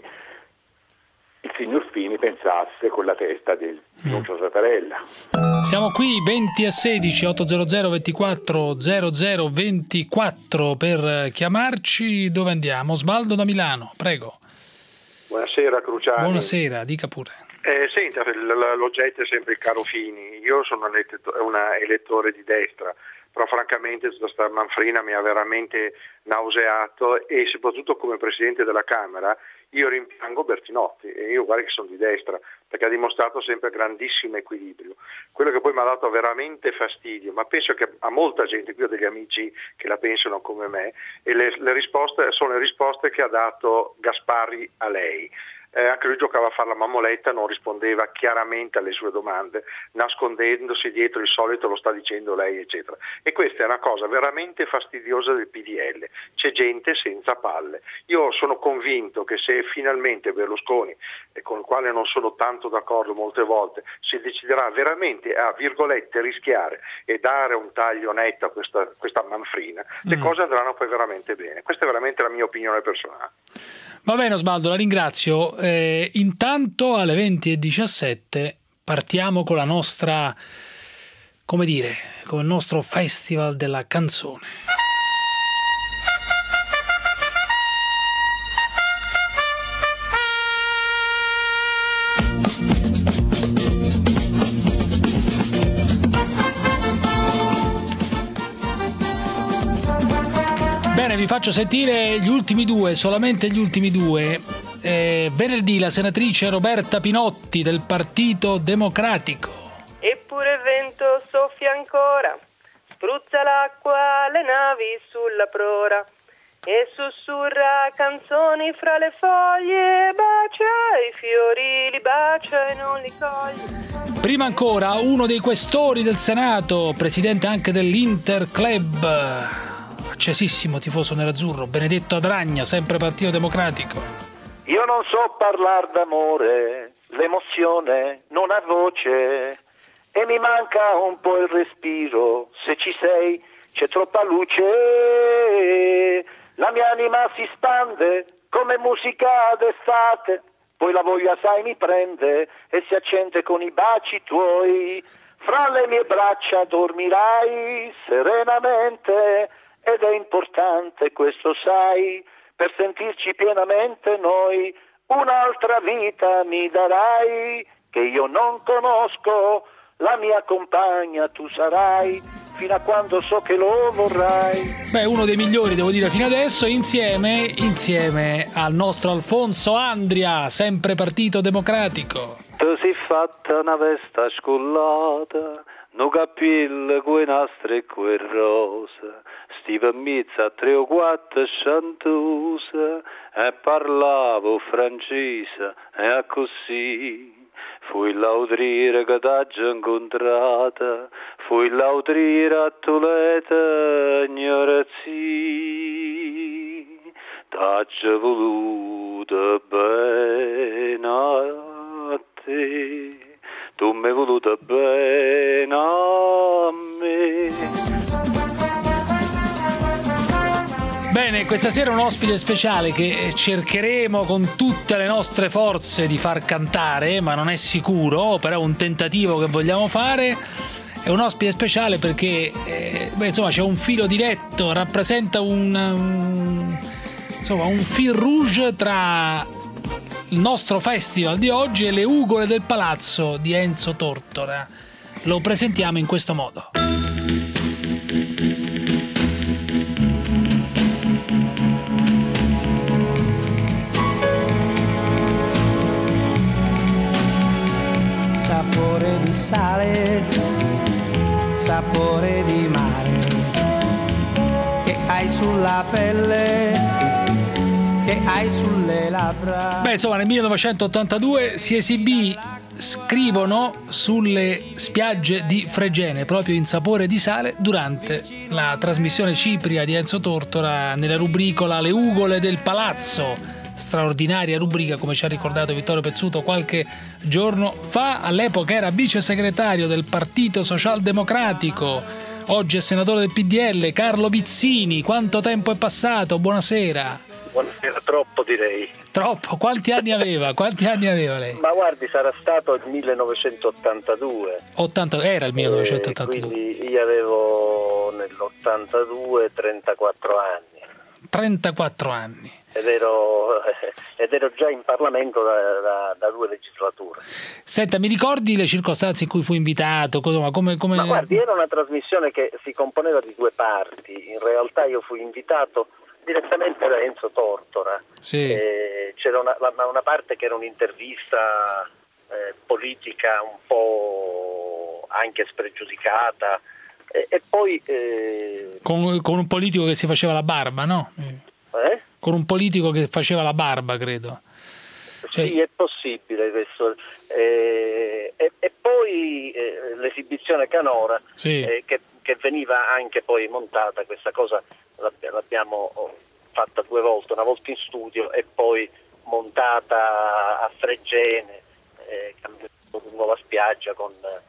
il signor Fini pensasse con la testa del Pinuccio mm. Tatarella. Siamo qui venti a sedici ottocento ventiquattro zero zero ventiquattro per chiamarci. Dove andiamo? Sbaldo da Milano, prego. Buonasera Cruciani. Buonasera, dica pure. Eh, senta, l'oggetto è sempre il caro Fini. Io sono un elettore di destra, però francamente tutta sta manfrina mi ha veramente nauseato, e soprattutto come Presidente della Camera io rimpiango Bertinotti, e io guarda che sono di destra, perché ha dimostrato sempre grandissimo equilibrio. Quello che poi mi ha dato veramente fastidio, ma penso che a molta gente, qui ho degli amici che la pensano come me, e le, le risposte sono le risposte che ha dato Gasparri a lei. Eh, anche lui giocava a fare la mammoletta, non rispondeva chiaramente alle sue domande, nascondendosi dietro il solito lo sta dicendo lei, eccetera. E questa è una cosa veramente fastidiosa del P D L, c'è gente senza palle. Io sono convinto che se finalmente Berlusconi, e con il quale non sono tanto d'accordo molte volte, si deciderà veramente a virgolette rischiare e dare un taglio netto a questa, questa manfrina, mm. le cose andranno poi veramente bene. Questa è veramente la mia opinione personale. Va bene Osvaldo, la ringrazio. Eh, intanto alle venti e diciassette partiamo con la nostra, come dire, con il nostro festival della canzone. Bene, vi faccio sentire gli ultimi due, solamente gli ultimi due. Eh, venerdì la senatrice Roberta Pinotti del Partito Democratico. Eppure il vento soffia ancora, spruzza l'acqua alle navi sulla prora e sussurra canzoni fra le foglie, bacia i fiori, li bacia e non li coglie. Prima ancora uno dei questori del Senato, presidente anche dell'Inter Club, accesissimo tifoso nerazzurro, Benedetto Adragna, sempre Partito Democratico. Io non so parlare d'amore, l'emozione non ha voce e mi manca un po' il respiro, se ci sei c'è troppa luce, la mia anima si spande come musica d'estate, poi la voglia sai mi prende e si accende con i baci tuoi, fra le mie braccia dormirai serenamente ed è importante questo sai, per sentirci pienamente noi, un'altra vita mi darai, che io non conosco, la mia compagna tu sarai, fino a quando so che lo vorrai. Beh, uno dei migliori, devo dire, fino adesso, insieme, insieme al nostro Alfonso Andria, sempre Partito Democratico. Tu sei fatta una vesta scollata, no capillo coi nastri e quel rosa, stiva in mezzo a tre o quattro chantose e parlavo francese e così fui l'autriera che t'ha già incontrata, fui l'autriera a Tolete ignorazzi, t'ha già voluto bene a te, tu mi hai voluto bene a me. Bene, questa sera un ospite speciale che cercheremo con tutte le nostre forze di far cantare, ma non è sicuro, però è un tentativo che vogliamo fare. È un ospite speciale perché eh, beh, insomma c'è un filo diretto, rappresenta un, un insomma un fil rouge tra il nostro festival di oggi e le ugole del palazzo di Enzo Tortora. Lo presentiamo in questo modo. Sapore di sale, sapore di mare, che hai sulla pelle, che hai sulle labbra. Beh, insomma, nel millenovecentottantadue si esibì, scrivono, sulle spiagge di Fregene, proprio in Sapore di sale, durante la trasmissione cipria di Enzo Tortora nella rubricola Le ugole del palazzo. Straordinaria rubrica, come ci ha ricordato Vittorio Pezzuto qualche giorno fa. All'epoca era vice segretario del Partito Socialdemocratico, oggi è senatore del P D L, Carlo Vizzini. Quanto tempo è passato? Buonasera. Buonasera, troppo direi. Troppo? Quanti anni aveva? Quanti anni aveva lei? Ma guardi, sarà stato il millenovecentottantadue. ottanta era il millenovecentottantadue. Eh, quindi io avevo nell'ottantadue trentaquattro anni. trentaquattro anni. ed ero, ed ero già in Parlamento da, da, da due legislature. Senta, mi ricordi le circostanze in cui fu invitato? Come, come, come... Ma guardi, era una trasmissione che si componeva di due parti. In realtà io fui invitato direttamente da Enzo Tortora. Sì. Eh, c'era una, una parte che era un'intervista eh, politica un po' anche spregiudicata, e, e poi eh... con, con un politico che si faceva la barba, no? Eh? Con un politico che faceva la barba, credo. Cioè... Sì, è possibile questo. Eh, e, e poi eh, l'esibizione canora, sì. eh, che, che veniva anche poi montata, questa cosa l'abbiamo fatta due volte, una volta in studio e poi montata a Fregene, eh, nuova spiaggia con...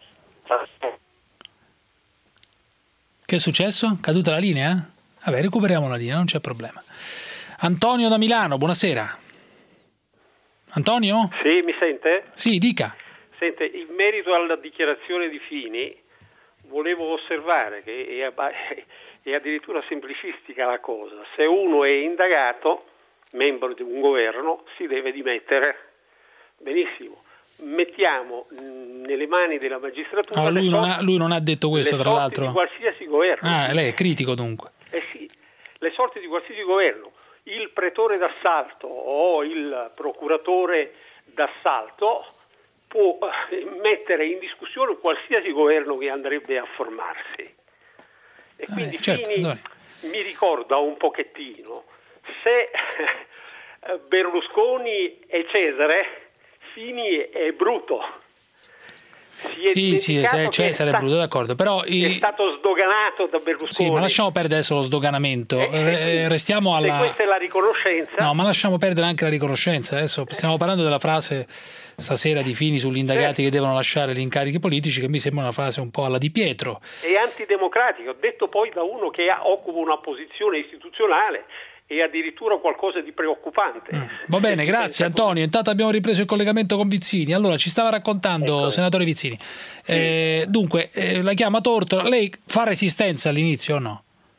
Che è successo? Caduta la linea? Vabbè, recuperiamo la linea, non c'è problema. Antonio da Milano, buonasera. Antonio? Sì, mi sente? Sì, dica. Sente, in merito alla dichiarazione di Fini, volevo osservare che è, è addirittura semplicistica la cosa. Se uno è indagato, membro di un governo, si deve dimettere. Benissimo. Mettiamo nelle mani della magistratura... Ah, lui, le non sorti, ha, lui non ha detto questo, tra l'altro. di qualsiasi governo. Ah, lei è critico dunque. Eh sì, le sorti di qualsiasi governo. Il pretore d'assalto o il procuratore d'assalto può mettere in discussione qualsiasi governo che andrebbe a formarsi. E quindi eh, certo, Fini allora. mi ricorda un pochettino se Berlusconi è Cesare, Fini è Bruto. Si è sì, sì, se Cesare è sta- Bruto, d'accordo, però è stato sdoganato da Berlusconi. Sì, ma lasciamo perdere adesso lo sdoganamento, eh, eh, restiamo alla... Se questa è la riconoscenza... No, ma lasciamo perdere anche la riconoscenza, adesso stiamo parlando della frase stasera di Fini sugli indagati che devono lasciare gli incarichi politici, che mi sembra una frase un po' alla Di Pietro. È antidemocratico, detto poi da uno che ha, occupa una posizione istituzionale e addirittura qualcosa di preoccupante. Mm. Va bene, grazie Antonio. Intanto abbiamo ripreso il collegamento con Vizzini. Allora, ci stava raccontando, ecco. Senatore Vizzini. Eh, dunque, eh, la chiama Tortora. Lei fa resistenza all'inizio o no?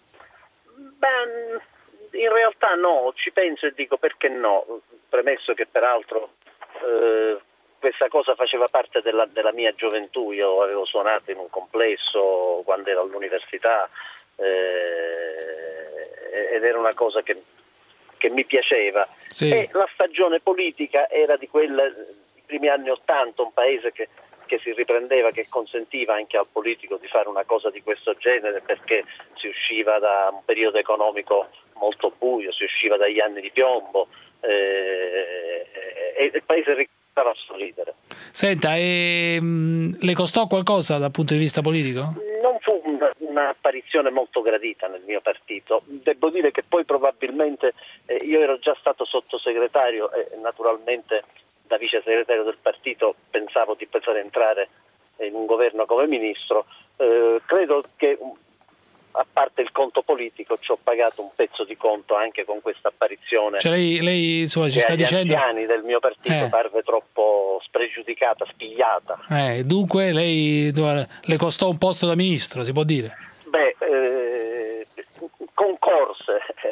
Beh, in realtà no, ci penso e dico perché no. Premesso che peraltro eh, questa cosa faceva parte della, della mia gioventù. Io avevo suonato in un complesso quando ero all'università, eh, ed era una cosa che, che mi piaceva. Sì. E la stagione politica era di quella, i primi anni Ottanta, un paese che, che si riprendeva, che consentiva anche al politico di fare una cosa di questo genere, perché si usciva da un periodo economico molto buio, si usciva dagli anni di piombo, eh, e il paese ricominciava a sorridere. Senta, e, mh, le costò qualcosa dal punto di vista politico? Non fu una, un'apparizione molto gradita nel mio partito. Devo dire che poi probabilmente eh, io ero già stato sottosegretario e naturalmente da vice segretario del partito pensavo di poter entrare in un governo come ministro. Eh, credo che, a parte il conto politico, ci ho pagato un pezzo di conto anche con questa apparizione. Cioè lei, lei insomma, ci che sta agli dicendo... anziani del mio partito eh. parve troppo spregiudicata, spigliata. Eh, dunque lei le costò un posto da ministro, si può dire? Beh, eh, concorse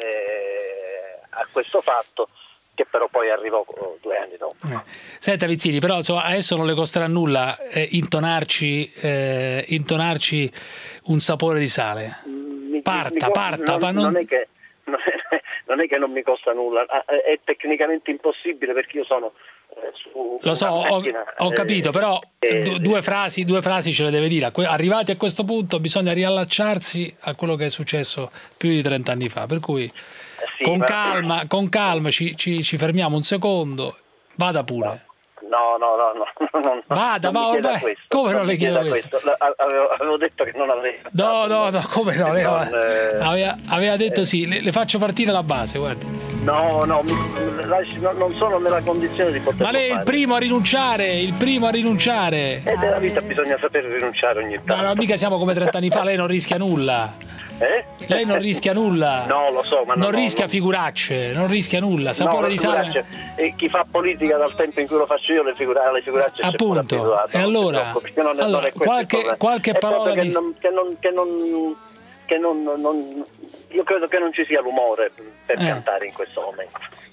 eh, a questo fatto, che però poi arrivò due anni dopo. Eh. Senta Vizzini, però insomma, adesso non le costerà nulla eh, intonarci, eh, intonarci un sapore di sale. Mi, parta, mi, parta. Non, non... non, è che, non, è, non è che non mi costa nulla, è tecnicamente impossibile perché io sono eh, su Lo so, ho, macchina, ho capito, eh, però eh, d- due frasi, due frasi ce le deve dire. Arrivati a questo punto bisogna riallacciarsi a quello che è successo più di trent'anni fa, per cui sì, con ma... calma, con calma ci, ci, ci fermiamo un secondo, vada pure. No, no, no, no, no, vada, non va, ormai. Come non, non le chiedo questo? questo? Avevo, avevo detto che non avrei. No, no, no, come no? Lei non, eh... aveva, aveva detto eh... sì, le, le faccio partire la base, guarda. No, no, mi, non sono nella condizione di poter. Ma lei è il primo a rinunciare, il primo a rinunciare. E nella vita bisogna saper rinunciare ogni tanto. No, no, mica siamo come trent'anni fa, lei non rischia nulla. Eh? Lei non rischia nulla. No, lo so, ma non no, rischia no. figuracce, non rischia nulla. Sapore no, di sale. E chi fa politica dal tempo in cui lo faccio io, le, figura, le figuracce appunto. E allora, non allora qualche, qualche parola che di non, che non, che non, che non, non io credo che non ci sia l'umore per eh. cantare in questo momento.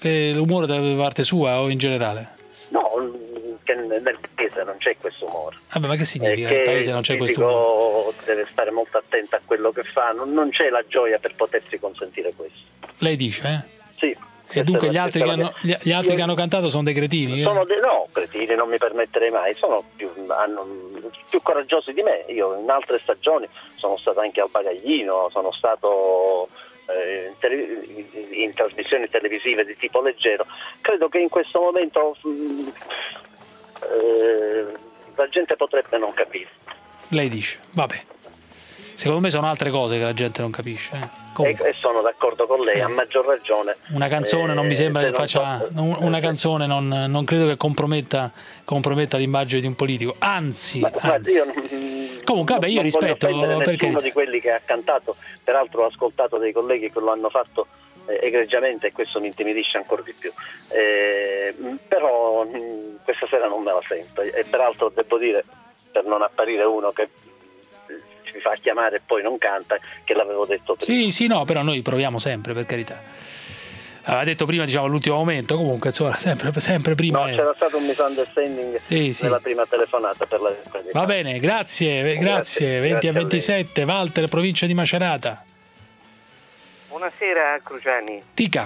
Che l'umore da parte sua o in generale? No, che nel paese non c'è questo umore. Vabbè, ma che significa eh, nel paese non c'è questo umore? Deve stare molto attento a quello che fa, non, non c'è la gioia per potersi consentire questo. Lei dice, eh? Sì. E dunque gli altri, che hanno, gli, gli altri Io, che hanno cantato sono dei cretini? Sono eh? dei, no, cretini non mi permetterei mai, sono più, hanno, più coraggiosi di me. Io in altre stagioni sono stato anche al bagaglino, sono stato eh, in, tele, in trasmissioni televisive di tipo leggero. Credo che in questo momento mh, eh, la gente potrebbe non capire. Lei dice, vabbè. Secondo me sono altre cose che la gente non capisce. Eh. E, e sono d'accordo con lei, a maggior ragione. Una canzone eh, non mi sembra che faccia. So, una canzone non, non credo che comprometta, comprometta l'immagine di un politico. Anzi, ma, anzi. Io non, comunque, vabbè, io non rispetto perché uno di quelli che ha cantato, peraltro ho ascoltato dei colleghi che lo hanno fatto eh, egregiamente e questo mi intimidisce ancora di più. Eh, però mh, questa sera non me la sento e peraltro devo dire, per non apparire uno che mi fa chiamare e poi non canta, che l'avevo detto prima. Sì, sì, no, però noi proviamo sempre, per carità. Aveva detto prima, diciamo, all'ultimo momento, comunque, insomma, sempre, sempre prima. No, era. C'era stato un misunderstanding sì, sì. nella prima telefonata per la. Va bene, grazie, grazie. grazie venti grazie a ventisette, Walter, provincia di Macerata. Buonasera, Cruciani. Dica.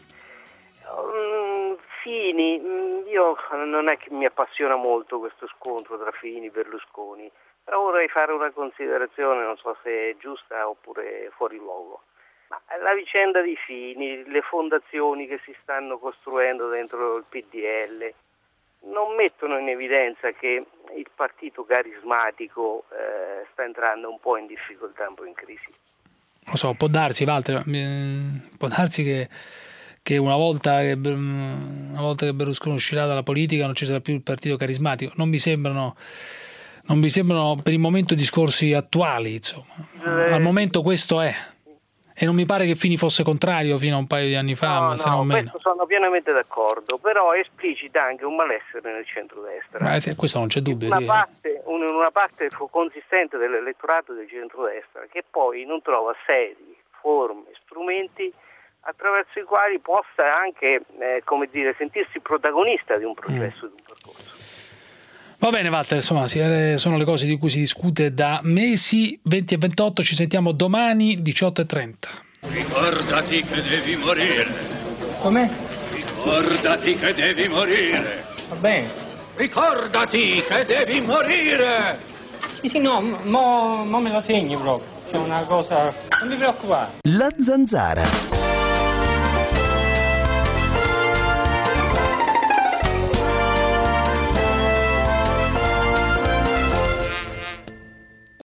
Um, Fini, io non è che mi appassiona molto questo scontro tra Fini e Berlusconi. Però vorrei fare una considerazione, non so se è giusta oppure fuori luogo. Ma la vicenda di Fini, le fondazioni che si stanno costruendo dentro il P D L, non mettono in evidenza che il partito carismatico eh, sta entrando un po' in difficoltà, un po' in crisi? Lo so, può darsi, Walter, può darsi che, che una volta che una volta che Berlusconi uscirà dalla politica non ci sarà più il partito carismatico. Non mi sembrano... Non mi sembrano per il momento discorsi attuali, insomma. Eh, Al momento questo è. E non mi pare che Fini fosse contrario fino a un paio di anni fa, no, ma se no, non meno. Sono pienamente d'accordo, però esplicita anche un malessere nel centrodestra. Ma eh, questo non c'è dubbio. Una, sì. parte, una parte consistente dell'elettorato del centrodestra che poi non trova sedi, forme, strumenti attraverso i quali possa anche, eh, come dire, sentirsi protagonista di un processo, mm. di un percorso. Va bene, Walter, insomma, sono le cose di cui si discute da mesi. Venti e ventotto, ci sentiamo domani diciotto e trenta. Ricordati che devi morire. Com'è? Ricordati che devi morire. Va bene. Ricordati che devi morire. Sì, sì, no, mo, mo me lo segni proprio. C'è una cosa... Non mi preoccupare. La Zanzara.